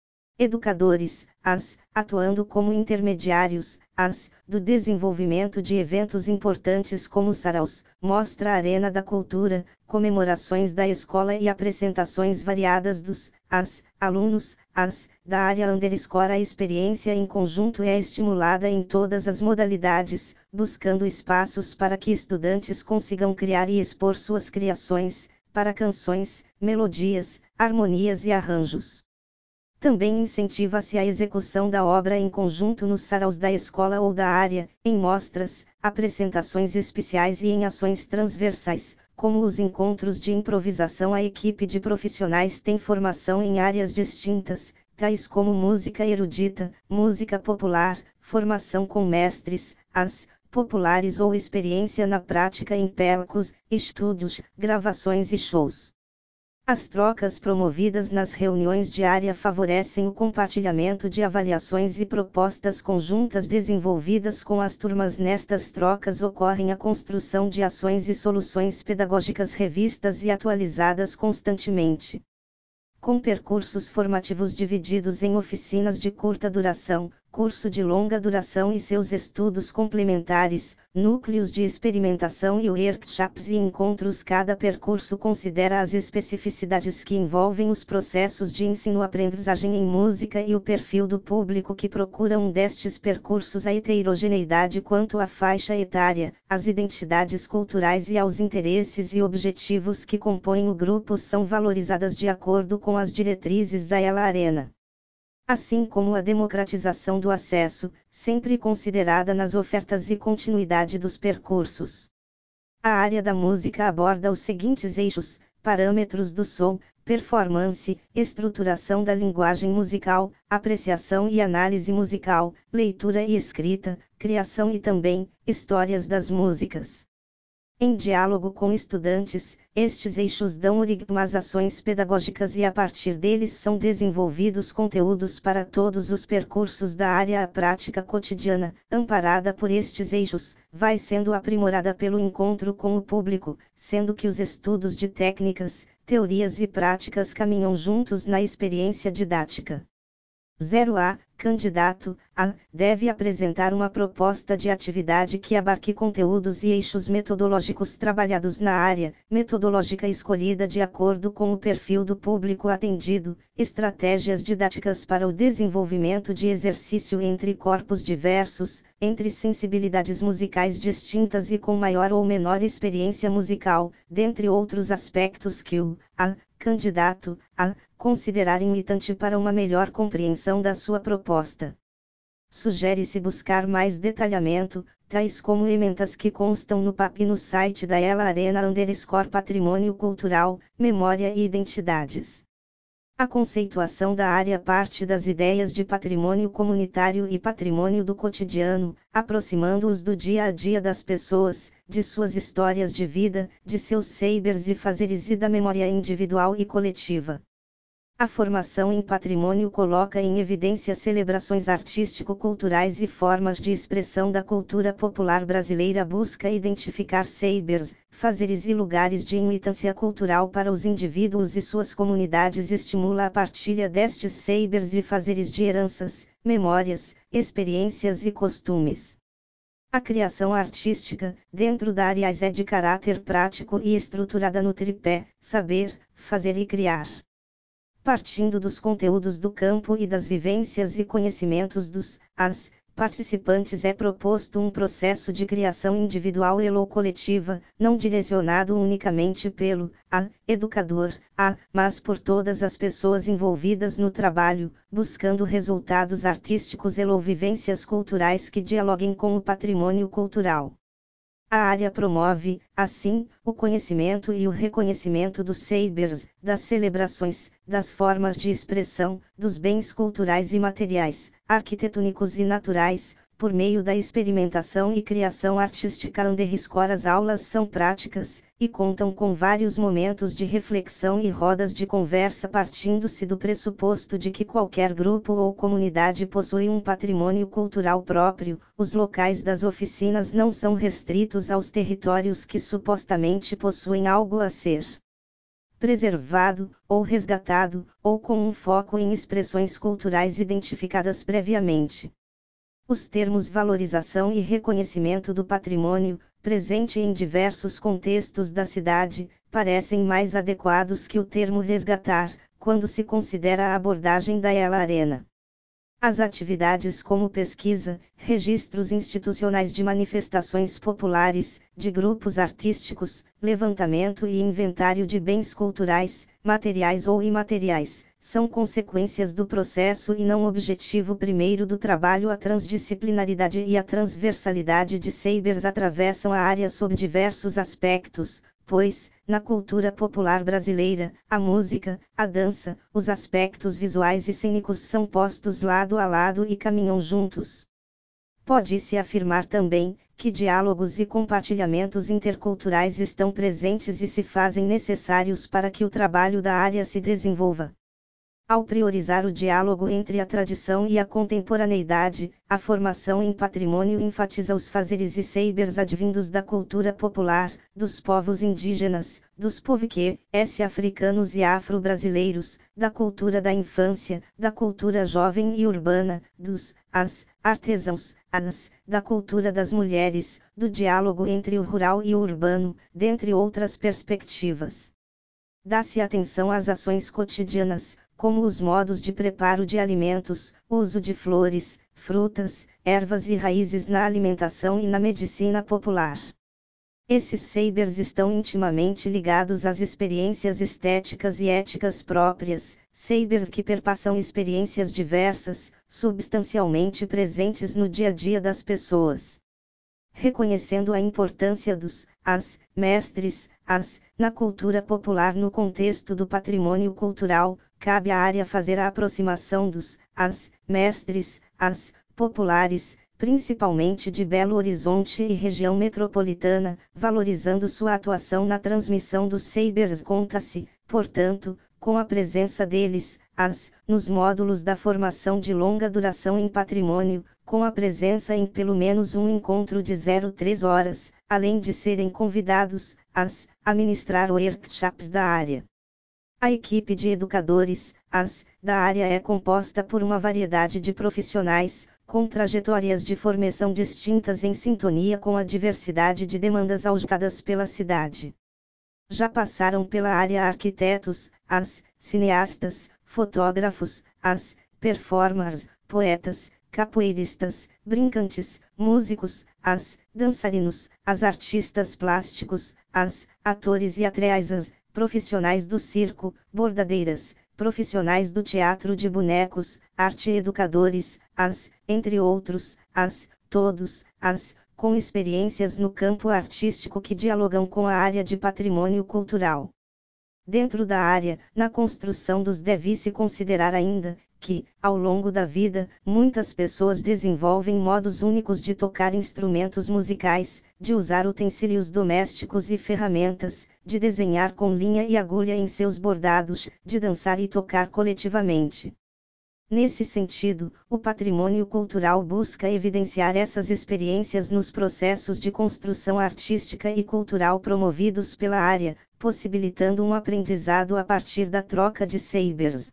Educadores, as, atuando como intermediários, as, do desenvolvimento de eventos importantes como saraus, mostra Arena da Cultura, comemorações da escola e apresentações variadas dos, as, alunos, as, da área underscore. A experiência em conjunto é estimulada em todas as modalidades, buscando espaços para que estudantes consigam criar e expor suas criações, para canções, melodias, harmonias e arranjos. Também incentiva-se a execução da obra em conjunto nos saraus da escola ou da área, em mostras, apresentações especiais e em ações transversais, como os encontros de improvisação. A equipe de profissionais tem formação em áreas distintas, tais como música erudita, música popular, formação com mestres, as, populares ou experiência na prática em palcos, estúdios, gravações e shows. As trocas promovidas nas reuniões de área favorecem o compartilhamento de avaliações e propostas conjuntas desenvolvidas com as turmas. Nestas trocas ocorrem a construção de ações e soluções pedagógicas revistas e atualizadas constantemente. Com percursos formativos divididos em oficinas de curta duração, curso de longa duração e seus estudos complementares, núcleos de experimentação e workshops e encontros. Cada percurso considera as especificidades que envolvem os processos de ensino-aprendizagem em música e o perfil do público que procura um destes percursos. A heterogeneidade quanto à faixa etária, às identidades culturais e aos interesses e objetivos que compõem o grupo são valorizadas de acordo com as diretrizes da Ela Arena. Assim como a democratização do acesso, sempre considerada nas ofertas e continuidade dos percursos. A área da música aborda os seguintes eixos: parâmetros do som, performance, estruturação da linguagem musical, apreciação e análise musical, leitura e escrita, criação e também, histórias das músicas. Em diálogo com estudantes, estes eixos dão origem às ações pedagógicas e a partir deles são desenvolvidos conteúdos para todos os percursos da área. A prática cotidiana, amparada por estes eixos, vai sendo aprimorada pelo encontro com o público, sendo que os estudos de técnicas, teorias e práticas caminham juntos na experiência didática. zero A. Candidato A deve apresentar uma proposta de atividade que abarque conteúdos e eixos metodológicos trabalhados na área, metodológica escolhida de acordo com o perfil do público atendido, estratégias didáticas para o desenvolvimento de exercício entre corpos diversos, entre sensibilidades musicais distintas e com maior ou menor experiência musical, dentre outros aspectos que o A. Candidato a considerar limitante para uma melhor compreensão da sua proposta. Sugere-se buscar mais detalhamento, tais como emendas que constam no P A P e no site da Ela Arena underscore Patrimônio Cultural, Memória e Identidades. A conceituação da área parte das ideias de patrimônio comunitário e patrimônio do cotidiano, aproximando-os do dia a dia das pessoas, de suas histórias de vida, de seus saberes e fazeres e da memória individual e coletiva. A formação em patrimônio coloca em evidência celebrações artístico-culturais e formas de expressão da cultura popular brasileira. Busca identificar sabers, fazeres e lugares de imitância cultural para os indivíduos e suas comunidades. Estimula a partilha destes sabers e fazeres de heranças, memórias, experiências e costumes. A criação artística, dentro da Arias, é de caráter prático e estruturada no tripé: saber, fazer e criar. Partindo dos conteúdos do campo e das vivências e conhecimentos dos as participantes, é proposto um processo de criação individual e ou coletiva, não direcionado unicamente pelo a educador, a, mas por todas as pessoas envolvidas no trabalho, buscando resultados artísticos e ou vivências culturais que dialoguem com o patrimônio cultural. A área promove, assim, o conhecimento e o reconhecimento dos sabers, das celebrações, das formas de expressão, dos bens culturais e materiais, arquitetônicos e naturais, por meio da experimentação e criação artística. Underscore as aulas são práticas, e contam com vários momentos de reflexão e rodas de conversa, partindo-se do pressuposto de que qualquer grupo ou comunidade possui um patrimônio cultural próprio. Os locais das oficinas não são restritos aos territórios que supostamente possuem algo a ser preservado, ou resgatado, ou com um foco em expressões culturais identificadas previamente. Os termos valorização e reconhecimento do patrimônio, presente em diversos contextos da cidade, parecem mais adequados que o termo resgatar, quando se considera a abordagem da Ela Arena. As atividades como pesquisa, registros institucionais de manifestações populares, de grupos artísticos, levantamento e inventário de bens culturais, materiais ou imateriais, são consequências do processo e não objetivo primeiro do trabalho. A transdisciplinaridade e a transversalidade de sabers atravessam a área sob diversos aspectos, pois, na cultura popular brasileira, a música, a dança, os aspectos visuais e cênicos são postos lado a lado e caminham juntos. Pode-se afirmar também, que diálogos e compartilhamentos interculturais estão presentes e se fazem necessários para que o trabalho da área se desenvolva. Ao priorizar o diálogo entre a tradição e a contemporaneidade, a formação em patrimônio enfatiza os fazeres e sabers advindos da cultura popular, dos povos indígenas, dos povos africanos e afro-brasileiros, da cultura da infância, da cultura jovem e urbana, dos as artesãos, as, da cultura das mulheres, do diálogo entre o rural e o urbano, dentre outras perspectivas. Dá-se atenção às ações cotidianas, como os modos de preparo de alimentos, uso de flores, frutas, ervas e raízes na alimentação e na medicina popular. Esses sabers estão intimamente ligados às experiências estéticas e éticas próprias, sabers que perpassam experiências diversas, substancialmente presentes no dia a dia das pessoas. Reconhecendo a importância dos as mestres, as, na cultura popular no contexto do patrimônio cultural, cabe à área fazer a aproximação dos as mestres, as populares, principalmente de Belo Horizonte e região metropolitana, valorizando sua atuação na transmissão dos sabers. Conta-se, portanto, com a presença deles, as, nos módulos da formação de longa duração em patrimônio, com a presença em pelo menos um encontro de zero vírgula três horas, além de serem convidados, as, a ministrar workshops da área. A equipe de educadores, as, da área é composta por uma variedade de profissionais, com trajetórias de formação distintas em sintonia com a diversidade de demandas ajustadas pela cidade. Já passaram pela área arquitetos, as, cineastas, fotógrafos, as, performers, poetas, capoeiristas, brincantes, músicos, as, dançarinos, as artistas plásticos, as, atores e atrizes, profissionais do circo, bordadeiras, profissionais do teatro de bonecos, arte educadores, as, entre outros, as, todos, as, com experiências no campo artístico que dialogam com a área de patrimônio cultural. Dentro da área, na construção dos deve-se considerar ainda, que, ao longo da vida, muitas pessoas desenvolvem modos únicos de tocar instrumentos musicais, de usar utensílios domésticos e ferramentas, de desenhar com linha e agulha em seus bordados, de dançar e tocar coletivamente. Nesse sentido, o patrimônio cultural busca evidenciar essas experiências nos processos de construção artística e cultural promovidos pela área, possibilitando um aprendizado a partir da troca de saberes.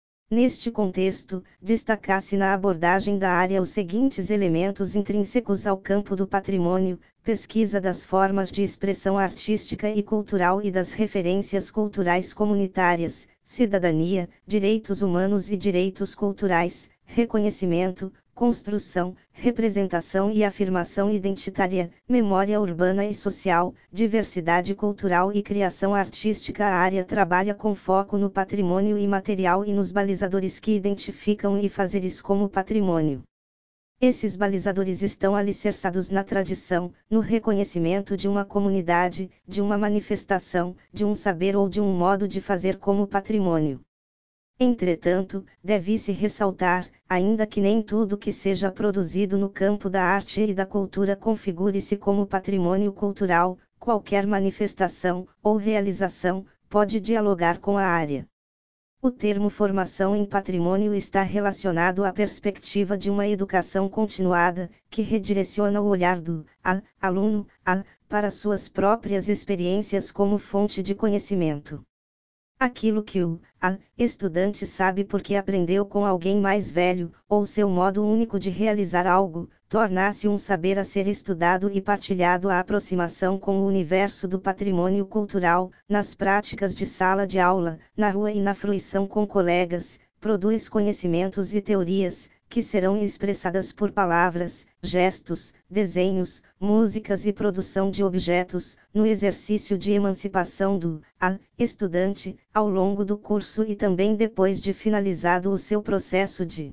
Neste contexto, destaca-se na abordagem da área os seguintes elementos intrínsecos ao campo do patrimônio: pesquisa das formas de expressão artística e cultural e das referências culturais comunitárias, cidadania, direitos humanos e direitos culturais, reconhecimento, construção, representação e afirmação identitária, memória urbana e social, diversidade cultural e criação artística. A área trabalha com foco no patrimônio imaterial e nos balizadores que identificam e fazeres como patrimônio. Esses balizadores estão alicerçados na tradição, no reconhecimento de uma comunidade, de uma manifestação, de um saber ou de um modo de fazer como patrimônio. Entretanto, deve-se ressaltar, ainda que nem tudo que seja produzido no campo da arte e da cultura configure-se como patrimônio cultural, qualquer manifestação, ou realização, pode dialogar com a área. O termo formação em patrimônio está relacionado à perspectiva de uma educação continuada, que redireciona o olhar do a, aluno a, para suas próprias experiências como fonte de conhecimento. Aquilo que o a, estudante sabe porque aprendeu com alguém mais velho, ou seu modo único de realizar algo, torna-se um saber a ser estudado e partilhado. A aproximação com o universo do patrimônio cultural, nas práticas de sala de aula, na rua e na fruição com colegas, produz conhecimentos e teorias, que serão expressadas por palavras, gestos, desenhos, músicas e produção de objetos, no exercício de emancipação do a, estudante, ao longo do curso e também depois de finalizado o seu processo de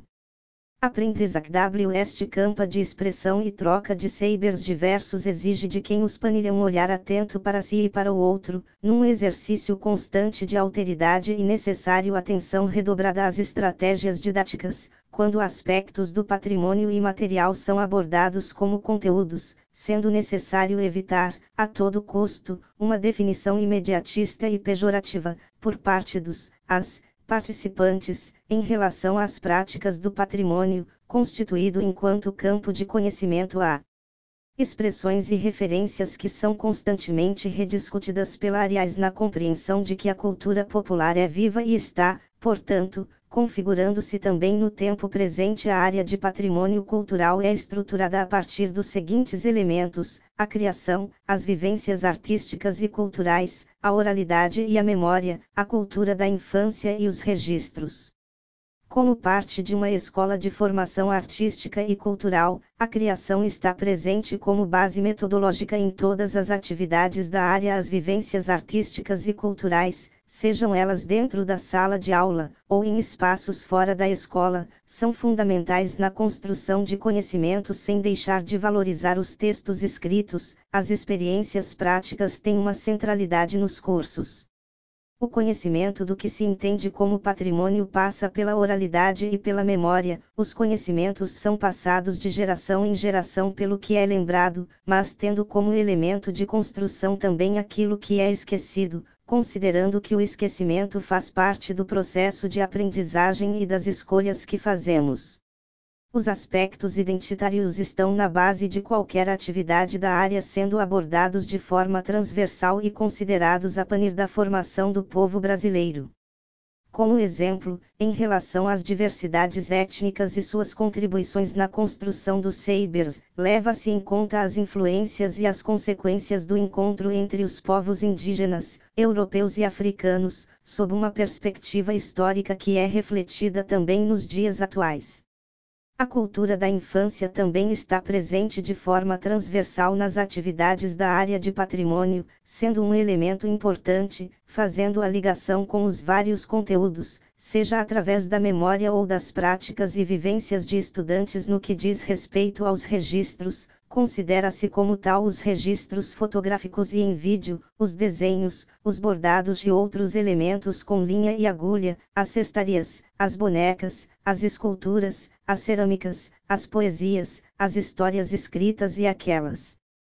aprendizagem. Este campo de expressão e troca de saberes diversos exige de quem os panilha um olhar atento para si e para o outro, num exercício constante de alteridade e necessário atenção redobrada às estratégias didáticas, quando aspectos do patrimônio imaterial são abordados como conteúdos, sendo necessário evitar, a todo custo, uma definição imediatista e pejorativa, por parte dos as participantes, em relação às práticas do patrimônio, constituído enquanto campo de conhecimento há expressões e referências que são constantemente rediscutidas pela áreas na compreensão de que a cultura popular é viva e está, portanto, configurando-se também no tempo presente. A área de patrimônio cultural é estruturada a partir dos seguintes elementos: a criação, as vivências artísticas e culturais, a oralidade e a memória, a cultura da infância e os registros. Como parte de uma escola de formação artística e cultural, a criação está presente como base metodológica em todas as atividades da área. As vivências artísticas e culturais, sejam elas dentro da sala de aula, ou em espaços fora da escola, são fundamentais na construção de conhecimento sem deixar de valorizar os textos escritos. As experiências práticas têm uma centralidade nos cursos. O conhecimento do que se entende como patrimônio passa pela oralidade e pela memória. Os conhecimentos são passados de geração em geração pelo que é lembrado, mas tendo como elemento de construção também aquilo que é esquecido, considerando que o esquecimento faz parte do processo de aprendizagem e das escolhas que fazemos. Os aspectos identitários estão na base de qualquer atividade da área, sendo abordados de forma transversal e considerados a partir da formação do povo brasileiro. Como exemplo, em relação às diversidades étnicas e suas contribuições na construção dos saberes, leva-se em conta as influências e as consequências do encontro entre os povos indígenas, europeus e africanos, sob uma perspectiva histórica que é refletida também nos dias atuais. A cultura da infância também está presente de forma transversal nas atividades da área de patrimônio, sendo um elemento importante, fazendo a ligação com os vários conteúdos, seja através da memória ou das práticas e vivências de estudantes. No que diz respeito aos registros, considera-se como tal os registros fotográficos e em vídeo, os desenhos, os bordados e outros elementos com linha e agulha, as cestarias, as bonecas, as esculturas, as cerâmicas, as poesias, as histórias escritas e aquelas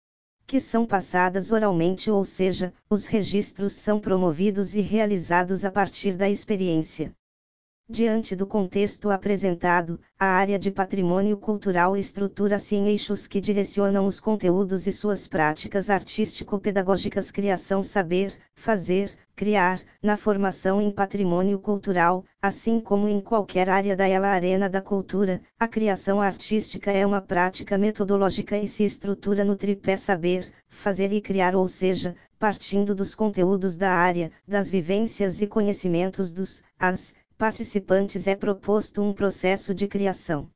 que são passadas oralmente, ou seja, os registros são promovidos e realizados a partir da experiência. Diante do contexto apresentado, a área de patrimônio cultural estrutura-se em eixos que direcionam os conteúdos e suas práticas artístico-pedagógicas: criação, saber, fazer, criar, na formação em patrimônio cultural, assim como em qualquer área da ela arena da cultura. A criação artística é uma prática metodológica e se estrutura no tripé saber, fazer e criar, ou seja, partindo dos conteúdos da área, das vivências e conhecimentos dos as participantes, é proposto um processo de criação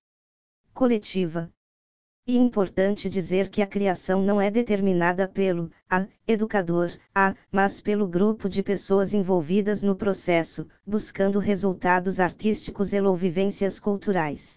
coletiva. E é importante dizer que a criação não é determinada pelo a educador, a, mas pelo grupo de pessoas envolvidas no processo, buscando resultados artísticos e ou vivências culturais.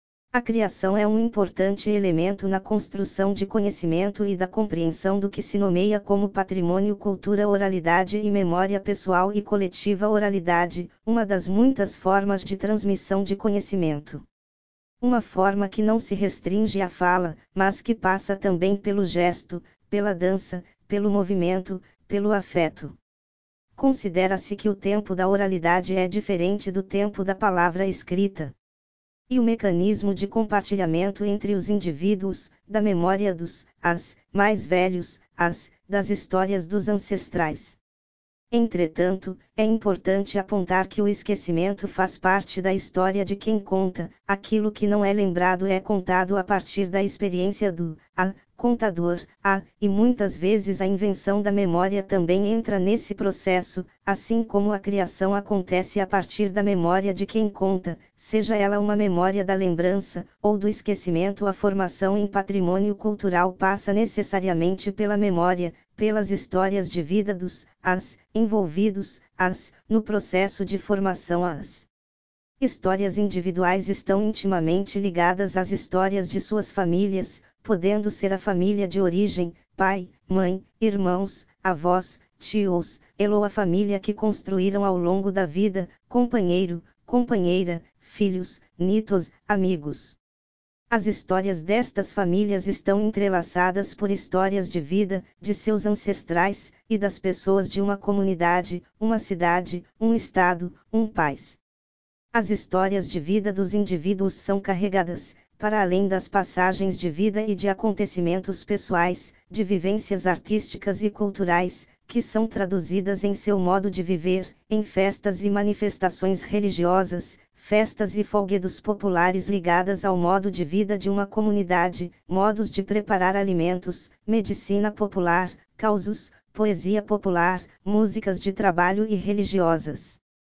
A criação é um importante elemento na construção de conhecimento e da compreensão do que se nomeia como patrimônio, cultura, oralidade e memória pessoal e coletiva. Oralidade, uma das muitas formas de transmissão de conhecimento. Uma forma que não se restringe à fala, mas que passa também pelo gesto, pela dança, pelo movimento, pelo afeto. Considera-se que o tempo da oralidade é diferente do tempo da palavra escrita. E o mecanismo de compartilhamento entre os indivíduos, da memória dos as mais velhos, as das histórias dos ancestrais. Entretanto, é importante apontar que o esquecimento faz parte da história de quem conta. Aquilo que não é lembrado é contado a partir da experiência do a contador, a, e muitas vezes a invenção da memória também entra nesse processo, assim como a criação acontece a partir da memória de quem conta, seja ela uma memória da lembrança, ou do esquecimento. A formação em patrimônio cultural passa necessariamente pela memória, pelas histórias de vida dos as envolvidos, as no processo de formação. As histórias individuais estão intimamente ligadas às histórias de suas famílias, podendo ser a família de origem, pai, mãe, irmãos, avós, tios, ou a família que construíram ao longo da vida, companheiro, companheira, filhos, netos, amigos. As histórias destas famílias estão entrelaçadas por histórias de vida, de seus ancestrais, e das pessoas de uma comunidade, uma cidade, um estado, um país. As histórias de vida dos indivíduos são carregadas, para além das passagens de vida e de acontecimentos pessoais, de vivências artísticas e culturais, que são traduzidas em seu modo de viver, em festas e manifestações religiosas, festas e folguedos populares ligadas ao modo de vida de uma comunidade, modos de preparar alimentos, medicina popular, causos, poesia popular, músicas de trabalho e religiosas.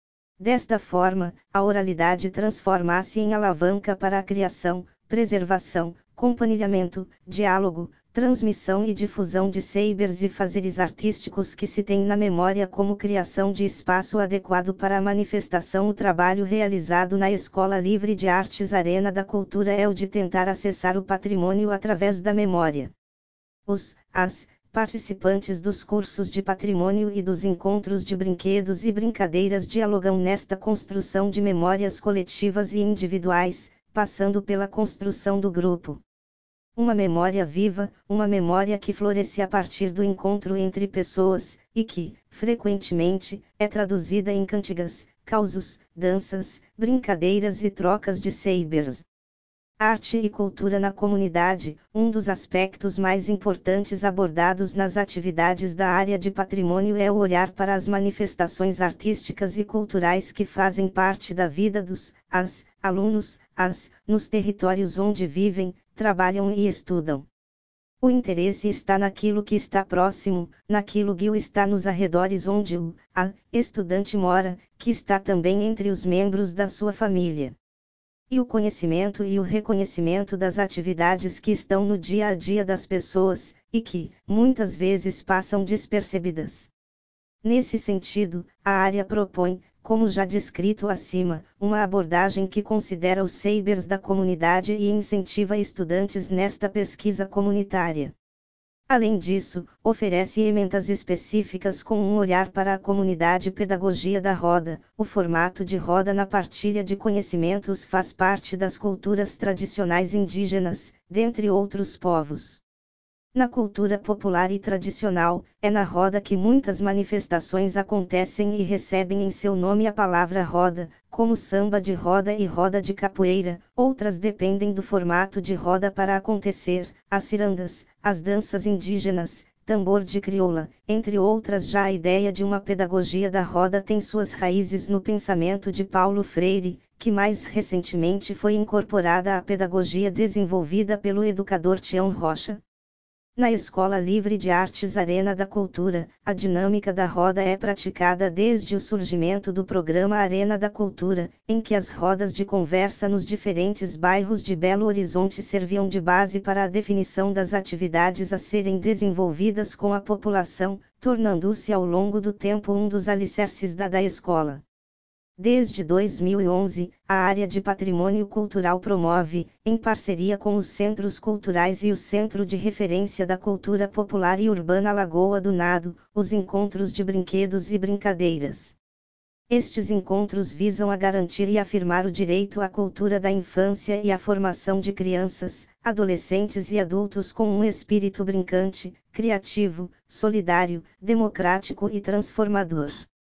Desta forma, a oralidade transforma-se em alavanca para a criação, preservação, companhilhamento, diálogo, transmissão e difusão de saberes e fazeres artísticos que se tem na memória, como criação de espaço adequado para a manifestação. O trabalho realizado na Escola Livre de Artes Arena da Cultura é o de tentar acessar o patrimônio através da memória. Os, as, participantes dos cursos de patrimônio e dos encontros de brinquedos e brincadeiras dialogam nesta construção de memórias coletivas e individuais, passando pela construção do grupo. Uma memória viva, uma memória que floresce a partir do encontro entre pessoas, e que, frequentemente, é traduzida em cantigas, causos, danças, brincadeiras e trocas de saberes. Arte e cultura na comunidade. Um dos aspectos mais importantes abordados nas atividades da área de patrimônio é o olhar para as manifestações artísticas e culturais que fazem parte da vida dos as alunos, as nos territórios onde vivem, trabalham e estudam. O interesse está naquilo que está próximo, naquilo que está nos arredores onde o a estudante mora, que está também entre os membros da sua família. E o conhecimento e o reconhecimento das atividades que estão no dia a dia das pessoas, e que, muitas vezes, passam despercebidas. Nesse sentido, a área propõe, como já descrito acima, uma abordagem que considera os saberes da comunidade e incentiva estudantes nesta pesquisa comunitária. Além disso, oferece emendas específicas com um olhar para a comunidade. Pedagogia da roda. O formato de roda na partilha de conhecimentos faz parte das culturas tradicionais indígenas, dentre outros povos. Na cultura popular e tradicional, é na roda que muitas manifestações acontecem e recebem em seu nome a palavra roda, como samba de roda e roda de capoeira. Outras dependem do formato de roda para acontecer, as cirandas, as danças indígenas, tambor de crioula, entre outras. Já a ideia de uma pedagogia da roda tem suas raízes no pensamento de Paulo Freire, que mais recentemente foi incorporada à pedagogia desenvolvida pelo educador Tião Rocha. Na Escola Livre de Artes Arena da Cultura, a dinâmica da roda é praticada desde o surgimento do programa Arena da Cultura, em que as rodas de conversa nos diferentes bairros de Belo Horizonte serviam de base para a definição das atividades a serem desenvolvidas com a população, tornando-se ao longo do tempo um dos alicerces da, da escola. Desde dois mil e onze, a área de patrimônio cultural promove, em parceria com os centros culturais e o Centro de Referência da Cultura Popular e Urbana Lagoa do Nado, os encontros de brinquedos e brincadeiras. Estes encontros visam a garantir e afirmar o direito à cultura da infância e à formação de crianças, adolescentes e adultos com um espírito brincante, criativo, solidário, democrático e transformador.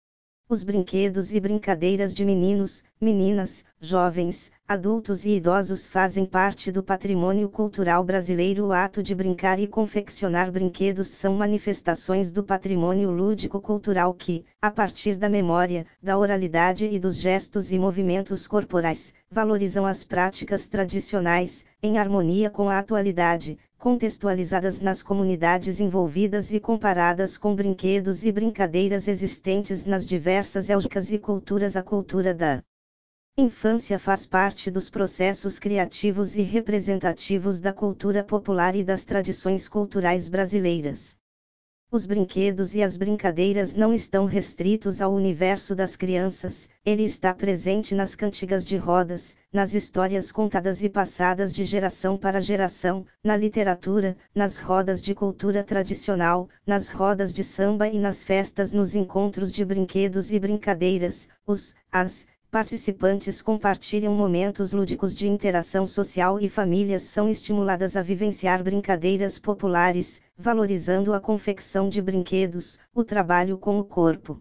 Os brinquedos e brincadeiras de meninos, meninas, jovens, adultos e idosos fazem parte do patrimônio cultural brasileiro. O ato de brincar e confeccionar brinquedos são manifestações do patrimônio lúdico-cultural que, a partir da memória, da oralidade e dos gestos e movimentos corporais, valorizam as práticas tradicionais, em harmonia com a atualidade, contextualizadas nas comunidades envolvidas e comparadas com brinquedos e brincadeiras existentes nas diversas épocas e culturas. A cultura da infância faz parte dos processos criativos e representativos da cultura popular e das tradições culturais brasileiras. Os brinquedos e as brincadeiras não estão restritos ao universo das crianças, ele está presente nas cantigas de rodas, nas histórias contadas e passadas de geração para geração, na literatura, nas rodas de cultura tradicional, nas rodas de samba e nas festas. Nos encontros de brinquedos e brincadeiras, os, as, participantes compartilham momentos lúdicos de interação social e famílias são estimuladas a vivenciar brincadeiras populares, valorizando a confecção de brinquedos, o trabalho com o corpo,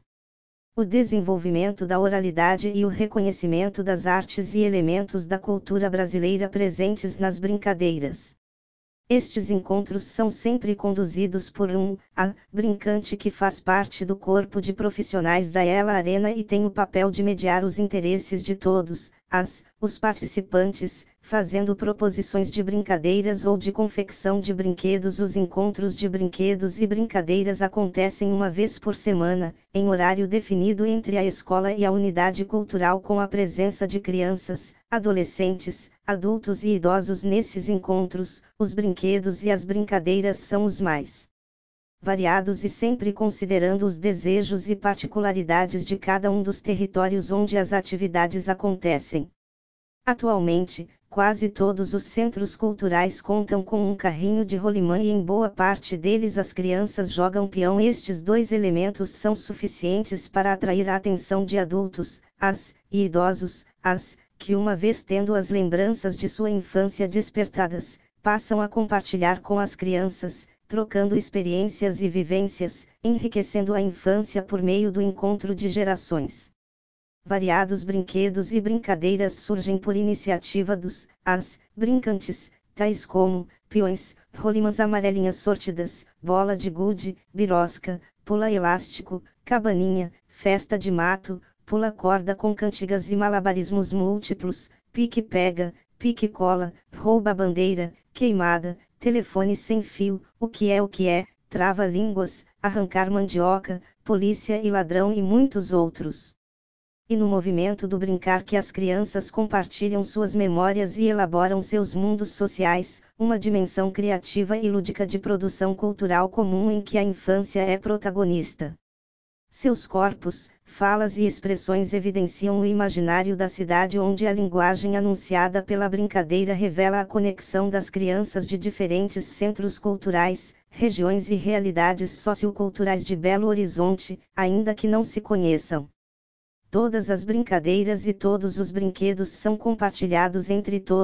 o desenvolvimento da oralidade e o reconhecimento das artes e elementos da cultura brasileira presentes nas brincadeiras. Estes encontros são sempre conduzidos por um a brincante que faz parte do corpo de profissionais da Ela Arena e tem o papel de mediar os interesses de todos, as, os participantes, fazendo proposições de brincadeiras ou de confecção de brinquedos. Os encontros de brinquedos e brincadeiras acontecem uma vez por semana, em horário definido entre a escola e a unidade cultural, com a presença de crianças, adolescentes, adultos e idosos. Nesses encontros, os brinquedos e as brincadeiras são os mais variados e sempre considerando os desejos e particularidades de cada um dos territórios onde as atividades acontecem. Atualmente, quase todos os centros culturais contam com um carrinho de rolimã e em boa parte deles as crianças jogam peão. Estes dois elementos são suficientes para atrair a atenção de adultos, as, e idosos, as, que uma vez tendo as lembranças de sua infância despertadas, passam a compartilhar com as crianças, trocando experiências e vivências, enriquecendo a infância por meio do encontro de gerações. Variados brinquedos e brincadeiras surgem por iniciativa dos, as, brincantes, tais como, peões, rolimãs amarelinhas sortidas, bola de gude, birosca, pula elástico, cabaninha, festa de mato, pula corda com cantigas e malabarismos múltiplos, pique-pega, pique-cola, rouba-bandeira, queimada, telefone sem fio, o que é o que é, trava-línguas, arrancar mandioca, polícia e ladrão e muitos outros. E no movimento do brincar que as crianças compartilham suas memórias e elaboram seus mundos sociais, uma dimensão criativa e lúdica de produção cultural comum em que a infância é protagonista. Seus corpos, falas e expressões evidenciam o imaginário da cidade onde a linguagem anunciada pela brincadeira revela a conexão das crianças de diferentes centros culturais, regiões e realidades socioculturais de Belo Horizonte, ainda que não se conheçam. Todas as brincadeiras e todos os brinquedos são compartilhados entre todos,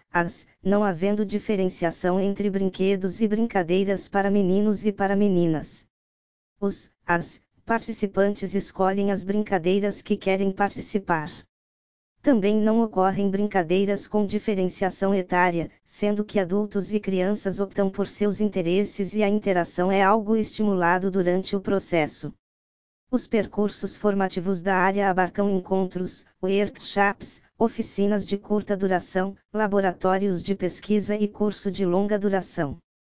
as, não havendo diferenciação entre brinquedos e brincadeiras para meninos e para meninas. Os, as, participantes escolhem as brincadeiras que querem participar. Também não ocorrem brincadeiras com diferenciação etária, sendo que adultos e crianças optam por seus interesses e a interação é algo estimulado durante o processo. Os percursos formativos da área abarcam encontros, workshops, oficinas de curta duração, laboratórios de pesquisa e curso de longa duração.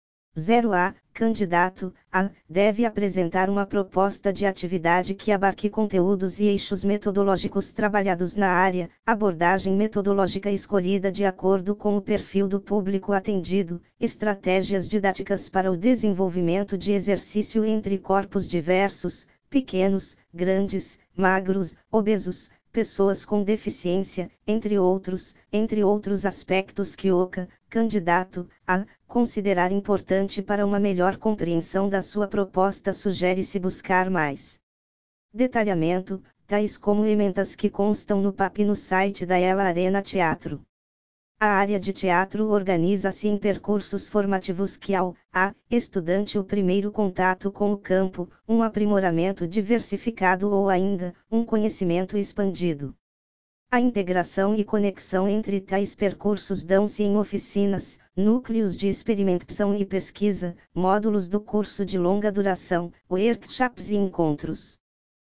zero A. Candidato A deve apresentar uma proposta de atividade que abarque conteúdos e eixos metodológicos trabalhados na área, abordagem metodológica escolhida de acordo com o perfil do público atendido, estratégias didáticas para o desenvolvimento de exercício entre corpos diversos, pequenos, grandes, magros, obesos, pessoas com deficiência, entre outros, entre outros aspectos que o C A, candidato a considerar importante para uma melhor compreensão da sua proposta, sugere-se buscar mais detalhamento, tais como emendas que constam no P A P e no site da Ela Arena Teatro. A área de teatro organiza-se em percursos formativos que ao a estudante o primeiro contato com o campo, um aprimoramento diversificado ou ainda, um conhecimento expandido. A integração e conexão entre tais percursos dão-se em oficinas, núcleos de experimentação e pesquisa, módulos do curso de longa duração, workshops e encontros.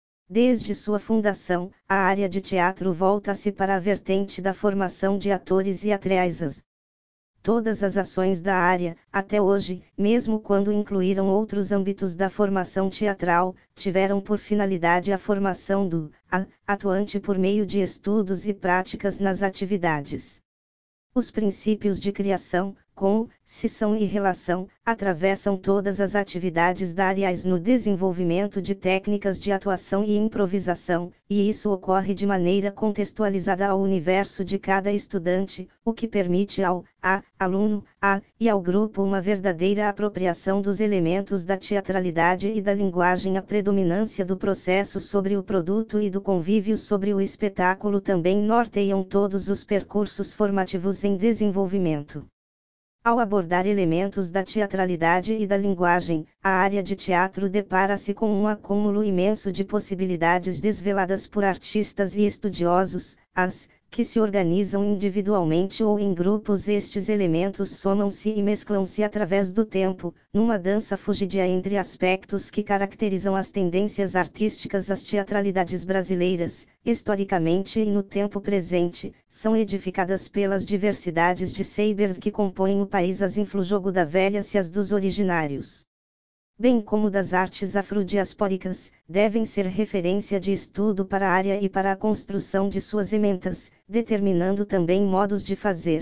Desde sua fundação, a área de teatro volta-se para a vertente da formação de atores e atrizes. Todas as ações da área, até hoje, mesmo quando incluíram outros âmbitos da formação teatral, tiveram por finalidade a formação do a, atuante por meio de estudos e práticas nas atividades. Os princípios de criação, com, sessão e relação, atravessam todas as atividades da área no desenvolvimento de técnicas de atuação e improvisação, e isso ocorre de maneira contextualizada ao universo de cada estudante, o que permite ao a, aluno a, e ao grupo uma verdadeira apropriação dos elementos da teatralidade e da linguagem. A predominância do processo sobre o produto e do convívio sobre o espetáculo também norteiam todos os percursos formativos em desenvolvimento. Ao abordar elementos da teatralidade e da linguagem, a área de teatro depara-se com um acúmulo imenso de possibilidades desveladas por artistas e estudiosos, as que se organizam individualmente ou em grupos. Estes elementos somam-se e mesclam-se através do tempo, numa dança fugidia entre aspectos que caracterizam as tendências artísticas. As teatralidades brasileiras, historicamente e no tempo presente, são edificadas pelas diversidades de saberes que compõem o país. As influjogo da velha-se as dos originários, bem como das artes afrodiaspóricas, devem ser referência de estudo para a área e para a construção de suas emendas, determinando também modos de fazer.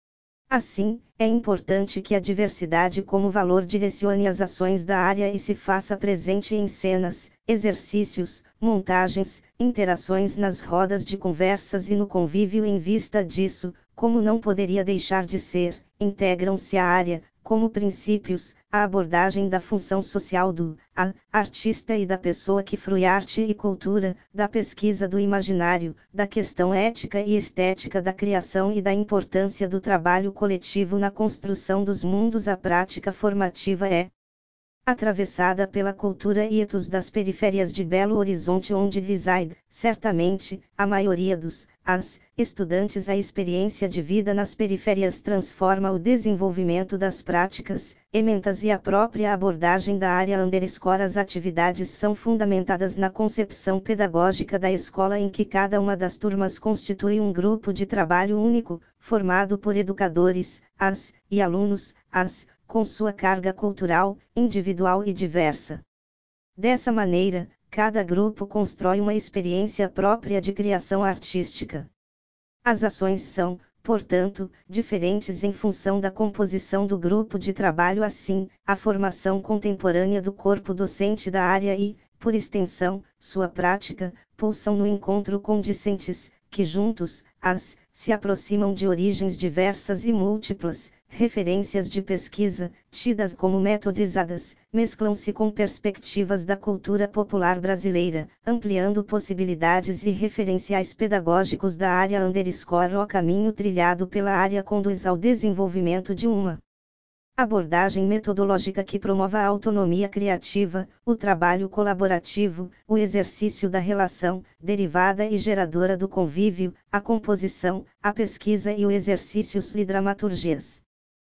Assim, é importante que a diversidade como valor direcione as ações da área e se faça presente em cenas, exercícios, montagens, interações nas rodas de conversas e no convívio. Em vista disso, como não poderia deixar de ser, integram-se à área, como princípios, a abordagem da função social do a, artista e da pessoa que frui arte e cultura, da pesquisa do imaginário, da questão ética e estética da criação e da importância do trabalho coletivo na construção dos mundos. A prática formativa é atravessada pela cultura e etos das periférias de Belo Horizonte, onde reside, certamente, a maioria dos as estudantes. A experiência de vida nas periférias transforma o desenvolvimento das práticas, emendas e a própria abordagem da área underscore. As atividades são fundamentadas na concepção pedagógica da escola, em que cada uma das turmas constitui um grupo de trabalho único, formado por educadores, as, e alunos, as, com sua carga cultural, individual e diversa. Dessa maneira, cada grupo constrói uma experiência própria de criação artística. As ações são, portanto, diferentes em função da composição do grupo de trabalho. Assim, a formação contemporânea do corpo docente da área e, por extensão, sua prática, pulsam no encontro com discentes, que juntos, as, se aproximam de origens diversas e múltiplas, referências de pesquisa, tidas como metodizadas, mesclam-se com perspectivas da cultura popular brasileira, ampliando possibilidades e referenciais pedagógicos da área underscore o caminho trilhado pela área conduz ao desenvolvimento de uma abordagem metodológica que promova a autonomia criativa, o trabalho colaborativo, o exercício da relação, derivada e geradora do convívio, a composição, a pesquisa e o exercício de dramaturgias.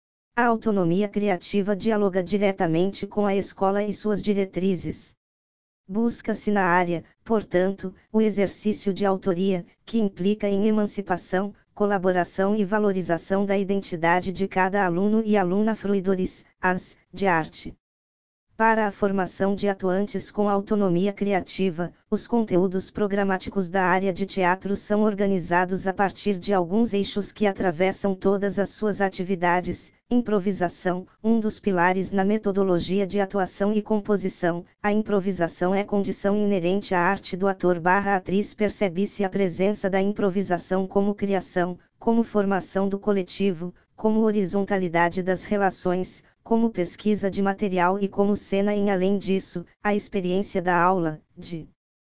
A autonomia criativa dialoga diretamente com a escola e suas diretrizes. Busca-se na área, portanto, o exercício de autoria, que implica em emancipação, colaboração e valorização da identidade de cada aluno e aluna fruidores, as, de arte. Para a formação de atuantes com autonomia criativa, os conteúdos programáticos da área de teatro são organizados a partir de alguns eixos que atravessam todas as suas atividades. Improvisação, um dos pilares na metodologia de atuação e composição. A improvisação é condição inerente à arte do ator barra atriz. Percebe-se a presença da improvisação como criação, como formação do coletivo, como horizontalidade das relações, como pesquisa de material e como cena em além disso, a experiência da aula, de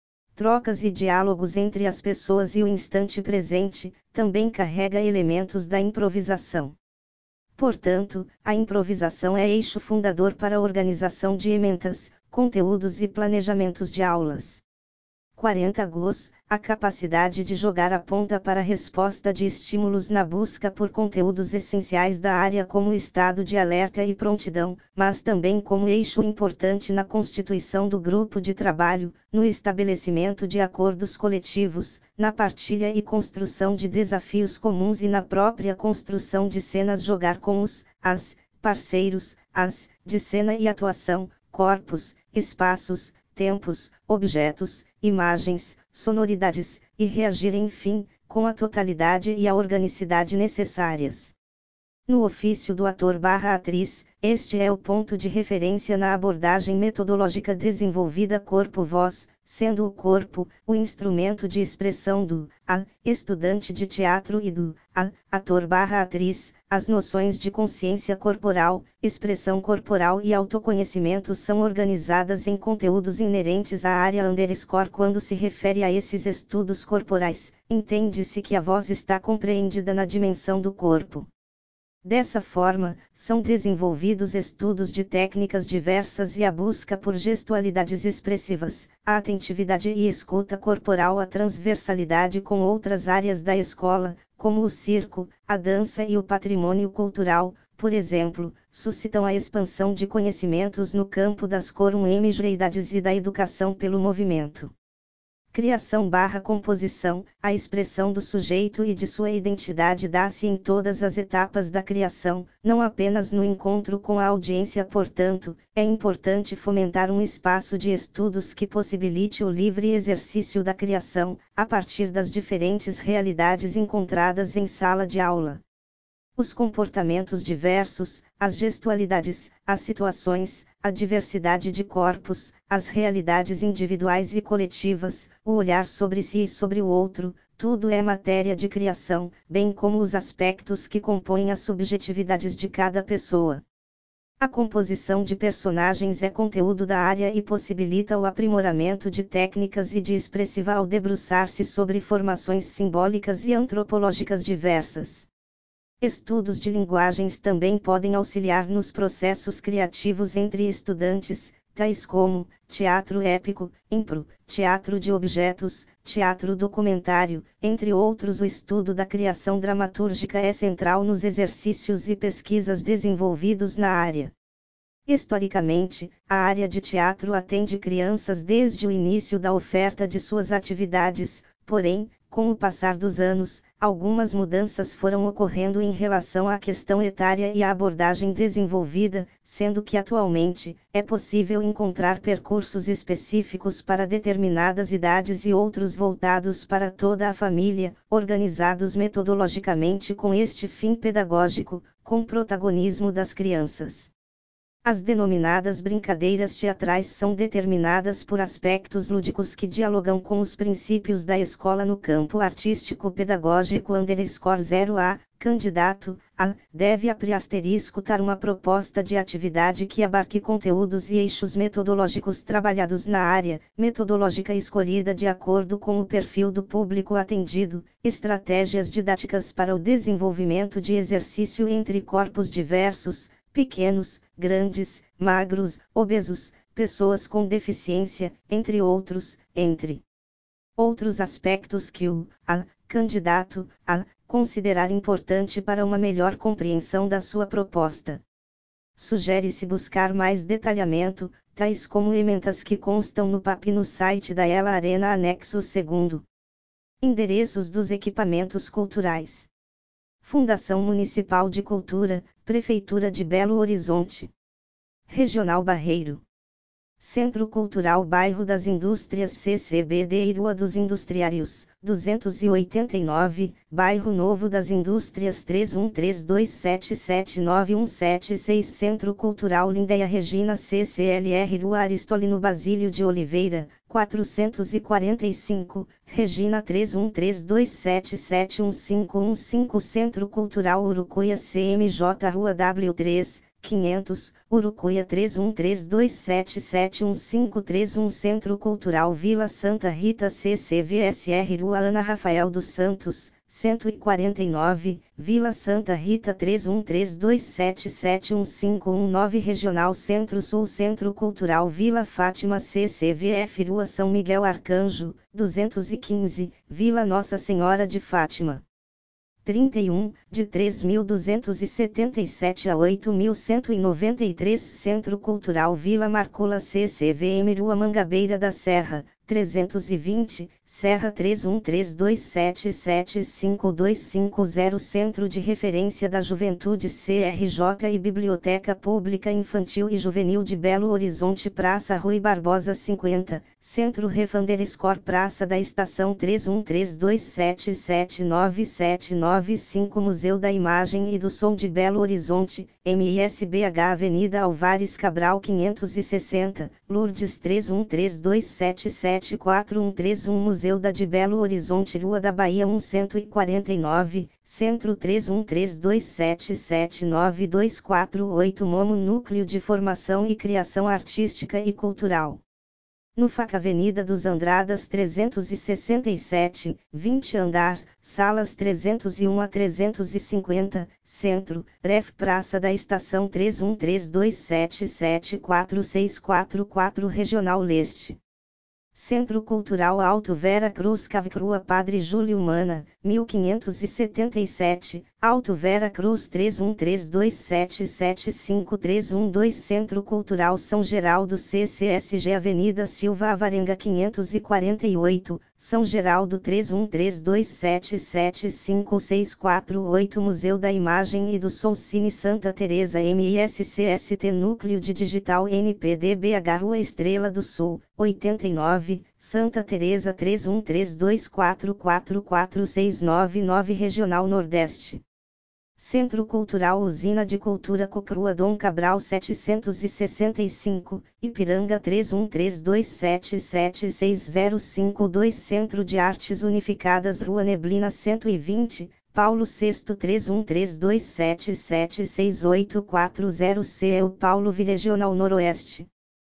trocas e diálogos entre as pessoas e o instante presente, também carrega elementos da improvisação. Portanto, a improvisação é eixo fundador para a organização de ementas, conteúdos e planejamentos de aulas. quarenta Gos, a capacidade de jogar a ponta para a resposta de estímulos na busca por conteúdos essenciais da área como estado de alerta e prontidão, mas também como eixo importante na constituição do grupo de trabalho, no estabelecimento de acordos coletivos, na partilha e construção de desafios comuns e na própria construção de cenas. Jogar com os, as, parceiros, as, de cena e atuação, corpos, espaços, tempos, objetos, imagens, sonoridades, e reagir enfim, com a totalidade e a organicidade necessárias. No ofício do ator barra atriz, este é o ponto de referência na abordagem metodológica desenvolvida corpo-voz, sendo o corpo, o instrumento de expressão do, a, estudante de teatro e do, a, ator barra atriz. As noções de consciência corporal, expressão corporal e autoconhecimento são organizadas em conteúdos inerentes à área underscore. Quando se refere a esses estudos corporais, entende-se que a voz está compreendida na dimensão do corpo. Dessa forma, são desenvolvidos estudos de técnicas diversas e a busca por gestualidades expressivas, a atentividade e escuta corporal, a transversalidade com outras áreas da escola, como o circo, a dança e o patrimônio cultural, por exemplo, suscitam a expansão de conhecimentos no campo das comunicações e da educação pelo movimento. Criação barra composição, a expressão do sujeito e de sua identidade dá-se em todas as etapas da criação, não apenas no encontro com a audiência. Portanto, é importante fomentar um espaço de estudos que possibilite o livre exercício da criação, a partir das diferentes realidades encontradas em sala de aula. Os comportamentos diversos, as gestualidades, as situações, a diversidade de corpos, as realidades individuais e coletivas, o olhar sobre si e sobre o outro, tudo é matéria de criação, bem como os aspectos que compõem as subjetividades de cada pessoa. A composição de personagens é conteúdo da área e possibilita o aprimoramento de técnicas e de expressiva ao debruçar-se sobre formações simbólicas e antropológicas diversas. Estudos de linguagens também podem auxiliar nos processos criativos entre estudantes, tais como teatro épico, impro, teatro de objetos, teatro documentário, entre outros. O estudo da criação dramatúrgica é central nos exercícios e pesquisas desenvolvidos na área. Historicamente, a área de teatro atende crianças desde o início da oferta de suas atividades, porém, com o passar dos anos, algumas mudanças foram ocorrendo em relação à questão etária e à abordagem desenvolvida, sendo que atualmente, é possível encontrar percursos específicos para determinadas idades e outros voltados para toda a família, organizados metodologicamente com este fim pedagógico, com protagonismo das crianças. As denominadas brincadeiras teatrais são determinadas por aspectos lúdicos que dialogam com os princípios da escola no campo artístico-pedagógico. Underscore zero A, candidato, a, deve asterisco uma proposta de atividade que abarque conteúdos e eixos metodológicos trabalhados na área, metodológica escolhida de acordo com o perfil do público atendido, estratégias didáticas para o desenvolvimento de exercício entre corpos diversos, pequenos, grandes, magros, obesos, pessoas com deficiência, entre outros, entre outros aspectos que o a, candidato a considerar importante para uma melhor compreensão da sua proposta. Sugere-se buscar mais detalhamento, tais como emendas que constam no P A P no site da Ela Arena anexo segundo. Endereços dos equipamentos culturais. Fundação Municipal de Cultura, Prefeitura de Belo Horizonte. Regional Barreiro. Centro Cultural Bairro das Indústrias C C B D e Rua dos Industriários, duzentos e oitenta e nove, Bairro Novo das Indústrias três um três dois sete sete nove um sete seis Centro Cultural Lindeia Regina C C L R Rua Aristolino Basílio de Oliveira, quatrocentos e quarenta e cinco, Regina três um três dois sete sete um cinco um cinco Centro Cultural Urucuia C M J Rua W três, quinhentos, Urucuia três um três dois sete sete um cinco três um Centro Cultural Vila Santa Rita C C V S R Rua Ana Rafael dos Santos, cento e quarenta e nove, Vila Santa Rita três um três dois sete sete um cinco um nove Regional Centro-Sul Centro Cultural Vila Fátima C C V F Rua São Miguel Arcanjo, duzentos e quinze, Vila Nossa Senhora de Fátima. trinta e um, de três mil duzentos e setenta e sete a oito mil cento e noventa e três Centro Cultural Vila Marcola C C V M Rua Mangabeira da Serra, trezentos e vinte, Serra três um três dois sete sete cinco dois cinco zero Centro de Referência da Juventude C R J e Biblioteca Pública Infantil e Juvenil de Belo Horizonte Praça Rui Barbosa cinquenta, Centro Refanderescor Praça da Estação três um três dois sete sete nove sete nove cinco Museu da Imagem e do Som de Belo Horizonte, M I S B H Avenida Alvares Cabral quinhentos e sessenta, Lourdes três um três dois sete sete quatro um três um Museu da de Belo Horizonte Rua da Bahia cento e quarenta e nove, Centro três um três dois sete sete nove dois quatro oito Momo Núcleo de Formação e Criação Artística e Cultural. No F A C Avenida dos Andradas trezentos e sessenta e sete, vinte andar, salas trezentos e um a trezentos e cinquenta, Centro, Ref Praça da Estação três um três dois sete sete quatro seis quatro quatro Regional Leste. Centro Cultural Alto Vera Cruz Cavicrua Padre Júlio Mana, mil quinhentos e setenta e sete, Alto Vera Cruz três um três dois sete sete cinco três um dois Centro Cultural São Geraldo C C S G Avenida Silva Avarenga quinhentos e quarenta e oito, São Geraldo três um três dois sete sete cinco seis quatro oito Museu da Imagem e do Som Cine Santa Teresa M I S C S T Núcleo de Digital N P D B H Rua Estrela do Sul, oitenta e nove, Santa Teresa três um três dois quatro quatro quatro seis nove nove Regional Nordeste. Centro Cultural Usina de Cultura Cocrua Dom Cabral setecentos e sessenta e cinco, Ipiranga três um três dois sete sete seis zero cinco dois Centro de Artes Unificadas Rua Neblina cento e vinte, Paulo sexto três um três dois sete sete seis oito quatro zero C E U Paulo Regional Noroeste.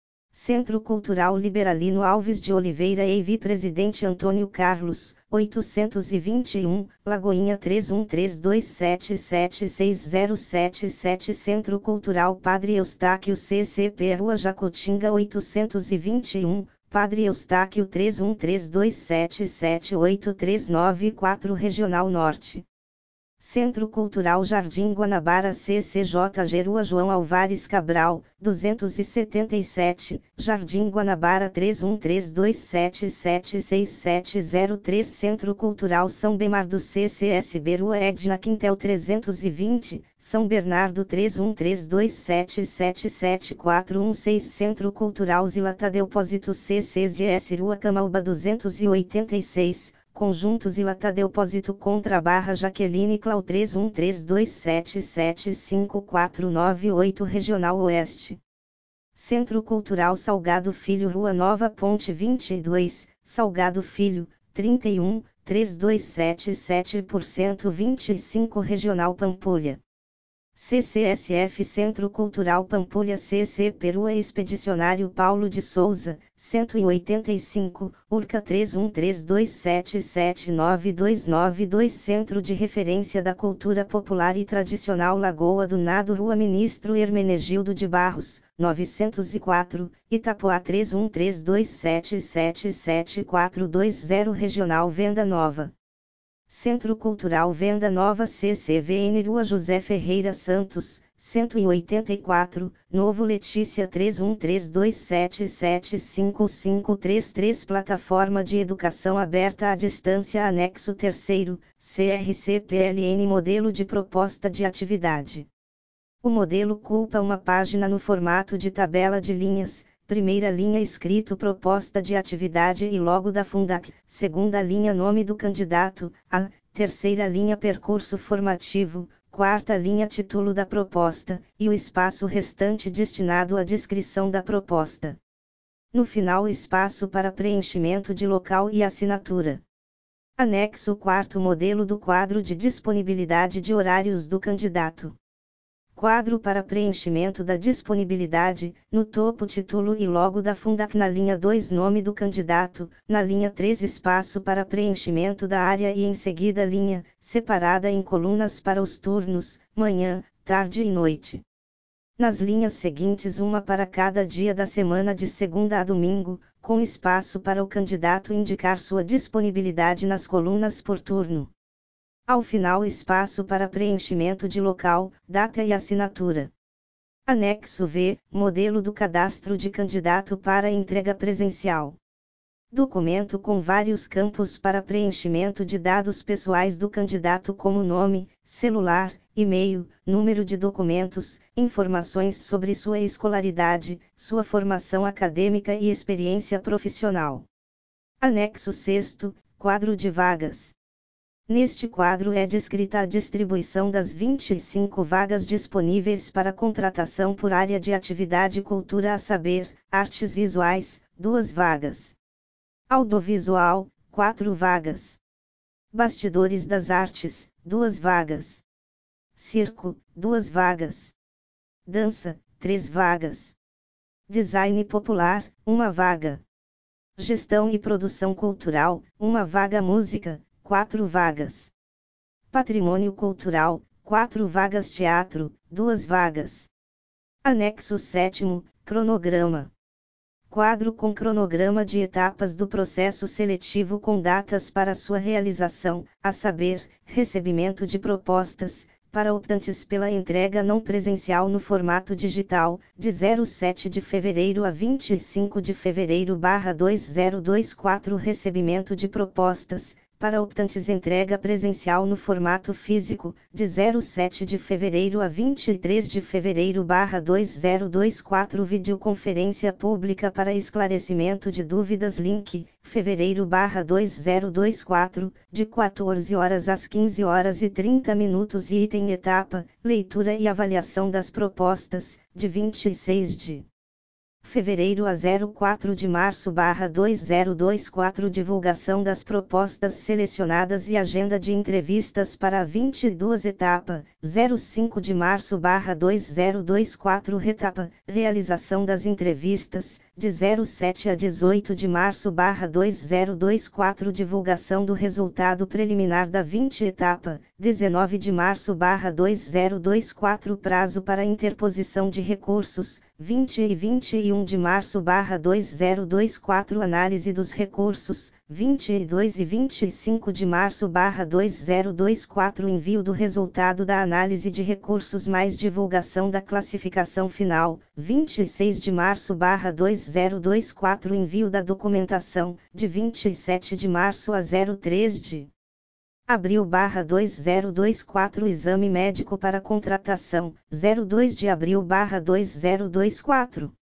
Centro Cultural Liberalino Alves de Oliveira E V Presidente Antônio Carlos, oitocentos e vinte e um, Lagoinha três um três dois sete sete seis zero sete sete Centro Cultural Padre Eustáquio C C P Rua Jacutinga oitocentos e vinte e um, Padre Eustáquio três um três dois sete sete oito três nove quatro Regional Norte. Centro Cultural Jardim Guanabara C C J G Rua João Alvares Cabral, duzentos e setenta e sete, Jardim Guanabara três um três dois sete sete seis sete zero três Centro Cultural São Bernardo C C S B Rua Edna Quintel trezentos e vinte, São Bernardo três um três dois sete sete sete quatro um seis Centro Cultural Zila Tadeu Pósito C C Z S Rua Camauba duzentos e oitenta e seis, Conjunto Zila Tadeu Pósito Contra Barra Jaqueline Clau três um três dois sete sete cinco quatro nove oito Regional Oeste. Centro Cultural Salgado Filho, Rua Nova Ponte vinte e dois, Salgado Filho, trinta e um, três dois sete sete por cento vinte e cinco Regional Pampulha. C C S F Centro Cultural Pampulha C C Perua Expedicionário Paulo de Souza, cento e oitenta e cinco, Urca três um três dois sete sete nove dois nove dois Centro de Referência da Cultura Popular e Tradicional Lagoa do Nado Rua Ministro Hermenegildo de Barros, novecentos e quatro, Itapoá três um três dois sete sete sete quatro dois zero Regional Venda Nova. Centro Cultural Venda Nova C C V N Rua José Ferreira Santos, cento e oitenta e quatro, Novo Letícia três um três dois sete sete cinco cinco três três Plataforma de Educação Aberta à Distância Anexo terceiro, C R C P L N Modelo de Proposta de Atividade. O modelo culpa uma página no formato de tabela de linhas. Primeira linha escrito proposta de atividade e logo da Fundac, segunda linha nome do candidato, a, terceira linha percurso formativo, quarta linha título da proposta, e o espaço restante destinado à descrição da proposta. No final espaço para preenchimento de local e assinatura. Anexo quarto modelo do quadro de disponibilidade de horários do candidato. Quadro para preenchimento da disponibilidade, no topo título e logo da Fundac na linha dois nome do candidato, na linha três espaço para preenchimento da área e em seguida linha, separada em colunas para os turnos, manhã, tarde e noite. Nas linhas seguintes uma para cada dia da semana de segunda a domingo, com espaço para o candidato indicar sua disponibilidade nas colunas por turno. Ao final espaço para preenchimento de local, data e assinatura. Anexo V, modelo do cadastro de candidato para entrega presencial. Documento com vários campos para preenchimento de dados pessoais do candidato como nome, celular, e-mail, número de documentos, informações sobre sua escolaridade, sua formação acadêmica e experiência profissional. Anexo sexto, quadro de vagas. Neste quadro é descrita a distribuição das vinte e cinco vagas disponíveis para contratação por área de atividade cultura a saber, artes visuais, duas vagas. Audiovisual, quatro vagas. Bastidores das artes, duas vagas. Circo, duas vagas. Dança, três vagas. Design popular, uma vaga. Gestão e produção cultural, uma vaga. Música, quatro vagas. Patrimônio cultural, quatro vagas. Teatro, duas vagas. Anexo sétimo, cronograma. Quadro com cronograma de etapas do processo seletivo com datas para sua realização, a saber, recebimento de propostas, para optantes pela entrega não presencial no formato digital, de zero sete de fevereiro a vinte e cinco de fevereiro barra dois zero dois quatro recebimento de propostas, para optantes entrega presencial no formato físico, de zero sete de fevereiro a vinte e três de fevereiro barra dois zero dois quatro videoconferência pública para esclarecimento de dúvidas link, fevereiro barra dois zero dois quatro, de quatorze horas às quinze horas e trinta minutos e item etapa, leitura e avaliação das propostas, de vinte e seis de fevereiro a zero quatro de março barra dois zero dois quatro divulgação das propostas selecionadas e agenda de entrevistas para a vinte e duas etapa, zero cinco de março barra dois zero dois quatro retapa, realização das entrevistas, de zero sete a dezoito de março barra dois zero dois quatro divulgação do resultado preliminar da vinte etapa, dezenove de março barra dois zero dois quatro prazo para interposição de recursos, vinte e vinte e um de março barra dois zero dois quatro análise dos recursos, vinte e dois e vinte e cinco de março barra dois zero dois quatro envio do resultado da análise de recursos mais divulgação da classificação final, vinte e seis de março barra dois zero dois quatro envio da documentação, de vinte e sete de março a zero três de abril barra dois zero dois quatro exame médico para contratação, zero dois de abril barra dois zero dois quatro.